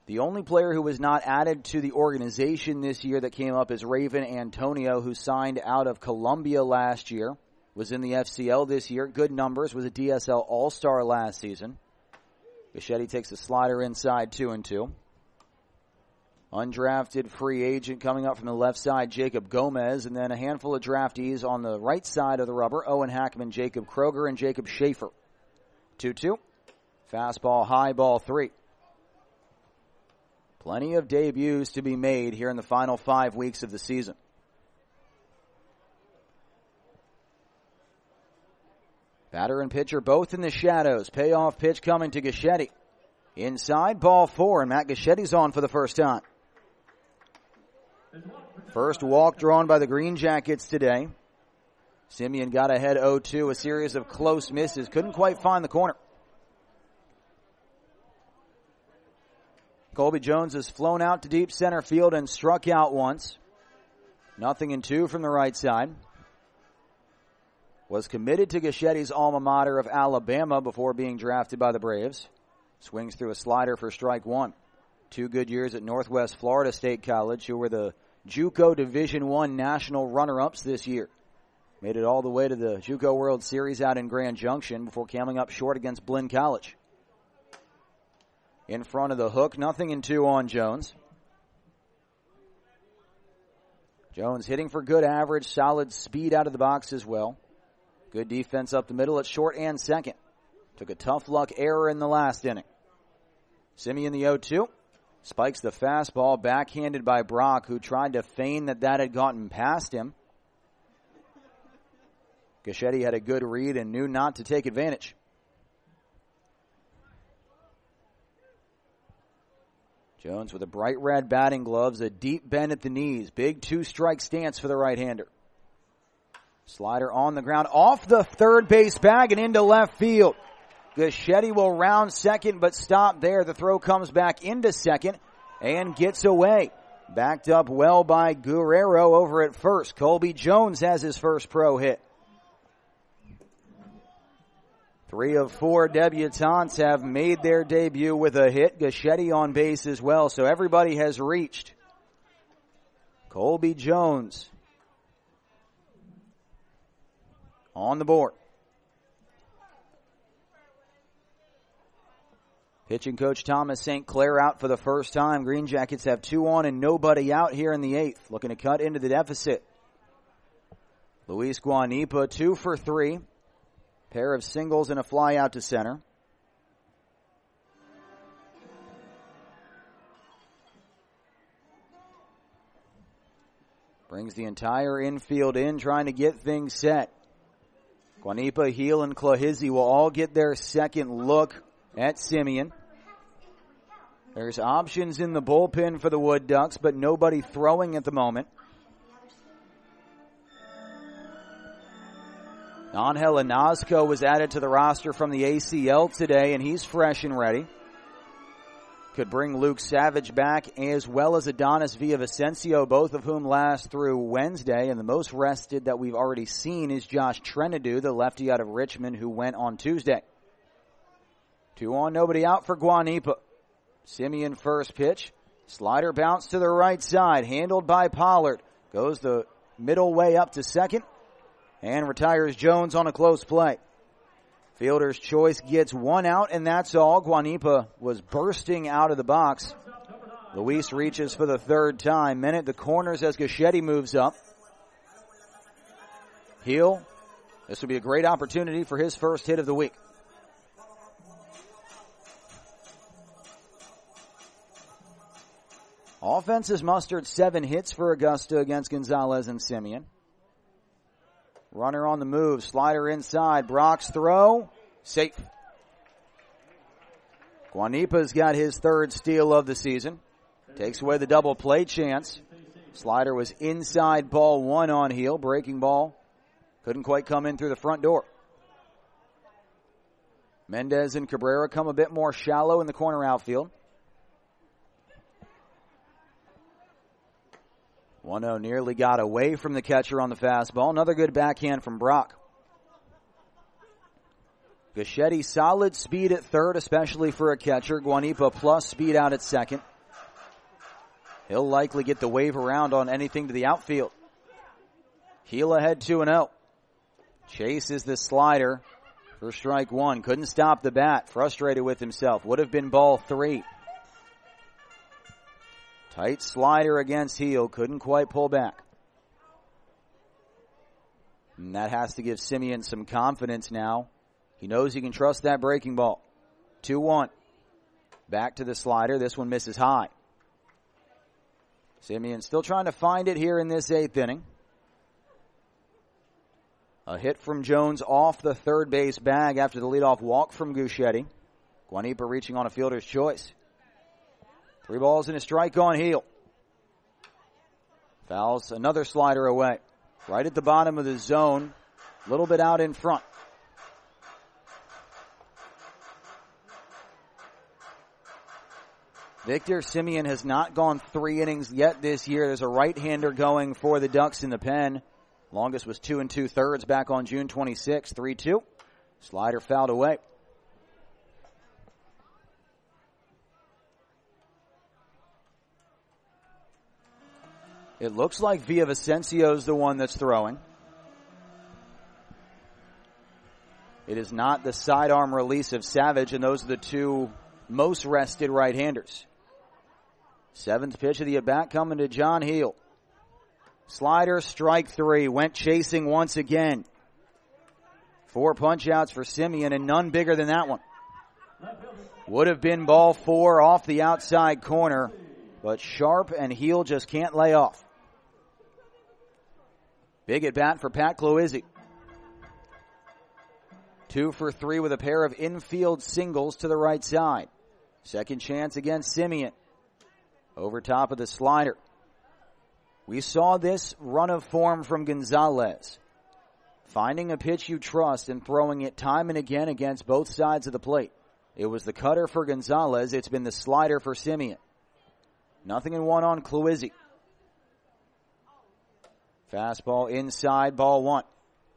The only player who was not added to the organization this year that came up is Raven Antonio, who signed out of Columbia last year, was in the F C L this year, good numbers, was a D S L All-Star last season. Gaschetti takes the slider inside, two and two. Undrafted free agent coming up from the left side, Jacob Gomez, and then a handful of draftees on the right side of the rubber, Owen Hackman, Jacob Kroger, and Jacob Schaefer. two two. Fastball, high ball, three. Plenty of debuts to be made here in the final five weeks of the season. Batter and pitcher both in the shadows. Payoff pitch coming to Gaschetti. Inside, ball four, and Matt Gaschetti's on for the first time. First walk drawn by the Green Jackets today. Simeon got ahead oh two, a series of close misses. Couldn't quite find the corner. Colby Jones has flown out to deep center field and struck out once. Nothing in two from the right side. Was committed to Gaschetti's alma mater of Alabama before being drafted by the Braves. Swings through a slider for strike one. Two good years at Northwest Florida State College, who were the JUCO Division One national runner-ups this year. Made it all the way to the JUCO World Series out in Grand Junction before coming up short against Blinn College. In front of the hook, nothing in two on Jones. Jones hitting for good average, solid speed out of the box as well. Good defense up the middle at short and second. Took a tough luck error in the last inning. Simeon the oh two. Spikes the fastball, backhanded by Brock, who tried to feign that that had gotten past him. Gaschetti had a good read and knew not to take advantage. Jones with a bright red batting gloves, a deep bend at the knees. Big two-strike stance for the right-hander. Slider on the ground, off the third base bag and into left field. Gaschetti will round second, but stop there. The throw comes back into second and gets away. Backed up well by Guerrero over at first. Colby Jones has his first pro hit. Three of four debutantes have made their debut with a hit. Gaschetti on base as well, so everybody has reached. Colby Jones on the board. Pitching coach Thomas Saint Clair out for the first time. Green Jackets have two on and nobody out here in the eighth. Looking to cut into the deficit. Luis Guanipa, two for three. Pair of singles and a fly out to center. Brings the entire infield in, trying to get things set. Guanipa, Heel, and Clahizzi will all get their second look at Simeon. There's options in the bullpen for the Wood Ducks, but nobody throwing at the moment. Angel Anazco was added to the roster from the A C L today, and he's fresh and ready. Could bring Luke Savage back, as well as Adonis Villavicencio, both of whom last through Wednesday. And the most rested that we've already seen is Josh Trenadu, the lefty out of Richmond, who went on Tuesday. Two on, nobody out for Guanipa. Simeon first pitch. Slider bounce to the right side, handled by Pollard. Goes the middle way up to second. And retires Jones on a close play. Fielder's choice gets one out, and that's all. Guanipa was bursting out of the box. Luis reaches for the third time. Men at the corners as Gaschetti moves up. Heel. This would be a great opportunity for his first hit of the week. Offense has mustered seven hits for Augusta against Gonzalez and Simeon. Runner on the move, slider inside, Brock's throw, safe. Guanipa's got his third steal of the season. Takes away the double play chance. Slider was inside, ball one on Heel, breaking ball. Couldn't quite come in through the front door. Mendez and Cabrera come a bit more shallow in the corner outfield. one oh nearly got away from the catcher on the fastball. Another good backhand from Brock. Gaschetti, solid speed at third, especially for a catcher. Guanipa plus speed out at second. He'll likely get the wave around on anything to the outfield. Heel ahead two and oh. Chases the slider for strike one. Couldn't stop the bat. Frustrated with himself. Would have been ball three. Tight slider against Heel. Couldn't quite pull back. And that has to give Semien some confidence now. He knows he can trust that breaking ball. two one. Back to the slider. This one misses high. Semien still trying to find it here in this eighth inning. A hit from Jones off the third base bag after the leadoff walk from Guschetti. Guanipa reaching on a fielder's choice. Three balls and a strike on Heel. Fouls another slider away. Right at the bottom of the zone. A little bit out in front. Victor Semien has not gone three innings yet this year. There's a right-hander going for the Ducks in the pen. Longest was two and two-thirds back on June twenty-sixth, three two. Slider fouled away. It looks like Villavicencio's the one that's throwing. It is not the sidearm release of Savage, and those are the two most rested right-handers. Seventh pitch of the at-bat coming to John Heel. Slider, strike three. Went chasing once again. Four punch-outs for Semien, and none bigger than that one. Would have been ball four off the outside corner, but Sharp and Heel just can't lay off. Big at-bat for Pat Cloizzi. Two for three with a pair of infield singles to the right side. Second chance against Semien. Over top of the slider. We saw this run of form from Gonzalez. Finding a pitch you trust and throwing it time and again against both sides of the plate. It was the cutter for Gonzalez. It's been the slider for Semien. Nothing in one on Cloizzi. Fastball inside, ball one.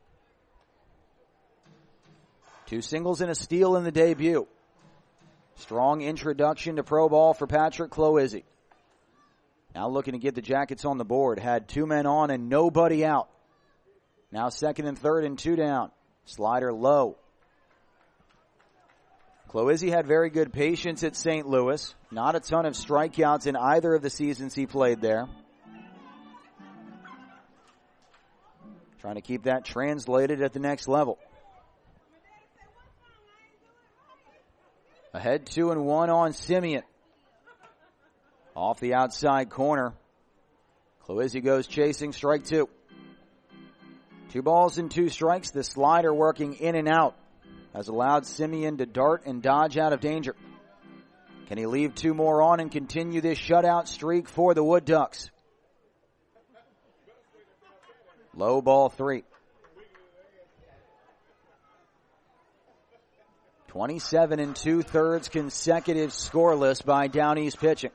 Two singles and a steal in the debut. Strong introduction to pro ball for Patrick Cloizzi. Now looking to get the Jackets on the board. Had two men on and nobody out. Now second and third and two down. Slider low. Cloizzi had very good patience at Saint Louis. Not a ton of strikeouts in either of the seasons he played there. Trying to keep that translated at the next level. Ahead two and one on Semien. Off the outside corner. Cloizzi goes chasing, strike two. Two balls and two strikes. The slider working in and out has allowed Semien to dart and dodge out of danger. Can he leave two more on and continue this shutout streak for the Wood Ducks? Low ball three. twenty-seven and two-thirds consecutive scoreless by Down East pitching.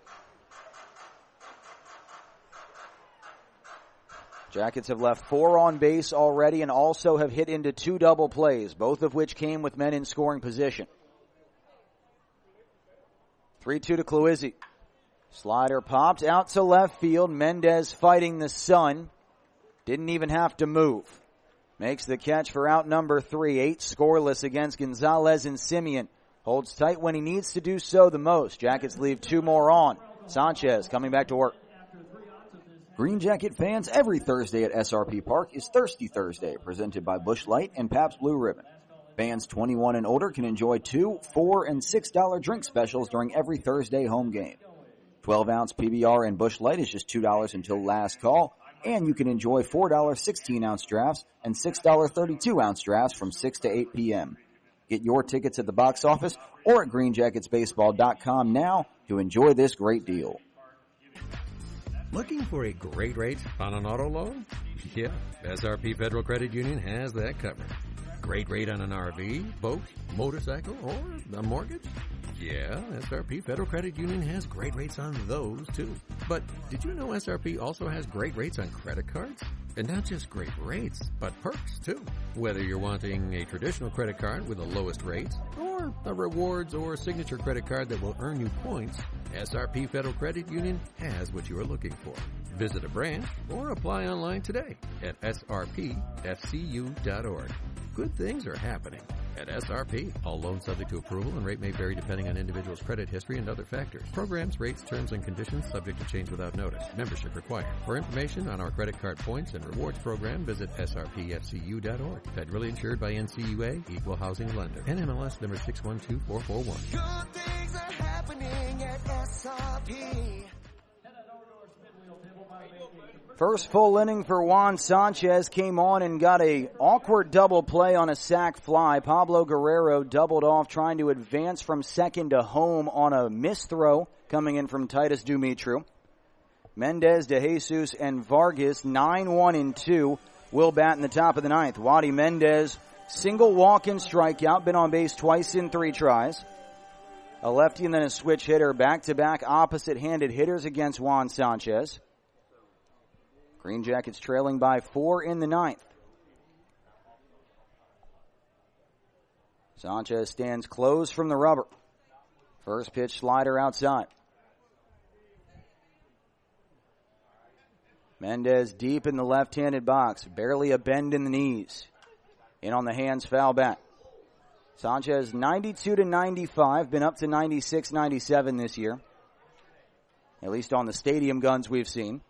Jackets have left four on base already and also have hit into two double plays, both of which came with men in scoring position. three two to Cloizzi. Slider popped out to left field. Mendez fighting the sun. Didn't even have to move. Makes the catch for out number three. Eight scoreless against Gonzalez and Semien. Holds tight when he needs to do so the most. Jackets leave two more on. Sanchez coming back to work. Green Jacket fans, every Thursday at S R P Park is Thirsty Thursday, presented by Busch Light and Pabst Blue Ribbon. Fans twenty-one and older can enjoy two, four, and six dollar drink specials during every Thursday home game. twelve ounce P B R and Busch Light is just two dollars until last call, and you can enjoy four dollar sixteen ounce drafts and six dollar thirty-two ounce drafts from six to eight p.m. Get your tickets at the box office or at green jackets baseball dot com now to enjoy this great deal. Looking for a great rate on an auto loan? Yeah, S R P Federal Credit Union has that covered. Great rate on an R V, boat, motorcycle, or a mortgage? Yeah, S R P Federal Credit Union has great rates on those, too. But did you know S R P also has great rates on credit cards? And not just great rates, but perks too. Whether you're wanting a traditional credit card with the lowest rates, or a rewards or signature credit card that will earn you points, S R P Federal Credit Union has what you are looking for. Visit a branch or apply online today at S R P F C U dot org. Good things are happening at S R P. All loans subject to approval and rate may vary depending on individual's credit history and other factors. Programs, rates, terms, and conditions subject to change without notice. Membership required. For information on our credit card points and rewards program, visit S R P F C U dot org. Federally insured by N C U A, Equal Housing Lender. N M L S number six one two four four one. Good things are happening at S R P. First full inning for Juan Sanchez came on and got a awkward double play on a sac fly. Pablo Guerrero doubled off trying to advance from second to home on a missed throw coming in from Titus Dumitru. Mendez, De Jesus, and Vargas nine one and two will bat in the top of the ninth. Wadi Mendez, single walk and strikeout, been on base twice in three tries. A lefty and then a switch hitter, back-to-back opposite-handed hitters against Juan Sanchez. Green Jackets trailing by four in the ninth. Sanchez stands closed from the rubber. First pitch slider outside. Mendez deep in the left-handed box. Barely a bend in the knees. In on the hands, foul back. Sanchez ninety-two to ninety-five, been up to ninety-six, ninety-seven this year. At least on the stadium guns we've seen.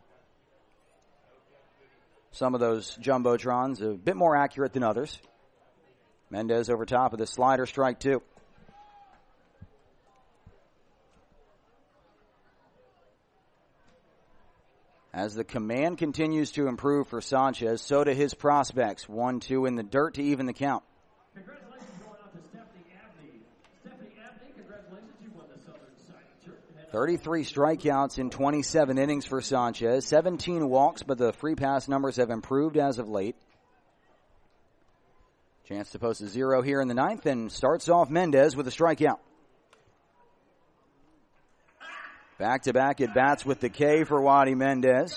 Some of those jumbotrons a bit more accurate than others. Mendez over top of the slider, strike two. As the command continues to improve for Sanchez, so do his prospects. one two in the dirt to even the count. Congratulations going out to Stephanie Abney. Stephanie Abney, congratulations, you won the Southern Side shirt. thirty-three strikeouts in twenty-seven innings for Sanchez. seventeen walks, but the free pass numbers have improved as of late. Chance to post a zero here in the ninth, and starts off Mendez with a strikeout. Back-to-back at bats with the K for Wadi Mendez.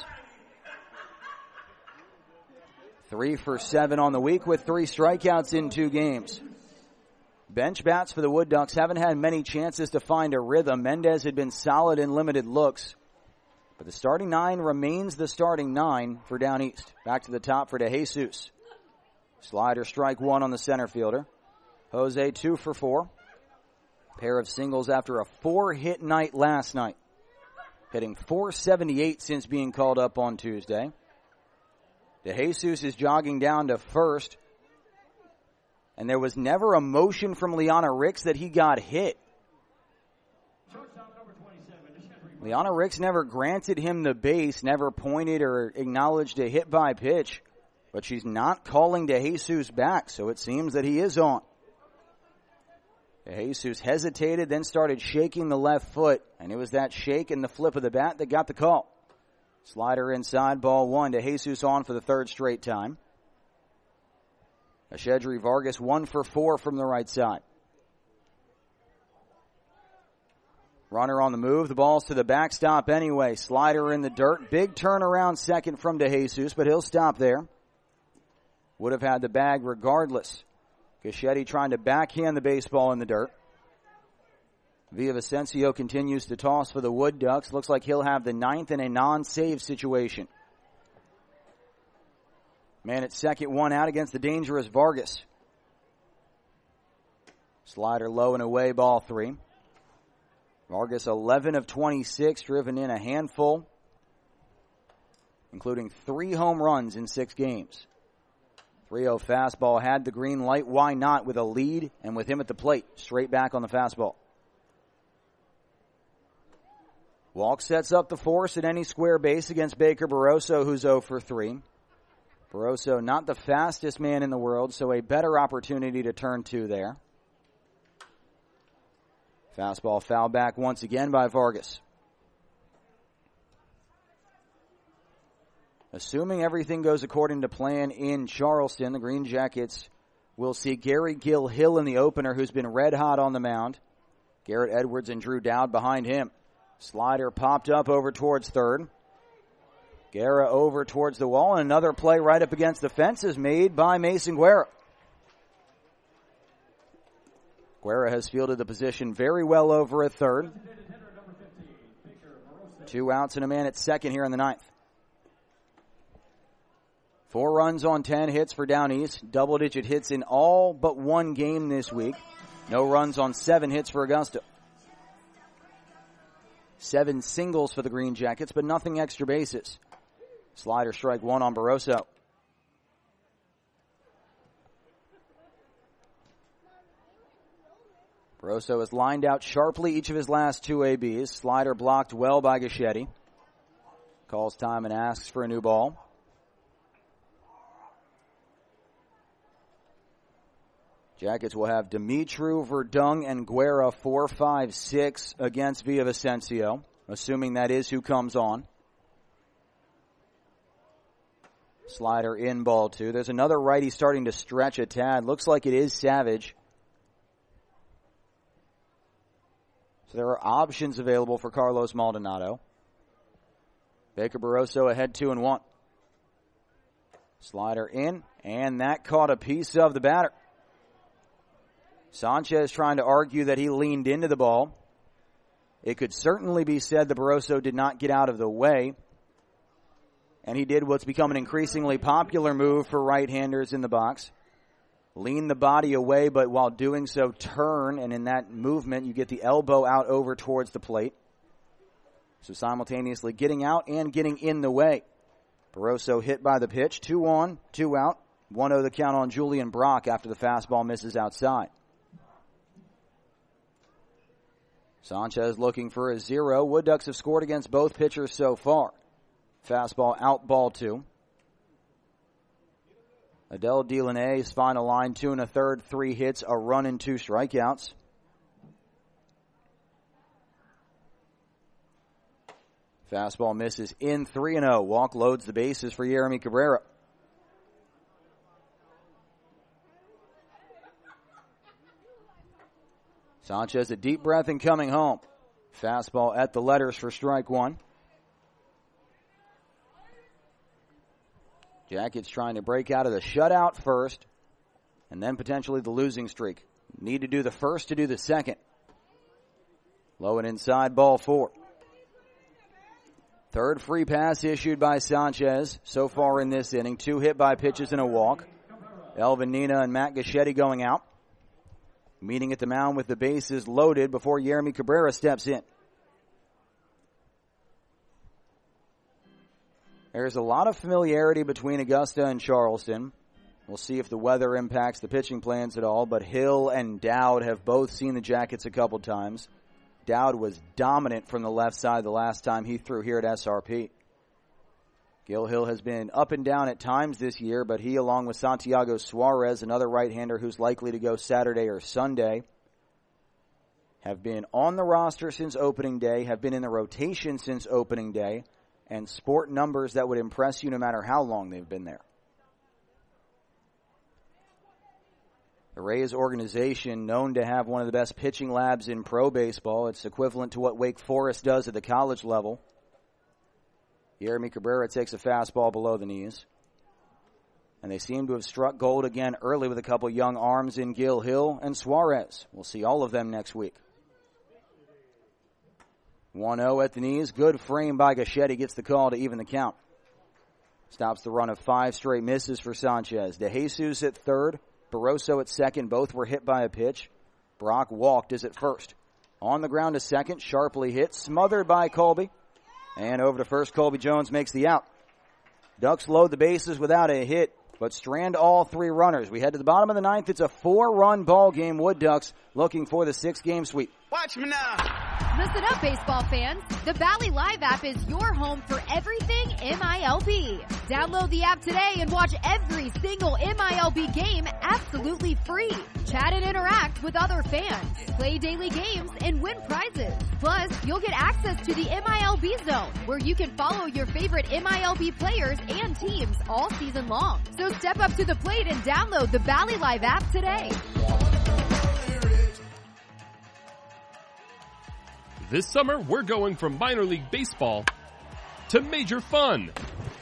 Three for seven on the week with three strikeouts in two games. Bench bats for the Wood Ducks haven't had many chances to find a rhythm. Mendez had been solid in limited looks. But the starting nine remains the starting nine for down east. Back to the top for De Jesus. Slider strike one on the center fielder. Jose two for four. Pair of singles after a four-hit night last night. Hitting four seventy-eight since being called up on Tuesday. De Jesus is jogging down to first. And there was never a motion from Liana Ricks that he got hit. Liana Ricks never granted him the base, never pointed or acknowledged a hit by pitch. But she's not calling De Jesus back, so it seems that he is on. De Jesus hesitated, then started shaking the left foot, and it was that shake and the flip of the bat that got the call. Slider inside, ball one. De Jesus on for the third straight time. Ashedri Vargas one for four from the right side. Runner on the move. The ball's to the backstop anyway. Slider in the dirt. Big turnaround second from De Jesus, but he'll stop there. Would have had the bag regardless. Gaschetti trying to backhand the baseball in the dirt. Villavicencio continues to toss for the Wood Ducks. Looks like he'll have the ninth in a non-save situation. Man at second, one out against the dangerous Vargas. Slider low and away, ball three. Vargas eleven of twenty-six, driven in a handful, including three home runs in six games. three oh fastball had the green light. Why not with a lead and with him at the plate? Straight back on the fastball. Walk sets up the force at any square base against Baker Barroso, who's oh for three. Barroso not the fastest man in the world, so a better opportunity to turn two there. Fastball foul back once again by Vargas. Assuming everything goes according to plan in Charleston, the Green Jackets will see Gary Gill Hill in the opener, who's been red hot on the mound. Garrett Edwards and Drew Dowd behind him. Slider popped up over towards third. Guerra over towards the wall, and another play right up against the fence is made by Mason Guerra. Guerra has fielded the position very well over a third. Two outs and a man at second here in the ninth. Four runs on ten hits for Down East. Double-digit hits in all but one game this week. No runs on seven hits for Augusta. Seven singles for the Green Jackets, but nothing extra bases. Slider strike one on Barroso. Barroso has lined out sharply each of his last two A Bs. Slider blocked well by Gaschetti. Calls time and asks for a new ball. Jackets will have Dimitru, Verdung, and Guerra four, five, six against Villavicencio, assuming that is who comes on. Slider in ball two. There's another righty starting to stretch a tad. Looks like it is Savage. So there are options available for Carlos Maldonado. Baker Barroso ahead two and one. Slider in, and that caught a piece of the batter. Sanchez trying to argue that he leaned into the ball. It could certainly be said that Barroso did not get out of the way. And he did what's become an increasingly popular move for right-handers in the box. Lean the body away, but while doing so, turn. And in that movement, you get the elbow out over towards the plate. So simultaneously getting out and getting in the way. Barroso hit by the pitch. Two on, two out. one oh the count on Julian Brock after the fastball misses outside. Sanchez looking for a zero. Wood Ducks have scored against both pitchers so far. Fastball out, ball two. Adele Delaney's final line, two and a third, three hits, a run and two strikeouts. Fastball misses in three and oh. Walk loads the bases for Yeremy Cabrera. Sanchez a deep breath and coming home. Fastball at the letters for strike one. Jackets trying to break out of the shutout first, and then potentially the losing streak. Need to do the first to do the second. Low and inside, ball four. Third free pass issued by Sanchez so far in this inning. Two hit by pitches and a walk. Elvin Nina and Matt Gaschetti going out. Meeting at the mound with the bases loaded before Yeremy Cabrera steps in. There's a lot of familiarity between Augusta and Charleston. We'll see if the weather impacts the pitching plans at all, but Hill and Dowd have both seen the Jackets a couple times. Dowd was dominant from the left side the last time he threw here at S R P. Gil Hill has been up and down at times this year, but he, along with Santiago Suarez, another right-hander who's likely to go Saturday or Sunday, have been on the roster since opening day, have been in the rotation since opening day, and sport numbers that would impress you no matter how long they've been there. The Rays organization, known to have one of the best pitching labs in pro baseball. It's equivalent to what Wake Forest does at the college level. Yeremy Cabrera takes a fastball below the knees. And they seem to have struck gold again early with a couple young arms in Gil Hill and Suarez. We'll see all of them next week. one oh at the knees. Good frame by Gaschetti. Gets the call to even the count. Stops the run of five straight misses for Sanchez. De Jesus at third. Barroso at second. Both were hit by a pitch. Brock walked is at first. On the ground to second. Sharply hit. Smothered by Colby. And over to first, Colby Jones makes the out. Ducks load the bases without a hit, but strand all three runners. We head to the bottom of the ninth. It's a four-run ball game. Wood Ducks looking for the six-game sweep. Watch me now. Listen up, baseball fans. The Valley Live app is your home for everything M I L B. Download the app today and watch every single M I L B game absolutely free. Chat and interact with other fans. Play daily games and win prizes. Plus, you'll get access to the M I L B Zone, where you can follow your favorite M I L B players and teams all season long. So step up to the plate and download the Valley Live app today. This summer, we're going from minor league baseball to major fun.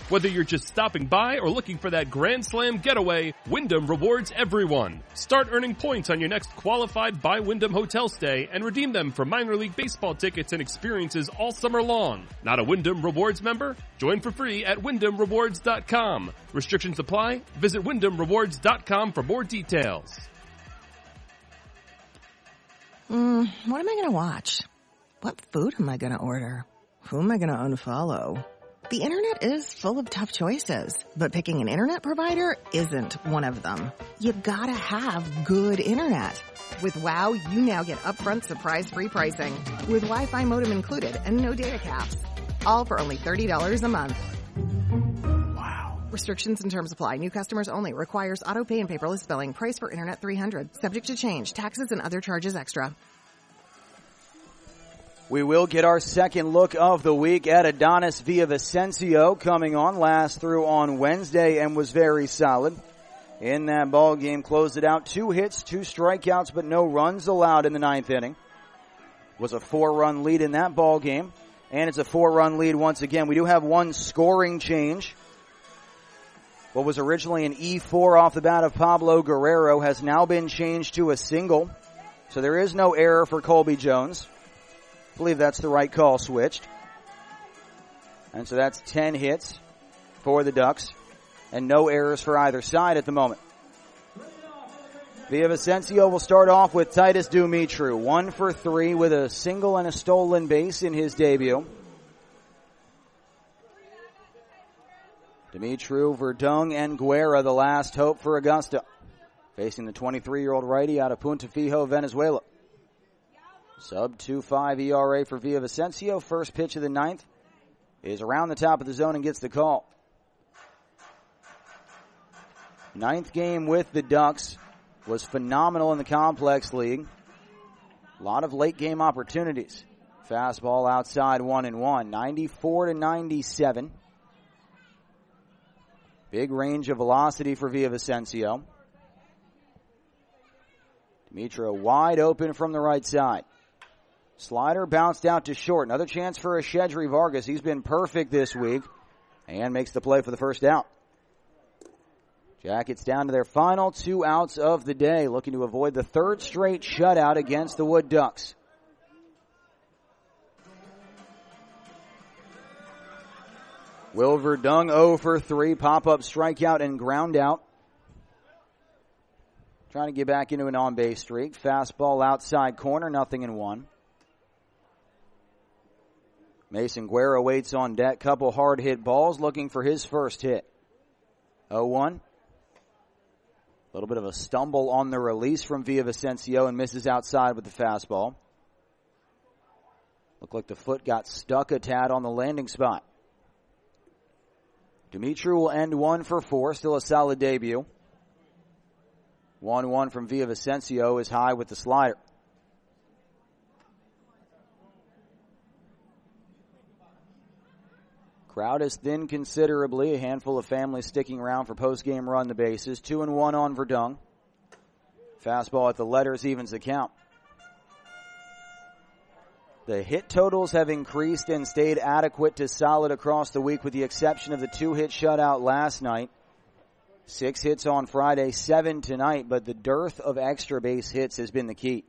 Whether you're just stopping by or looking for that Grand Slam getaway, Wyndham rewards everyone. Start earning points on your next qualified by Wyndham hotel stay and redeem them for minor league baseball tickets and experiences all summer long. Not a Wyndham Rewards member? Join for free at wyndham rewards dot com. Restrictions apply. Visit wyndham rewards dot com for more details. Mm, what am I going to watch? What food am I going to order? Who am I going to unfollow? The internet is full of tough choices, but picking an internet provider isn't one of them. You gotta have good internet. With WOW, you now get upfront surprise-free pricing with Wi-Fi modem included and no data caps. All for only thirty dollars a month. Wow. Restrictions and terms apply. New customers only. Requires auto pay and paperless billing. Price for internet three hundred dollars. Subject to change. Taxes and other charges extra. We will get our second look of the week at Adonis Villavicencio, coming on. Last through on Wednesday and was very solid. In that ball game, closed it out. Two hits, two strikeouts, but no runs allowed in the ninth inning. Was a four-run lead in that ball game, and it's a four-run lead once again. We do have one scoring change. What was originally an E four off the bat of Pablo Guerrero has now been changed to a single, so there is no error for Colby Jones. I believe that's the right call switched. And so that's ten hits for the Ducks and no errors for either side at the moment. Villavicencio will start off with Titus Dumitru, one for three with a single and a stolen base in his debut. Dumitru, Verdung, and Guerra, the last hope for Augusta, facing the twenty-three-year-old righty out of Punta Fijo, Venezuela. Sub two point five E R A for Villavicencio. First pitch of the ninth is around the top of the zone and gets the call. Ninth game with the Ducks was phenomenal in the Complex League. A lot of late game opportunities. Fastball outside one and one. ninety-four to ninety-seven. Big range of velocity for Villavicencio. Dumitru wide open from the right side. Slider bounced out to short. Another chance for Ashedri Vargas. He's been perfect this week and makes the play for the first out. Jackets down to their final two outs of the day, looking to avoid the third straight shutout against the Wood Ducks. Will Verdung oh for three, pop-up strikeout and ground out. Trying to get back into an on-base streak. Fastball outside corner, nothing in one. Mason Guerra waits on deck. Couple hard hit balls, looking for his first hit. oh one. A little bit of a stumble on the release from Villavicencio and misses outside with the fastball. Looked like the foot got stuck a tad on the landing spot. Dumitru will end one for four. Still a solid debut. one one from Villavicencio is high with the slider. Crowd has thinned considerably. A handful of families sticking around for post-game run the bases. Two and one on Verdung. Fastball at the letters evens the count. The hit totals have increased and stayed adequate to solid across the week with the exception of the two-hit shutout last night. Six hits on Friday, seven tonight, but the dearth of extra base hits has been the key.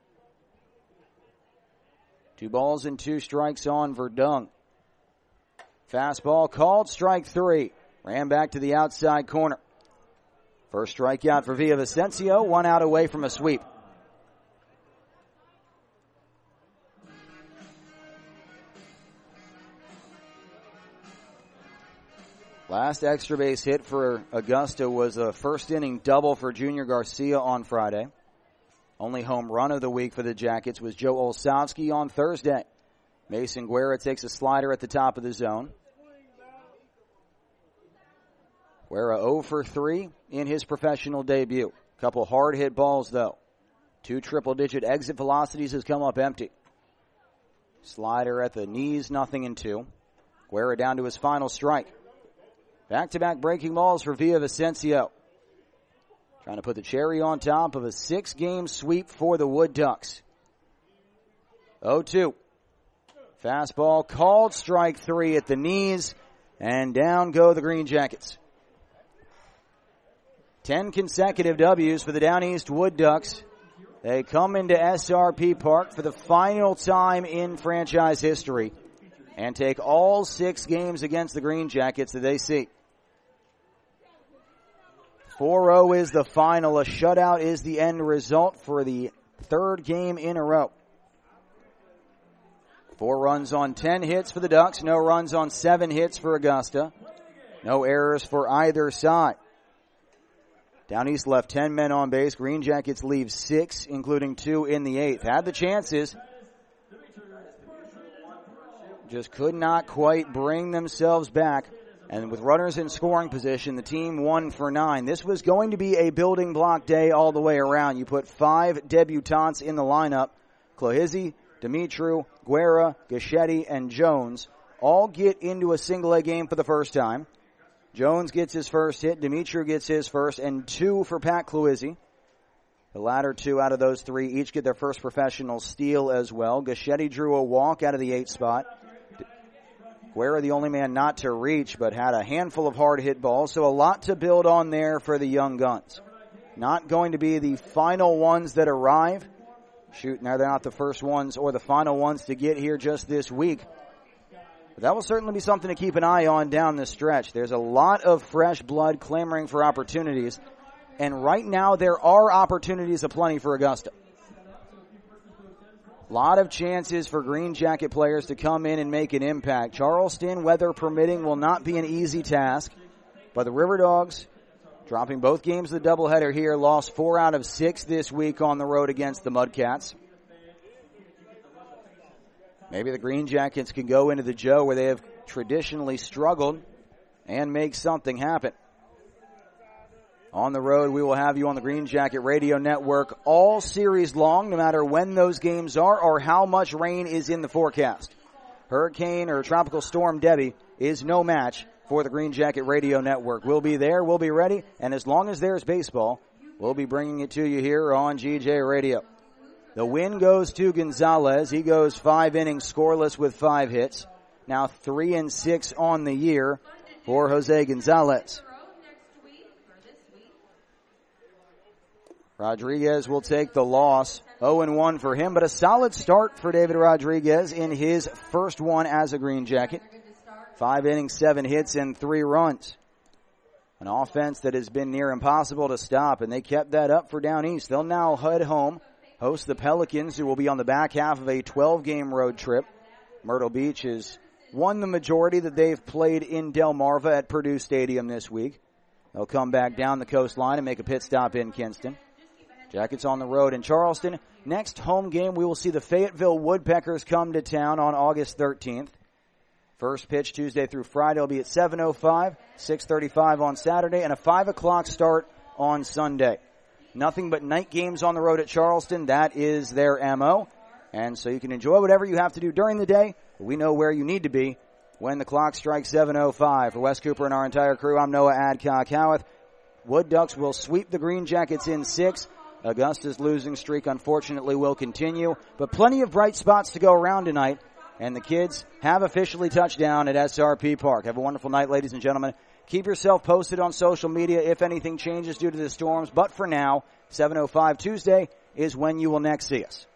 Two balls and two strikes on Verdung. Fastball called, strike three. Ran back to the outside corner. First strikeout for Villavicencio, one out away from a sweep. Last extra base hit for Augusta was a first inning double for Junior Garcia on Friday. Only home run of the week for the Jackets was Joe Olszewski on Thursday. Mason Guerra takes a slider at the top of the zone. Guerra oh for three in his professional debut. Couple hard hit balls though. Two triple digit exit velocities has come up empty. Slider at the knees, nothing in two. Guerra down to his final strike. Back-to-back breaking balls for Villavicencio. Trying to put the cherry on top of a six-game sweep for the Wood Ducks. oh two. Fastball called, strike three at the knees, And down go the Green Jackets. Ten consecutive W's for the Down East Wood Ducks. They come into S R P Park for the final time in franchise history and take all six games against the Green Jackets that they see. four oh is the final. A shutout is the end result for the third game in a row. Four runs on ten hits for the Ducks. No runs on seven hits for Augusta. No errors for either side. Down East left ten men on base. Green Jackets leave six, including two in the eighth. Had the chances. Just could not quite bring themselves back. And with runners in scoring position, the team won for nine. This was going to be a building block day all the way around. You put five debutants in the lineup. Clohizzi, Dimitru, Guerra, Gaschetti, and Jones all get into a single-A game for the first time. Jones gets his first hit, Dimitru gets his first, and two for Pat Clohizzi. The latter two out of those three each get their first professional steal as well. Gaschetti drew a walk out of the eighth spot. Guerra, the only man not to reach, but had a handful of hard hit balls, so a lot to build on there for the young guns. Not going to be the final ones that arrive. Shoot, now they're not the first ones or the final ones to get here just this week. But that will certainly be something to keep an eye on down the stretch. There's a lot of fresh blood clamoring for opportunities, and right now there are opportunities aplenty for Augusta. A lot of chances for Green Jacket players to come in and make an impact. Charleston, weather permitting, will not be an easy task, but the River Dogs, dropping both games of the doubleheader here, lost four out of six this week on the road against the Mudcats. Maybe the Green Jackets can go into the Joe where they have traditionally struggled and make something happen. On the road, we will have you on the Green Jacket Radio Network all series long, no matter when those games are or how much rain is in the forecast. Hurricane or Tropical Storm Debbie is no match for the Green Jacket Radio Network. We'll be there, we'll be ready, and as long as there's baseball, we'll be bringing it to you here on G J Radio. The win goes to Gonzalez. He goes five innings scoreless with five hits. Now three and six on the year for Jose Gonzalez. Rodriguez will take the loss. oh and one for him, but a solid start for David Rodriguez in his first one as a Green Jacket. Five innings, seven hits, and three runs. An offense that has been near impossible to stop, and they kept that up for Down East. They'll now head home, host the Pelicans, who will be on the back half of a twelve-game road trip. Myrtle Beach has won the majority that they've played in Delmarva at Purdue Stadium this week. They'll come back down the coastline and make a pit stop in Kinston. Jackets on the road in Charleston. Next home game, we will see the Fayetteville Woodpeckers come to town on August thirteenth. First pitch Tuesday through Friday will be at seven oh five, six thirty-five on Saturday, and a five o'clock start on Sunday. Nothing but night games on the road at Charleston. That is their M O. And so you can enjoy whatever you have to do during the day. But we know where you need to be when the clock strikes seven oh five. For Wes Cooper and our entire crew, I'm Noah Adcock-Howarth. Wood Ducks will sweep the Green Jackets in six. Augusta's losing streak, unfortunately, will continue. But plenty of bright spots to go around tonight. And the kids have officially touched down at S R P Park. Have a wonderful night, ladies and gentlemen. Keep yourself posted on social media if anything changes due to the storms. But for now, seven oh five Tuesday is when you will next see us.